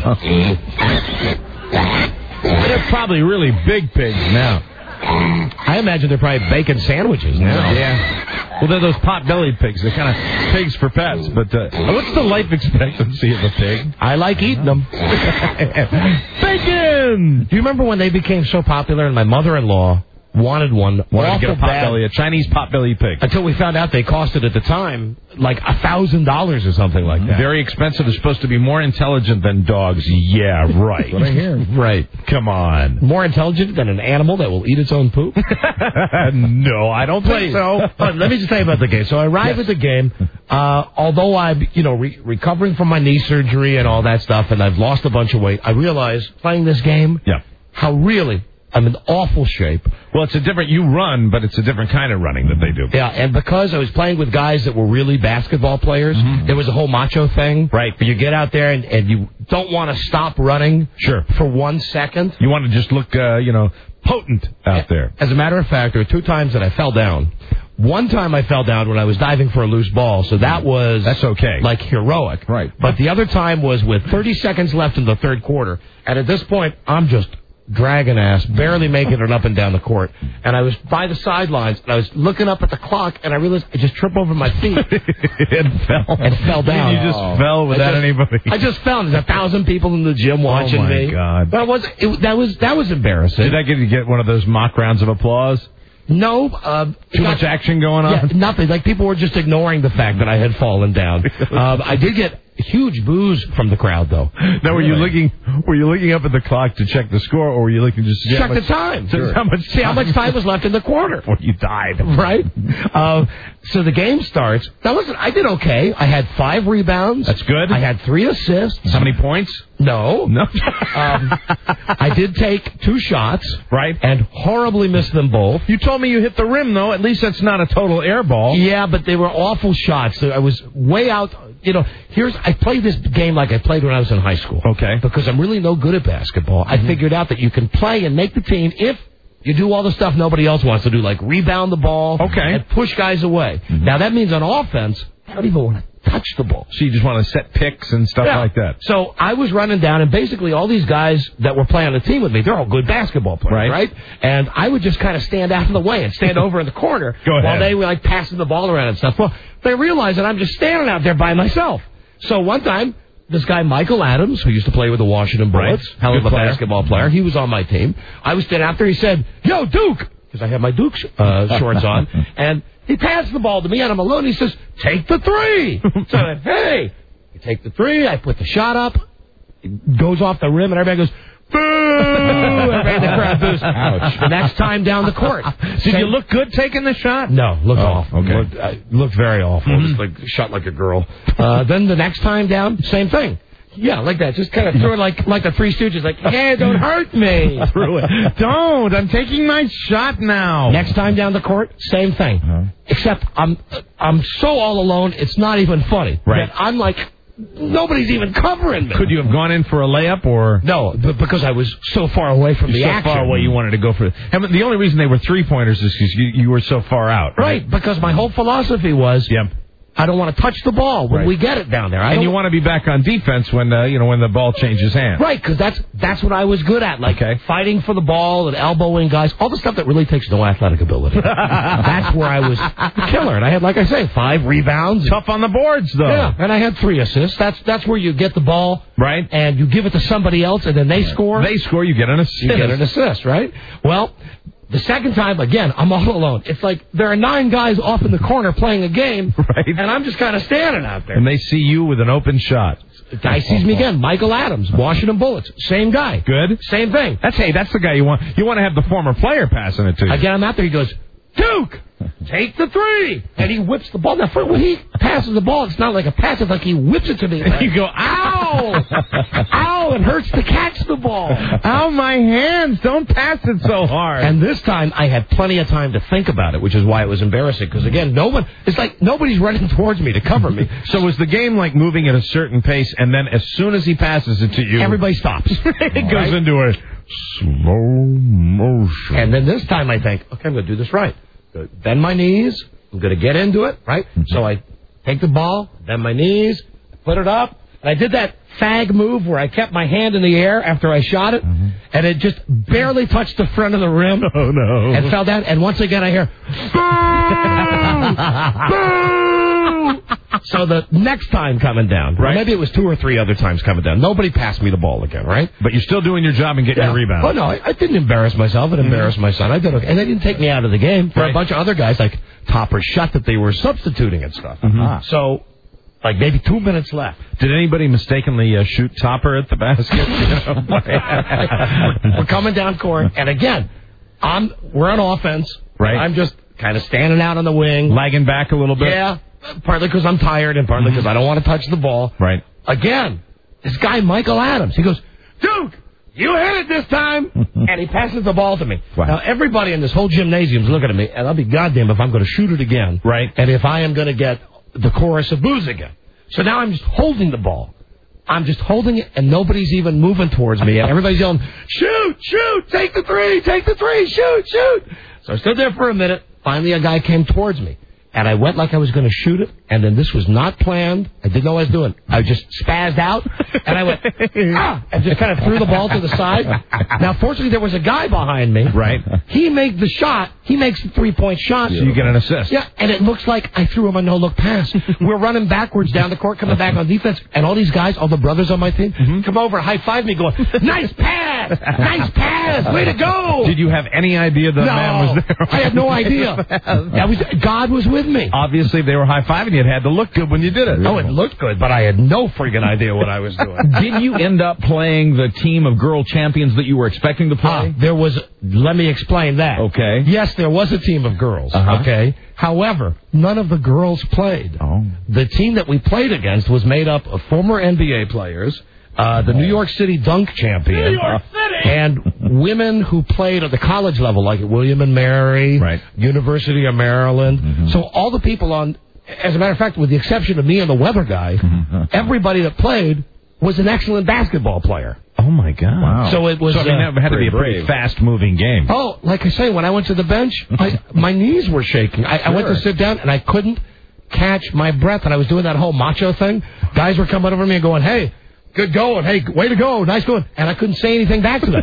They're probably really big pigs now. I imagine they're probably bacon sandwiches now. Yeah. Well, they're those pot-bellied pigs. They're kind of pigs for pets. But what's the life expectancy of a pig? I like eating them. Bacon! Do you remember when they became so popular and my mother-in-law wanted one? Wanted to get a potbelly, a Chinese potbelly pig. Until we found out they costed at the time like $1,000 or something like that. Very expensive. They're supposed to be more intelligent than dogs. Yeah, right. That's what I hear. Right. Come on. More intelligent than an animal that will eat its own poop? No, I don't think so. But let me just tell you about the game. So I arrived at the game. Although I'm, recovering from my knee surgery and all that stuff, and I've lost a bunch of weight, I realized playing this game, how really I'm in awful shape. Well, you run, but it's a different kind of running that they do. Yeah, and because I was playing with guys that were really basketball players, there was a whole macho thing. Right. Where you get out there and you don't want to stop running for 1 second. You want to just look, potent out there. As a matter of fact, there were 2 times that I fell down. One time I fell down when I was diving for a loose ball, so that's okay. Like heroic. Right. But the other time was with 30 seconds left in the third quarter, and at this point, I'm just dragging ass, barely making it up and down the court. And I was by the sidelines, and I was looking up at the clock, and I realized I just tripped over my feet. And fell down. You just fell without anybody. I just fell. There's 1,000 people in the gym watching me. Oh, my God. But that was embarrassing. Did I get one of those mock rounds of applause? No. Too much action going on? Yeah, nothing. Like, people were just ignoring the fact that I had fallen down. I did get huge boos from the crowd, though. Now, were you looking up at the clock to check the score, or were you looking just to check the time? Sure. How much time was left in the quarter before you died? Right. So the game starts. Now, listen, I did okay. I had 5 rebounds. That's good. I had 3 assists. How many points? No. I did take 2 shots. Right. And horribly missed them both. You told me you hit the rim, though. At least that's not a total air ball. Yeah, but they were awful shots. I was way out. I played this game like I played when I was in high school. Okay. Because I'm really no good at basketball. I figured out that you can play and make the team if you do all the stuff nobody else wants to do, like rebound the ball and push guys away. Now, that means on offense, I don't even want to touch the ball. So you just want to set picks and stuff like that. So I was running down, and basically all these guys that were playing on the team with me, they're all good basketball players, right? And I would just kind of stand out in the way and stand over in the corner while they were like passing the ball around and stuff. Well, they realized that I'm just standing out there by myself. So one time, this guy, Michael Adams, who used to play with the Washington Bullets, hell of a basketball player, he was on my team. I was standing out there, he said, "Yo, Duke!" Because I had my Duke shorts on. And he passed the ball to me, and I'm alone. He says, "Take the 3." So I went, "Hey." I take the 3, I put the shot up, it goes off the rim, and everybody goes, "Boo!" Everybody in the crowd boos. Ouch. The next time down the court. Did you look good taking the shot? No, looked awful. Okay. Looked very awful. Just shot like a girl. Then the next time down, same thing. Yeah, like that. Just kind of threw it like the Three Stooges. Like, yeah, don't hurt me. Threw it. Don't. I'm taking my shot now. Next time down the court, same thing. Except I'm so all alone, it's not even funny. Right. That I'm like, nobody's even covering me. Could you have gone in for a layup or? No, because I was so far away from the action. So far away you wanted to go for it. And the only reason they were 3-pointers is because you were so far out. Right, because my whole philosophy was, I don't want to touch the ball when we get it down there. And you want to be back on defense when when the ball changes hands. Right, because that's what I was good at, like fighting for the ball and elbowing guys, all the stuff that really takes no athletic ability. That's where I was the killer. And I had, like I say, 5 rebounds. Tough on the boards, though. Yeah, and I had 3 assists. That's where you get the ball, right, and you give it to somebody else, and then they score. They score, you get an assist. You get an assist, right? Well, the second time, again, I'm all alone. It's like there are 9 guys off in the corner playing a game, and I'm just kind of standing out there. And they see you with an open shot. The guy sees me again. Michael Adams, Washington Bullets. Same guy. Good. Same thing. That's the guy you want. You want to have the former player passing it to you. Again, I'm out there. He goes, "Duke, take the 3." And he whips the ball. Now, when he passes the ball, it's not like a pass. It's like he whips it to me. You go, "Ow!" ow! Ow, it hurts to catch the ball. Ow, my hands. Don't pass it so hard. And this time, I had plenty of time to think about it, which is why it was embarrassing. Because, again, it's like nobody's running towards me to cover me. So was the game like moving at a certain pace, and then as soon as he passes it to you... Everybody stops. It goes into a slow motion. And then this time I think, okay, I'm going to do this right. Bend my knees. I'm going to get into it, right? Mm-hmm. So I take the ball, bend my knees, put it up. And I did that fag move where I kept my hand in the air after I shot it, and it just barely touched the front of the rim. Oh, no. And fell down. And once again I hear, boo! Boo! So the next time coming down, right? Maybe it was 2 or 3 other times coming down, nobody passed me the ball again, right? But you're still doing your job and getting your rebound. Oh, no, I didn't embarrass myself. It embarrassed my son. I did okay. And they didn't take me out of the game. There were a bunch of other guys like Topper Shut that they were substituting and stuff. So... like maybe 2 minutes left. Did anybody mistakenly shoot Topper at the basket? We're coming down court, and again, we're on offense. Right. I'm just kind of standing out on the wing. Lagging back a little bit? Yeah, partly because I'm tired and partly because I don't want to touch the ball. Right. Again, this guy, Michael Adams, he goes, Duke, you hit it this time. And he passes the ball to me. Wow. Now, everybody in this whole gymnasium's looking at me, and I'll be goddamn if I'm going to shoot it again. Right. And if I am going to get the chorus of boos again. So now I'm just holding the ball. I'm just holding it, and nobody's even moving towards me. And everybody's yelling, shoot, shoot, take the three, shoot, shoot. So I stood there for a minute. Finally, a guy came towards me. And I went like I was going to shoot it, and then this was not planned. I didn't know what I was doing. I just spazzed out, and I went, and just kind of threw the ball to the side. Now, fortunately, there was a guy behind me. Right. He made the shot. He makes the 3-point shot. So you get an assist. Yeah, and it looks like I threw him a no-look pass. We're running backwards down the court, coming back on defense, and all these guys, all the brothers on my team, come over and high-five me going, nice pass! Nice pass! Way to go! Did you have any idea the man was there? I had no idea. God was with me. Obviously, if they were high-fiving you, it had to look good when you did it. Oh, it looked good, but I had no freaking idea what I was doing. Did you end up playing the team of girl champions that you were expecting to play? Let me explain that. Okay. Yes, there was a team of girls, okay? However, none of the girls played. Oh. The team that we played against was made up of former NBA players, the New York City dunk champion, and women who played at the college level, like at William and Mary, University of Maryland. So all the people as a matter of fact, with the exception of me and the weather guy, everybody that played was an excellent basketball player. Oh, my God. Wow. So it was... So, I mean, that had to be a pretty fast-moving game. Oh, like I say, when I went to the bench, my knees were shaking. I went to sit down, and I couldn't catch my breath, and I was doing that whole macho thing. Guys were coming over me and going, hey, good going. Hey, way to go. Nice going. And I couldn't say anything back to them.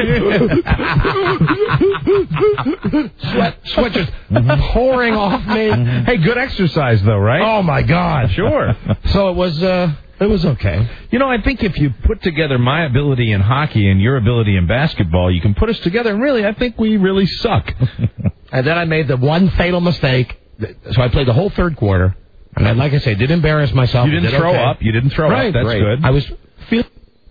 Sweat just pouring off me. Hey, good exercise, though, right? Oh, my God. Sure. So it was okay. You know, I think if you put together my ability in hockey and your ability in basketball, you can put us together, and really, I think we really suck. And then I made the one fatal mistake. So I played the whole third quarter. And then, like I say, did embarrass myself. You didn't throw up. You didn't throw up. That's good. I was feeling...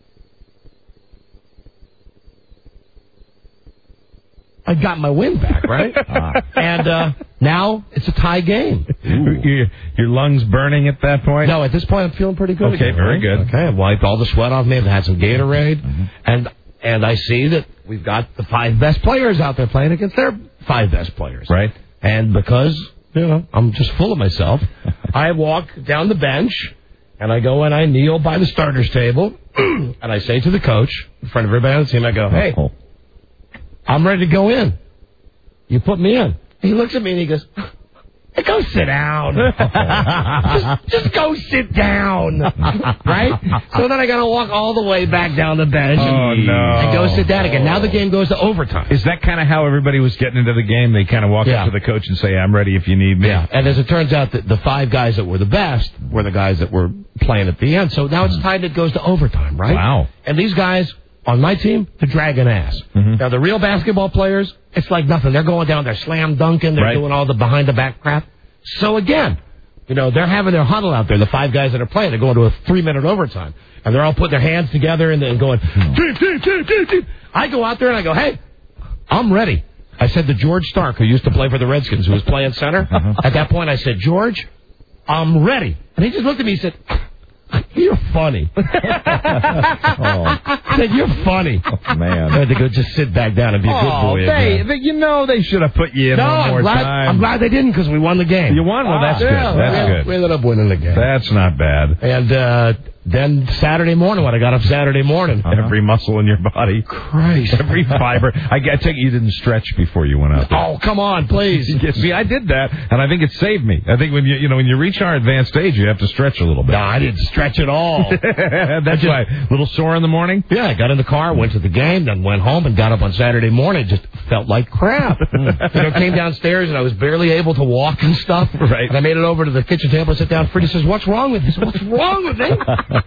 I got my wind back, right? And now it's a tie game. Your lungs burning at that point? No, at this point I'm feeling pretty good. Okay, again, very right? good. Okay, I've wiped all the sweat off me. I've had some Gatorade. And I see that we've got the 5 best players out there playing against their 5 best players. Right. And because, I'm just full of myself, I walk down the bench, and I go and I kneel by the starters table, and I say to the coach, in front of everybody on the team, I go, hey, I'm ready to go in. You put me in. He looks at me and he goes, hey, go sit down. just go sit down. Right? So then I got to walk all the way back down the bench and go sit down again. Now the game goes to overtime. Is that kind of how everybody was getting into the game? They kind of walk up to the coach and say, I'm ready if you need me. Yeah, and as it turns out, the 5 guys that were the best were the guys that were playing at the end. So now it's tied. It goes to overtime, right? Wow. And these guys... on my team, they're dragging ass. Now, the real basketball players, it's like nothing. They're going down, they're slam dunking, they're doing all the behind-the-back crap. So, again, they're having their huddle out there, the 5 guys that are playing. They're going to a 3-minute overtime. And they're all putting their hands together and going, team. I go out there and I go, hey, I'm ready. I said to George Stark, who used to play for the Redskins, who was playing center. At that point, I said, George, I'm ready. And he just looked at me and said, You're funny. I said, you're funny. Oh, man. I had to go just sit back down and be a good boy. They should have put you in one more time. I'm glad they didn't because we won the game. You won? Well, that's good. That's good. We ended up winning the game. That's not bad. And then Saturday morning, when I got up Saturday morning. Every muscle in your body. Christ. Every fiber. I take it you didn't stretch before you went out there. Oh, come on, please. See, I did that, and I think it saved me. I think when you reach our advanced age, you have to stretch a little bit. No, I didn't stretch at all. That's why. A little sore in the morning? Yeah, I got in the car, went to the game, then went home and got up on Saturday morning. Just felt like crap. Came downstairs, and I was barely able to walk and stuff. Right. And I made it over to the kitchen table and sit down. Freddie says, what's wrong with you? I said, what's wrong with me?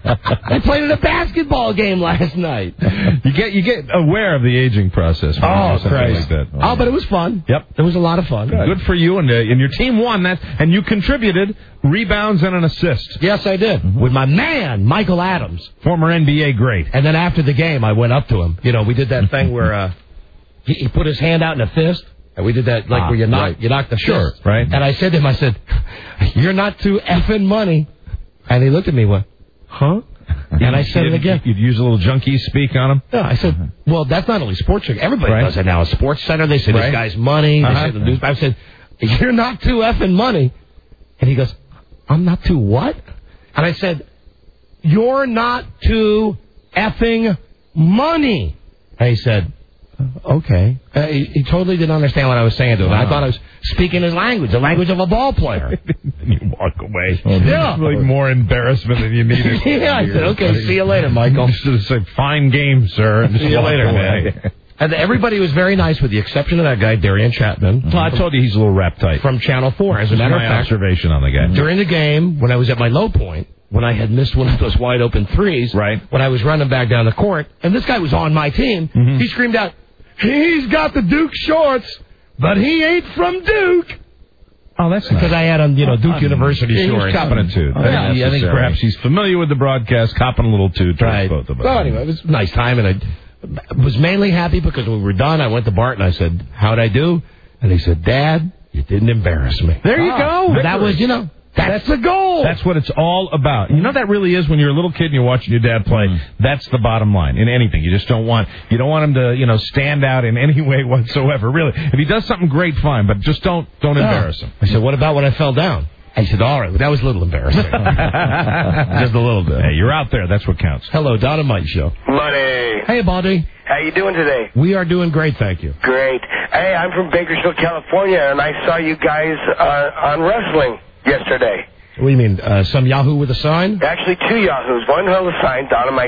I played in a basketball game last night. You get aware of the aging process. Oh, Christ. Like that. Oh, but it was fun. Yep. It was a lot of fun. Good for you, and your team won that, and you contributed rebounds and an assist. Yes, I did. With my man, Michael Adams. Former NBA great. And then after the game, I went up to him. We did that thing where he put his hand out in a fist. And we did that, where you knock the fist. Right. And I said to him, you're not too effing money. And he looked at me and went, huh? And I said it again. You'd use a little junkie speak on him? Yeah, I said, well, that's not only sports. Everybody does it now. A Sports Center, they say this guy's money. They say the news. I said, you're not too effing money. And he goes, I'm not too what? And I said, you're not too effing money. And he said, okay. He totally didn't understand what I was saying to him. I thought I was speaking his language, the language of a ball player. And you walk away. Yeah. Like more embarrassment than you needed. Yeah, I said, okay, see you later, Michael. You should have said, fine game, sir. And see you later, man. And everybody was very nice with the exception of that guy, Darian Chapman. Well, I told you he's a little rap tight. From Channel 4. As a matter of fact, observation on the guy. During the game, when I was at my low point, when I had missed one of those wide open threes, when I was running back down the court, and this guy was on my team, he screamed out, he's got the Duke shorts, but he ain't from Duke. Oh, that's nice. Because I had on, Duke University shorts. He's copping a toot. I think perhaps he's familiar with the broadcast, copping a little toot. Right. Both of us. Well, anyway, it was a nice time, and I was mainly happy because when we were done, I went to Bart and I said, how'd I do? And he said, Dad, you didn't embarrass me. There you go. That was, that's the goal. That's what it's all about. That really is when you're a little kid and you're watching your dad play. That's the bottom line in anything. You just don't want him to, stand out in any way whatsoever. Really, if he does something great, fine, but just don't embarrass him. I said, what about when I fell down? I said, all right, that was a little embarrassing. Just a little bit. Hey, you're out there. That's what counts. Hello, Don and Mike Show. Buddy. Hey, buddy. How you doing today? We are doing great, thank you. Great. Hey, I'm from Bakersfield, California, and I saw you guys on wrestling yesterday. What do you mean, some Yahoo with a sign? Actually, two Yahoos. One held a sign, Don and Mike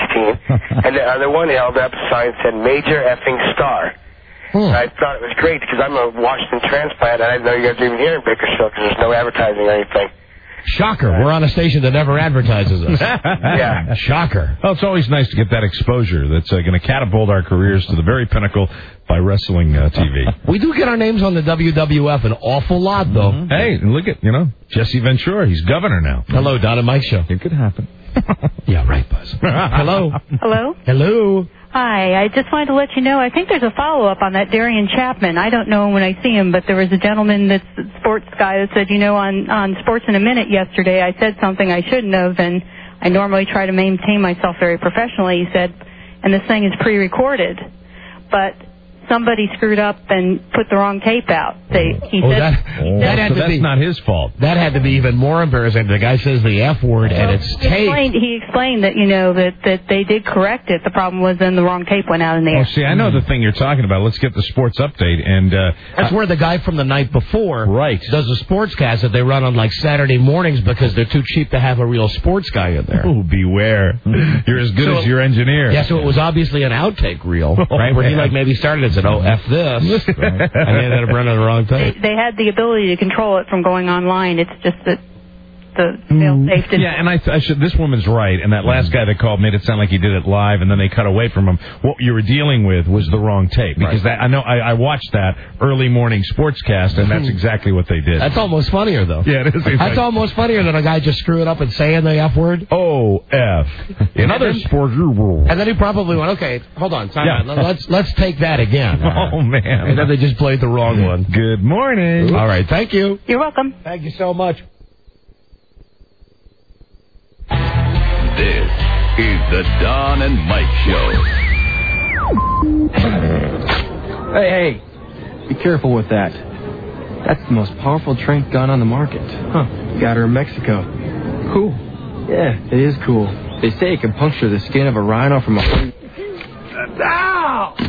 316, and the other one held up a sign that said Major Effing Star. I thought it was great because I'm a Washington transplant, and I didn't know you guys were even here in Bakersfield because there's no advertising or anything. Shocker. We're on a station that never advertises us. Yeah. Shocker. Well, it's always nice to get that exposure that's going to catapult our careers to the very pinnacle by wrestling TV. We do get our names on the WWF an awful lot, though. Hey, look at, Jesse Ventura. He's governor now. Hello, Don and Mike Show. It could happen. Yeah, right, Buzz. Hello. Hello? Hello. Hi, I just wanted to let you know, I think there's a follow-up on that Darian Chapman. I don't know him when I see him, but there was a gentleman that's a sports guy that said, on Sports in a Minute yesterday, I said something I shouldn't have, and I normally try to maintain myself very professionally. He said, and this thing is pre-recorded, but somebody screwed up and put the wrong tape out. That's not his fault. That had to be even more embarrassing. The guy says the F word and it's taped. He explained that, that they did correct it. The problem was then the wrong tape went out in the air. Oh, see, I know the thing you're talking about. Let's get the sports update. And that's where the guy from the night before does a sportscast that they run on like Saturday mornings because they're too cheap to have a real sports guy in there. Oh, beware. You're as good as your engineer. Yeah, so it was obviously an outtake reel, right? Where he maybe started and said, oh, F this. And they ended up running the wrong tape. They had the ability to control it from going online. It's just that the fail-safe didn't. Yeah, and I should. This woman's right, and that last guy that called made it sound like he did it live, and then they cut away from him. What you were dealing with was the wrong tape, because I watched that early morning sportscast, and that's exactly what they did. That's almost funnier, though. Yeah, it is. That's almost funnier than a guy just screwing up and saying the F word. Oh, F. In other sports, and then he probably went, okay, hold on, time out. Let's take that again. Oh, man. And then they just played the wrong one. Good morning. All right, thank you. You're welcome. Thank you so much. is the Don and Mike Show. Hey, be careful with that. That's the most powerful trank gun on the market. Huh. Got her in Mexico. Cool. Yeah, it is cool. They say it can puncture the skin of a rhino from a... Ow!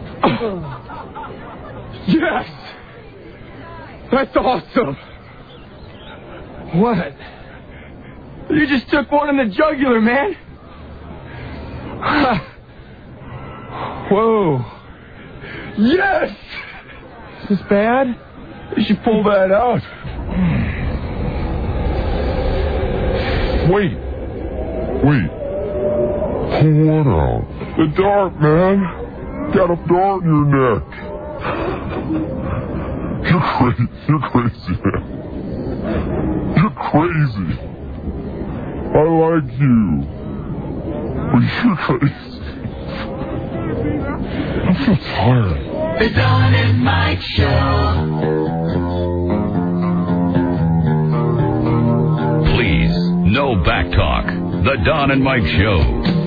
Yes! That's awesome! What? You just took one in the jugular, man! Whoa! Yes! Is this bad? You should pull that out. Wait. Pull what out? The dart, man. Got a dart in your neck. You're crazy, man. You're crazy. I like you. But you're crazy. I feel tired. The Don and Mike Show. Please, no back talk. The Don and Mike Show.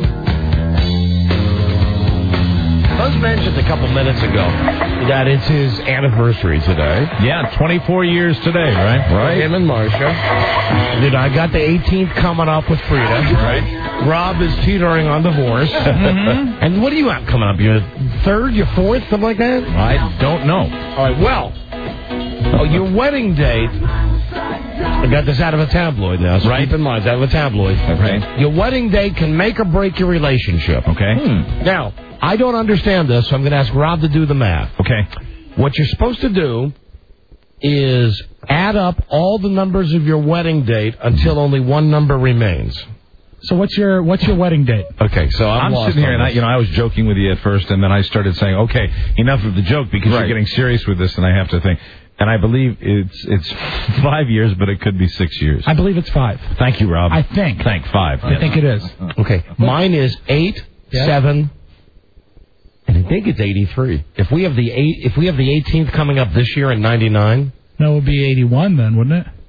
Buzz mentioned a couple minutes ago that it's his anniversary today. Yeah, 24 years today, right? Right. Him and Marcia. Dude, I got the 18th coming up with Frida. Right. Rob is teetering on divorce. Mm-hmm. And what do you have coming up? Your third, your fourth, something like that? I don't know. All right, well, your wedding date... I got this out of a tabloid now, so keep in mind, it's out of a tabloid. Okay. Your wedding date can make or break your relationship. Okay. Now, I don't understand this, so I'm going to ask Rob to do the math. Okay. What you're supposed to do is add up all the numbers of your wedding date until only one number remains. So what's your wedding date? Okay, so I'm sitting here, and I was joking with you at first, and then I started saying, okay, enough of the joke, because you're getting serious with this, and I have to think. And I believe it's 5 years, but it could be 6 years. I believe it's 5. Thank you, Rob. I think. 5. I think it is. Okay. Mine is 8, 7, and I think it's 83. If we have the 18th coming up this year in 99. No, it would be 81 then, wouldn't it?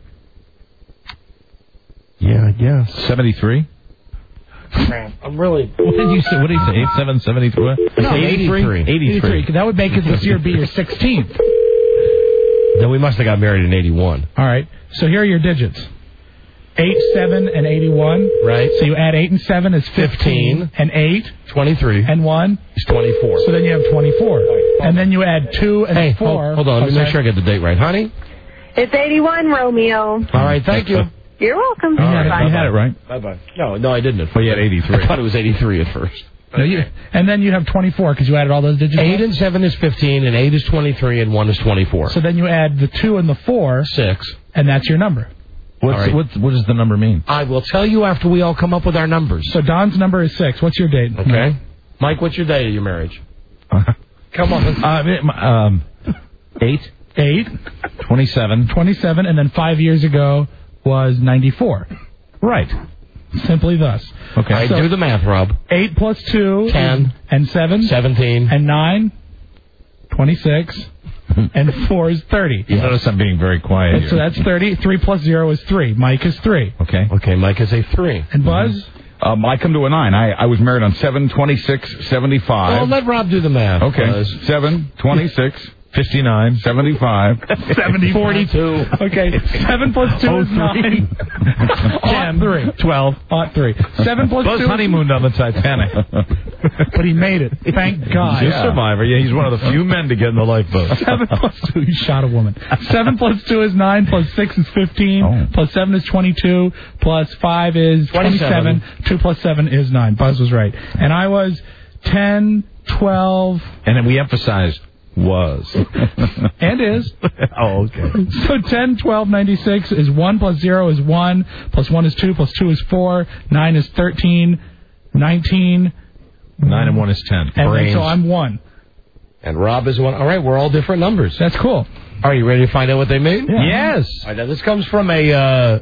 Yeah, I guess. 73? I'm really... What did you say? 8, 7, 73? No, 83. 83. That would make it this year be your 16th. Then we must have got married in 81. All right. So here are your digits. 8, 7, and 81. Right. So you add 8 and 7 is 15. And 8. 23. And 1 is 24. So then you have 24. Right. And then you add 2 and 4. Hold on. Let me make sure I get the date right. Honey? It's 81, Romeo. All right. Thank you. You're welcome. You had it right. Bye-bye. No, I didn't at first. Well, you had 83. I thought it was 83 at first. No, and then you have 24 because you added all those digits. 8 and 7 is 15, and 8 is 23, and 1 is 24. So then you add the 2 and the 4. 6. And that's your number. What does the number mean? I will tell you after we all come up with our numbers. So Don's number is 6. What's your date? Okay. Mike, what's your date of your marriage? Come on. 8. 8. 27. 27, and then 5 years ago was 94. Right. Simply thus. Okay. All right, do the math, Rob. 8 plus 2. 10. And 7. 17. And 9. 26. And 4 is 30. You notice I'm being very quiet here. So that's 30. 3 plus 0 is 3. Mike is 3. Okay, Mike is a 3. And Buzz? I come to a 9. I was married on 7, 26, 75. Well, let Rob do the math. Okay. Buzz. 7, 26, 59, 75, 42. Okay. 7 plus 2 is 9. 10, 3. 12, 3. 7 plus 2. Buzz honeymooned on the Titanic. But he made it. Thank God. He's a survivor. Yeah, he's one of the few men to get in the lifeboat. 7 plus 2. He shot a woman. 7 plus 2 is 9. Plus 6 is 15. Plus 7 is 22. Plus 5 is 27. 2 plus 7 is 9. Buzz was right. And I was 10, 12. And then we emphasized was. And is. Oh, okay. So 10, 12, 96 is 1 plus 0 is 1. Plus 1 is 2. Plus 2 is 4. 9 is 13. 19. 9 and 1 is 10. And then, so I'm 1. And Rob is 1. All right, we're all different numbers. That's cool. Are you ready to find out what they mean? Yeah. Yes. All right, now this comes from a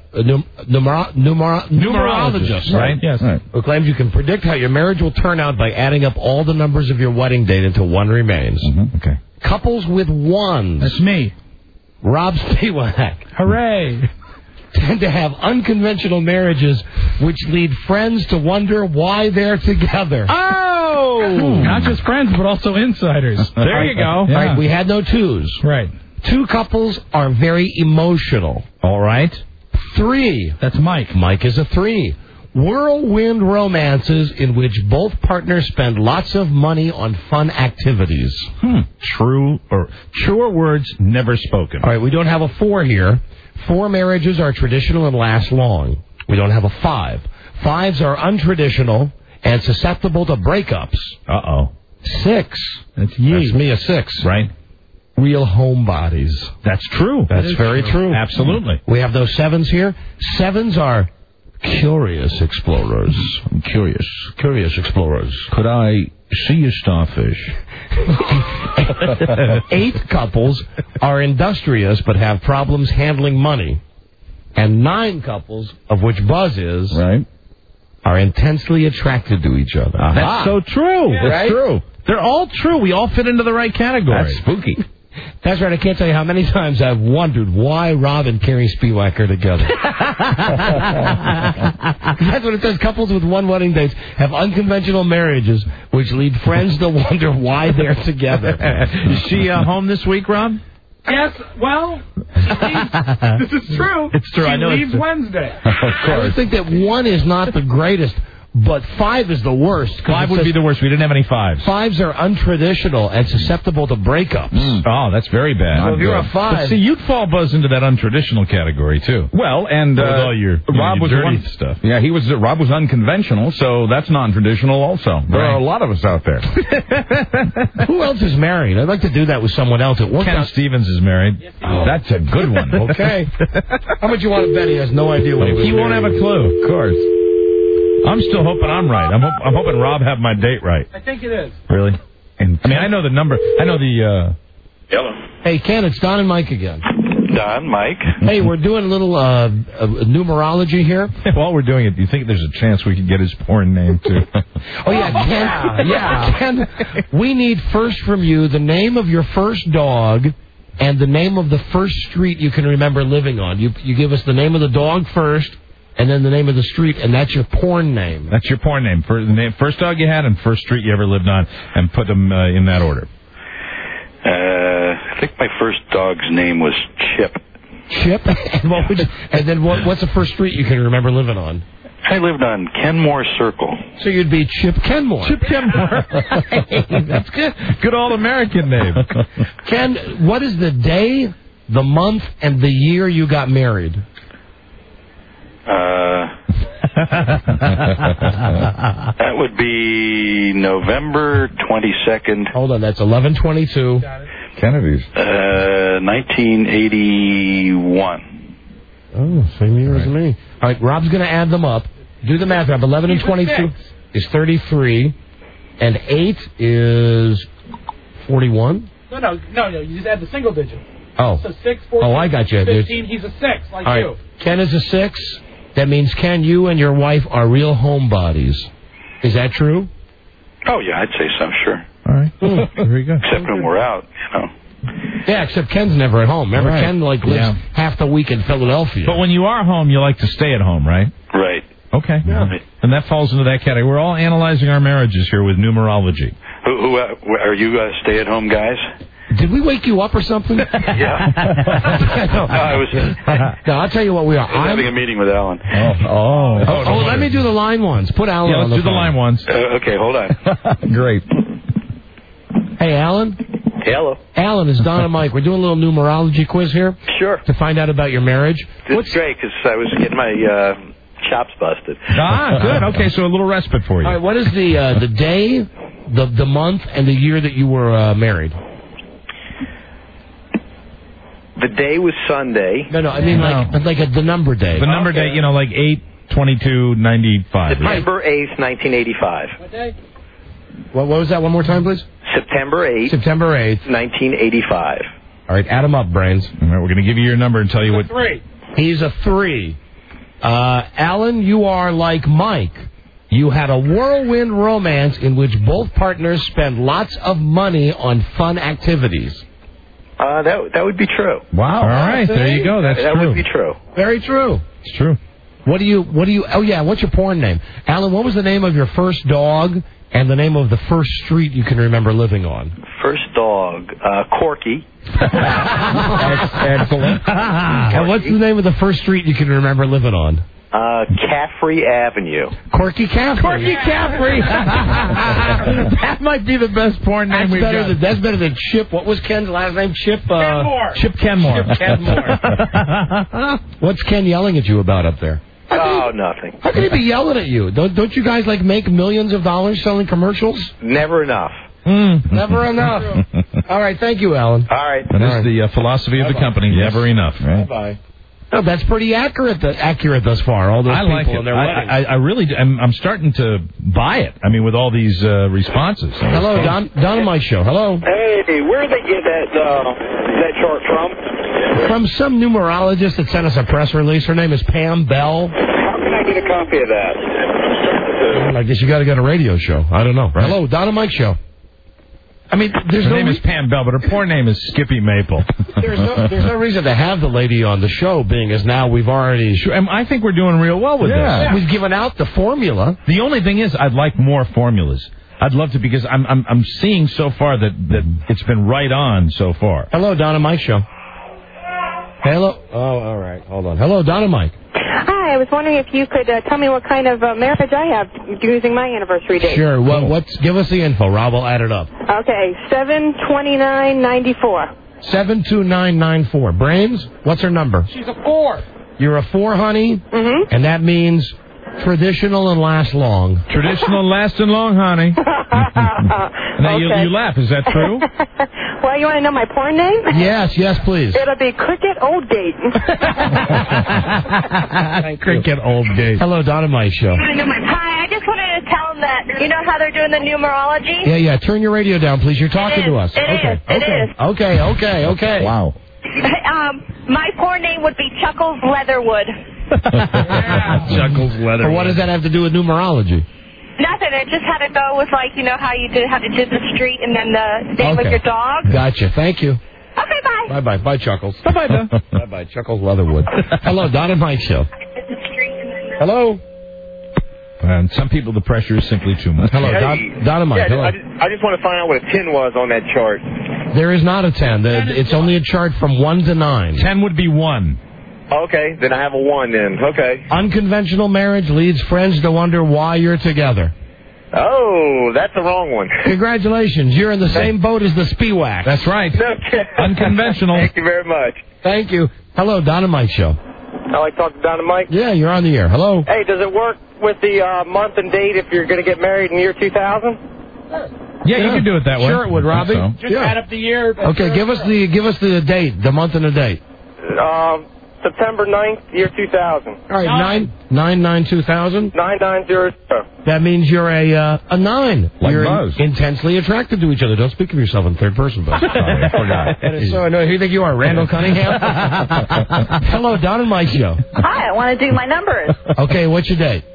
numerologist, right? Yes. Right. Who claims you can predict how your marriage will turn out by adding up all the numbers of your wedding date until one remains. Mm-hmm. Okay. Couples with ones. That's me. Rob Spivak. Hooray. Tend to have unconventional marriages which lead friends to wonder why they're together. Oh! Not just friends, but also insiders. There you go. Yeah. Right, we had no 2s. Right. 2 couples are very emotional. All right. 3. That's Mike. Mike is a 3. Whirlwind romances in which both partners spend lots of money on fun activities. Truer words never spoken. All right, we don't have a 4 here. 4 marriages are traditional and last long. We don't have a 5. 5s are untraditional and susceptible to breakups. 6. That's me, a 6. Right. Real homebodies. That's true. That's very true. Absolutely. We have those 7s here. 7s are curious explorers. I'm curious. Curious explorers. Could I see a starfish? 8 couples are industrious but have problems handling money. And 9 couples, of which Buzz is, are intensely attracted to each other. That's so true. Yeah, That's true. They're all true. We all fit into the right category. That's spooky. That's right. I can't tell you how many times I've wondered why Rob and Carrie Spiewak are together. That's what it says. Couples with 1 wedding date have unconventional marriages, which lead friends to wonder why they're together. Is she home this week, Rob? Yes, well, this is true. It's true. She I know leaves it's Wednesday. Of course. I think that 1 is not the greatest, but 5 is the worst. 5 would be the worst. We didn't have any 5s. 5s are untraditional and susceptible to breakups. Oh, that's very bad. So if you're a 5... But see, you'd fall, Buzz, into that untraditional category, too. Well, and with all your Rob was dirty stuff. Yeah, Rob was unconventional, so that's non-traditional also. There are a lot of us out there. Who else is married? I'd like to do that with someone else. Ken Stevens is married. Yes, that's a good one. Okay. How much you want to bet he has no idea what he was He won't have a clue, of course. I'm still hoping I'm right. I'm hoping Rob have my date right. I think it is. Really? And I mean, I know the number. I know the... Hello. Hey, Ken, it's Don and Mike again. Don, Mike. Hey, we're doing a little numerology here. While we're doing it, do you think there's a chance we could get his porn name, too? Oh, yeah, Ken. Yeah, Ken, we need first from you the name of your first dog and the name of the first street you can remember living on. You give us the name of the dog first, and then the name of the street, and that's your porn name. That's your porn name. First dog you had and first street you ever lived on, and put them in that order. I think my first dog's name was Chip. Chip? And then what's the first street you can remember living on? I lived on Kenmore Circle. So you'd be Chip Kenmore. Chip Kenmore. Hey, that's good. Good all-American name. Ken, what is the day, the month, and the year you got married? That would be November 22nd. Hold on, that's 11/22. Kennedy's. 1981. Oh, same year as me. All right, Rob's going to add them up. Do the math, Rob. 11 and 22 is 33, and 8 is 41. No. You just add the single digit. Oh. So 6, 14, I got you. 15, he's a 6, like all you. Right. Ken is a 6. That means, Ken, you and your wife are real homebodies. Is that true? Oh, yeah, I'd say so, sure. All right. Very good. Except when we're out, Yeah, except Ken's never at home. Remember, Ken lives half the week in Philadelphia. But when you are home, you like to stay at home, right? Right. Okay. Yeah. And that falls into that category. We're all analyzing our marriages here with numerology. Who are you stay-at-home guys? Did we wake you up or something? Yeah. No, I'll tell you what we are. I'm having a meeting with Alan. Oh, let me do the line ones. Put Alan on the phone. Let's do the line ones. Okay, hold on. Great. Hey, Alan. Hello. Alan, it's Don and Mike. We're doing a little numerology quiz here. Sure. To find out about your marriage. It's great because I was getting my chops busted. Ah, good. Okay, so a little respite for you. All right, what is the day, the month, and the year that you were married? The day was Sunday. No, I mean like the number day. The number day, like 8/22/95. September 8th, 1985. What day? What was that? One more time, please. September 8th. September 8th. 1985. All right, add them up, brains. All right, we're going to give you your number and tell you what. 3. He's a 3. Alan, you are like Mike. You had a whirlwind romance in which both partners spend lots of money on fun activities. That would be true. Wow. All right, there you go. That's that true. Would be true. Very true. It's true. What do you? Oh yeah, what's your porn name, Alan? What was the name of your first dog and the name of the first street you can remember living on? First dog, Corky. Excellent. And what's the name of the first street you can remember living on? Caffrey Avenue. Corky Caffrey. Corky Caffrey. That might be the best porn name we've got. That's better than Chip. What was Ken's last name? Chip Kenmore. Chip Kenmore. Chip Kenmore. What's Ken yelling at you about up there? Nothing. How can he be yelling at you? Don't you guys make millions of dollars selling commercials? Never enough. Never enough. All right, thank you, Alan. All right. That is the philosophy of the company. Yes. Never enough. Right? Bye-bye. No, that's pretty accurate thus far. All those I like people it. and their weddings. I really do. I'm starting to buy it. I mean, with all these responses. Hello, Don and Mike Show. Hello. Hey, where did they get that chart from? From some numerologist that sent us a press release. Her name is Pam Bell. How can I get a copy of that? I guess you got to get a radio show. I don't know. Right? Hello, Don and Mike Show. I mean, her name is Pam Bell, but her porn name is Skippy Maple. There's no reason to have the lady on the show, being as now we've already... Sure, I think we're doing real well with this. Yeah. We've given out the formula. The only thing is, I'd like more formulas. I'd love to, because I'm seeing so far that it's been right on so far. Hello, Don and Mike Show. Hello. Oh, all right. Hold on. Hello, Don and Mike. Hi, I was wondering if you could tell me what kind of marriage I have using my anniversary date. Sure. Well, give us the info, Rob. I'll add it up. Okay, 7/29/94. 72994. Brains, what's her number? She's a 4. You're a 4, honey? Mm-hmm. And that means traditional and last long. Traditional and last and long, honey. Now okay. you laugh. Is that true? Well, you want to know my porn name? Yes, please. It'll be Cricket Oldgate. Cricket Oldgate. Hello, Don and Mike Show. Hi, I just wanted to tell them that, you know how they're doing the numerology? Yeah. Turn your radio down, please. You're talking to us. It is. Okay. Wow. My porn name would be Chuckles Leatherwood. Chuckles Leatherwood. But what does that have to do with numerology? Nothing. It just had to go with, how you had to do the street and then the name of your dog. Gotcha. Thank you. Okay, bye. Bye-bye. Bye, Chuckles. Bye-bye, Don. Bye-bye, Chuckles Leatherwood. Hello, Don and Mike Show. Hello. And some people, the pressure is simply too much. Hello, Don and Mike. Yeah, hello. I just want to find out what a 10 was on that chart. There is not a 10. It's only a chart from 1 to 9. 10 would be 1. Okay, then I have a 1 then. Okay. Unconventional marriage leads friends to wonder why you're together. Oh, that's the wrong one. Congratulations. You're in the same boat as the Spiewak. That's right. Okay. Unconventional. Thank you very much. Thank you. Hello, Don and Mike Show. I like to talk to Don and Mike. Yeah, you're on the air. Hello. Hey, does it work with the month and date if you're going to get married in year 2000? Yeah, you can do it that way. Sure it would, Robbie. So. Just add up the year. Okay, give us the date, the month and the date. September 9th, year 2000. All right, 9/9/2000. 9900. That means you're a 9. Like you're Buzz. intensely attracted to each other. Don't speak of yourself in third person, Buzz. Sorry, I forgot. That is so annoying. Who do you think you are, Randall Cunningham? Hello, Don and Mike Show. Hi, I want to do my numbers. Okay, what's your date?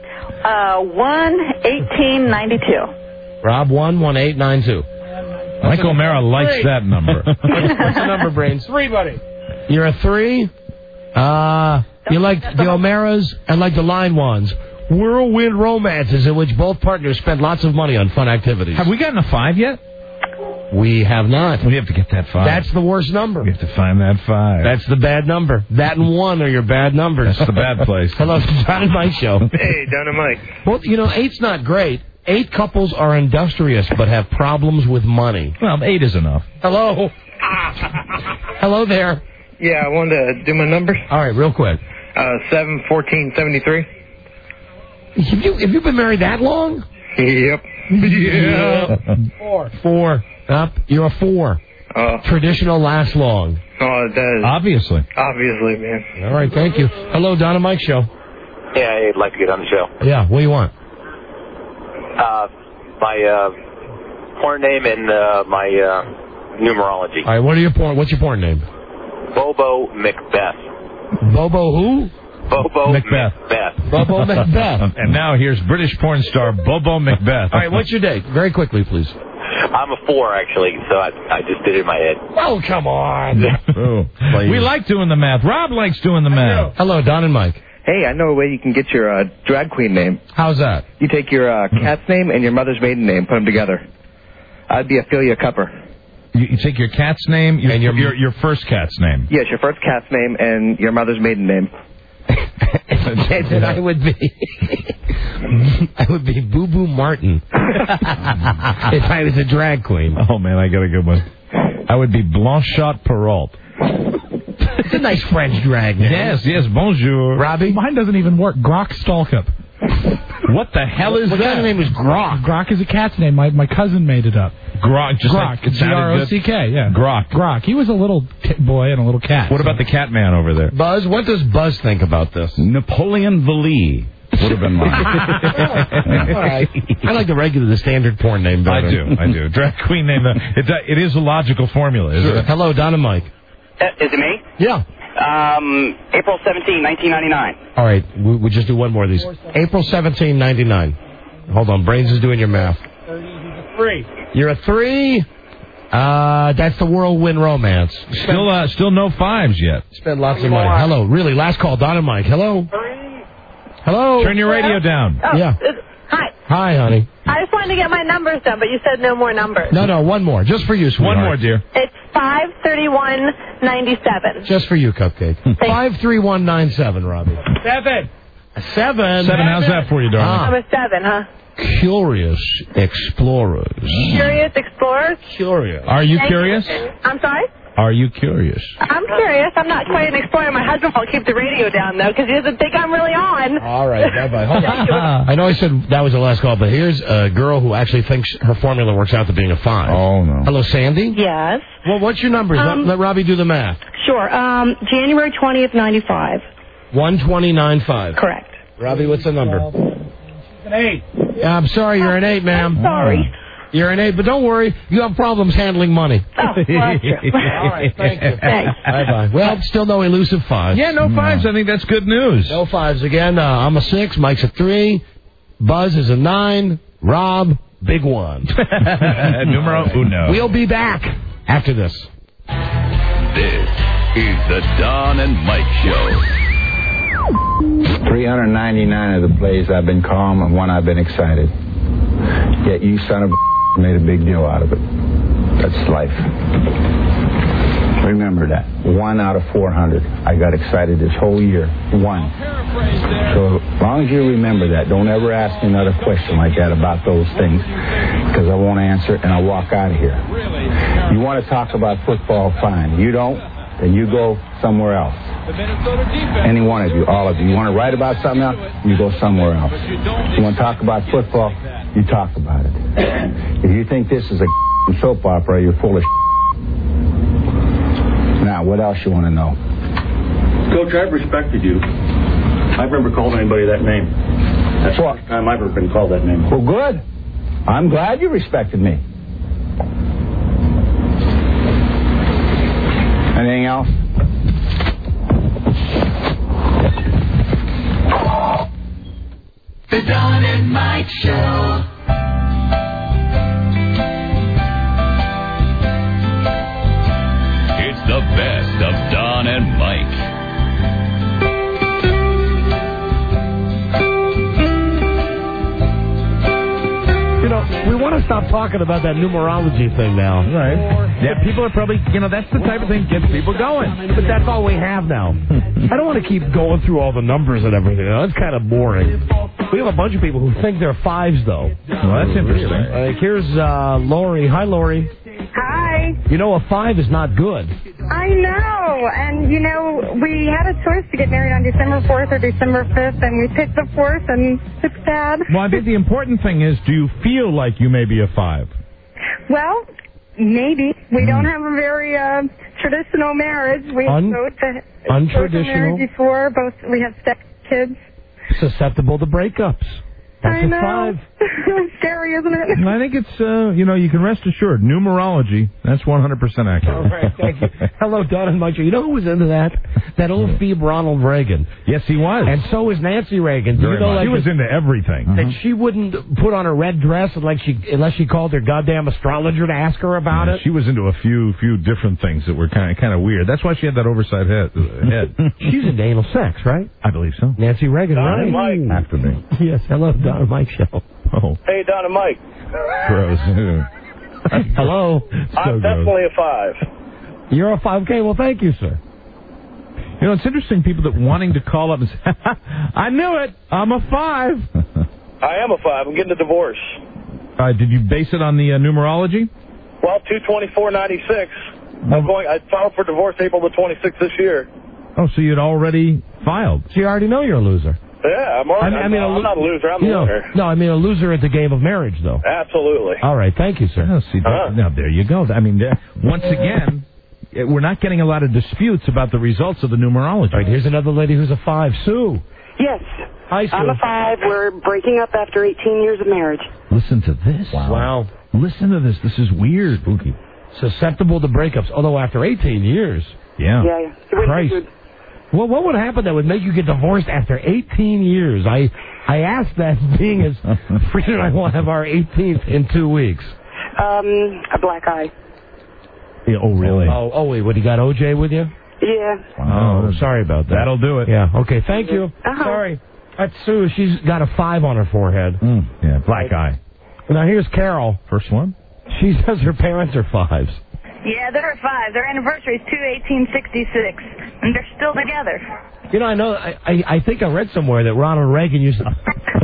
1/18/92. Rob, 1/18/92. Mike O'Mara likes that number. What's the number, Brains? 3, buddy. You're a 3? You like the O'Maras and like the line ones. Whirlwind romances in which both partners spend lots of money on fun activities. Have we gotten a 5 yet? We have not. We have to get that 5. That's the worst number. We have to find that 5. That's the bad number. That and 1 are your bad numbers. That's the bad place. Hello, Don and Mike Show. Hey, Don and Mike. Well, 8's not great. 8 couples are industrious but have problems with money. Well, 8 is enough. Hello. Hello there. Yeah, I wanted to do my numbers. All right, real quick. 7/14/73. Have you been married that long? Yep. Yeah. 4. Up. You're a 4. Traditional lasts long. Oh, it does. Obviously, man. All right, thank you. Hello, Don and Mike Show. Yeah, I'd like to get on the show. Yeah, what do you want? My porn name and my numerology. All right, what's your porn name? Bobo Macbeth. Bobo who? Bobo Macbeth. Bobo Macbeth. And now here's British porn star Bobo Macbeth. All right, what's your date? Very quickly, please. I'm a 4, actually, so I just did it in my head. Oh, come on. We like doing the math. Rob likes doing the math. Hello, Don and Mike. Hey, I know a way you can get your drag queen name. How's that? You take your cat's name and your mother's maiden name, put them together. I'd be Ophelia Cupper. You take your cat's name and your first cat's name. Yes, your first cat's name and your mother's maiden name. And I would be Boo Boo Martin if I was a drag queen. Oh man, I got a good one. I would be Blanchot Perrault. It's a nice French drag name. Yes, bonjour. Robbie? Mine doesn't even work. Grok Stalkup. What the hell is what that? What kind of name is Grok? Grok is a cat's name. My cousin made it up. Grok, just Grok. like G-R-O-C-K, yeah. Grok. He was a little boy and a little cat. What about the cat man over there? Buzz, what does Buzz think about this? Napoleon Vallee would have been mine. Right. I like the standard porn name better. I do. Drag queen name. It is a logical formula, isn't it? Hello, Donna Mike. Is it me? Yeah. April 17, 1999. All right, we'll just do one more of these. April 17, 99. Hold on, Brains is doing your math. 3. You're a 3. That's the Whirlwind Romance. Still no 5s yet. Spend lots of money. Hello, really, last call, Donna Mike. Hello. Hello. Turn your radio down. Oh, yeah. Hi. Hi, honey. I just wanted to get my numbers done, but you said no more numbers. No, one more. Just for you, sweetheart. One more, dear. It's 53197. Just for you, Cupcake. 53197, Robbie. 7. 7. How's that for you, darling? I'm a 7, huh? Curious Explorers. Curious Explorers? Curious. Are you curious? I'm sorry? Are you curious? I'm curious. I'm not quite an explorer. My husband will keep the radio down, though, because he doesn't think I'm really on. All right, bye-bye. Hold on. I know I said that was the last call, but here's a girl who actually thinks her formula works out to being a 5. Oh, no. Hello, Sandy? Yes. Well, what's your numbers? Let Robbie do the math. Sure. January 20th, 95. 129.5. Correct. Robbie, what's the number? An 8. Yeah, I'm sorry, you're an 8, ma'am. Sorry. You're an 8, but don't worry, you have problems handling money. Oh, well, that's true. All right, thank you. Thanks. Bye-bye. Well, still no elusive 5s. Yeah, no 5s. I think that's good news. No 5s again. I'm a 6. Mike's a 3. Buzz is a 9. Rob, big 1. Numero uno. We'll be back after this. This is the Don and Mike Show. 399 of the plays I've been calm and one I've been excited. Yet you son of a made a big deal out of it. That's life. Remember that. 1 out of 400. I got excited this whole year. 1. So as long as you remember that, don't ever ask me another question like that about those things, because I won't answer it and I'll walk out of here. You want to talk about football, fine. You don't, then you go somewhere else. Any one of you, all of you. You want to write about something else, you go somewhere else. You want to talk about football, you talk about it. If you think this is a soap opera, you're full of Now, what else you want to know? Coach, I've respected you. I've never called anybody that name. That's the first time I've ever been called that name. Well, good. I'm glad you respected me. Anything else? The Don and Mike Show. It's the best of Don and Mike. You know, we want to stop talking about that numerology thing now. Right. Yeah, people are probably, that's the type of thing that gets people going. But that's all we have now. I don't want to keep going through all the numbers and everything. That's kind of boring. We have a bunch of people who think they're 5s, though. Well, that's interesting. Here's Lori. Hi, Lori. Hi. You know, a 5 is not good. I know. And, we had a choice to get married on December 4th or December 5th, and we picked the 4th, and it's sad. Well, I think the important thing is, do you feel like you may be a 5? Well, maybe. We don't have a very traditional marriage. We untraditional married before. We have step kids. Susceptible to breakups. I know. 5. Scary, isn't it? I think it's, you can rest assured, numerology, that's 100% accurate. All right, thank you. Hello, Don and Mike. You know who was into that? That old Phoebe Ronald Reagan. Yes, he was. And so was Nancy Reagan. Very much. She was into everything. That she wouldn't put on a red dress unless she called her goddamn astrologer to ask her about it. She was into a few different things that were kind of weird. That's why she had that oversized head. She's into anal sex, right? I believe so. Nancy Reagan, Don right? and Mike. After me. Yes, hello, Don and Mike show. Oh. Hey, Don and Mike. Gross. Hello. I'm definitely a 5. You're a 5. Okay, well, thank you, sir. It's interesting, people that wanting to call up and say, I knew it, I'm a 5. I am a 5. I'm getting a divorce. Did you base it on the numerology? Well, 2/24/96. I filed for divorce April the 26th this year. Oh, so you'd already filed. So you already know you're a loser. Yeah, I'm not a loser. I'm a winner. No, I mean a loser at the game of marriage, though. Absolutely. All right, thank you, sir. Now, there you go. I mean, once again, we're not getting a lot of disputes about the results of the numerology. All right, here's another lady who's a 5. Sue. Yes. Hi, Sue. I'm a 5. We're breaking up after 18 years of marriage. Listen to this. Wow. Listen to this. This is weird. Spooky. Susceptible to breakups, although after 18 years. Yeah. Yeah. Christ. Well, what would happen that would make you get divorced after 18 years? I asked that being as Frida and I will have our 18th in 2 weeks. A black eye. Yeah, oh, really? Oh, wait, what, you got OJ with you? Yeah. Wow. Oh, sorry about that. That'll do it. Yeah, okay, thank you. Sorry. That's Sue. She's got a 5 on her forehead. Yeah, black eye. Now, here's Carol. First one? She says her parents are 5s. Yeah, they're a 5. Their anniversary is 2/18/66, and they're still together. I think I read somewhere that Ronald Reagan used to...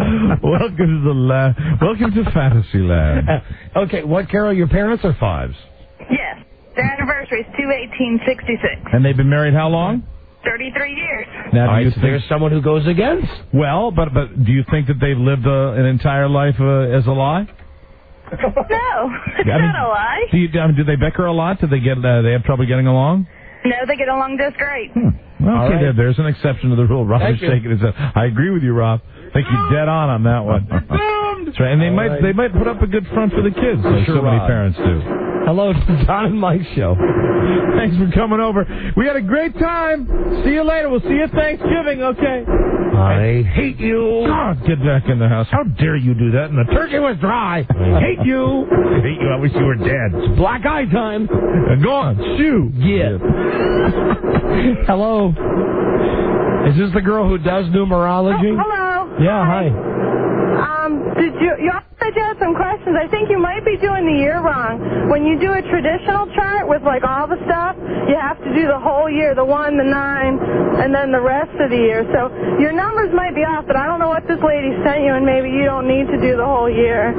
Welcome to Fantasy Land. Okay, what, Carol, your parents are 5s? Yes, their anniversary is 2/18/66. And they've been married how long? 33 years. Now, there's someone who goes against? Well, but do you think that they've lived an entire life as a lie? No, it's not a lie. Do they bicker a lot? Do they have trouble getting along? No, they get along just great. Well, okay, there's an exception to the rule. Rob is shaking his head. I agree with you, Rob. I think you're dead on that one. That's right. And they might put up a good front for the kids, like so many parents do. Hello, Don and Mike show. Thanks for coming over. We had a great time. See you later. We'll see you Thanksgiving, okay? I hate you. God, get back in the house. How dare you do that? And the turkey was dry. I hate you. I hate you. I wish you were dead. It's black eye time. Go on. Shoo. Yeah. Hello. Is this the girl who does numerology? Oh, hello. Yeah, hi. Did you said you had some questions. I think you might be doing the year wrong. When you do a traditional chart with like all the stuff, you have to do the whole year, the 1, the 9, and then the rest of the year. So your numbers might be off, but I don't know what this lady sent you, and maybe you don't need to do the whole year.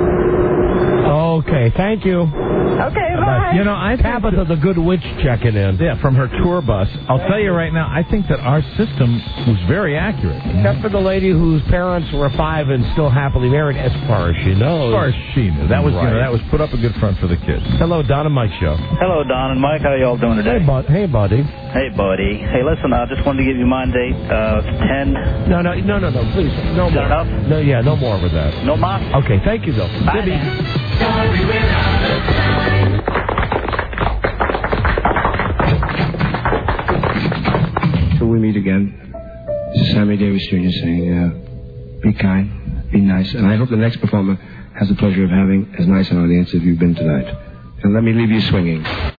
Okay, thank you. Okay, bye. I Tabitha the Good Witch checking in. Yeah, from her tour bus. I'll tell you right now, I think that our system was very accurate. Except for the lady whose parents were 5 and still happily married, as far as she knows. As far as she knew. That was, that was put up a good front for the kids. Hello, Don and Mike show. Hello, Don and Mike. How are y'all doing today? Hey, buddy. Hey, buddy. Hey, listen, I just wanted to give you my date. 10. No, please. No more. Enough? No, yeah, no more with that. No more? Okay, thank you, though. Bye. Story without a time. Till we meet again, this is Sammy Davis Jr. saying, be kind, be nice, and I hope the next performer has the pleasure of having as nice an audience as you've been tonight. And let me leave you swinging.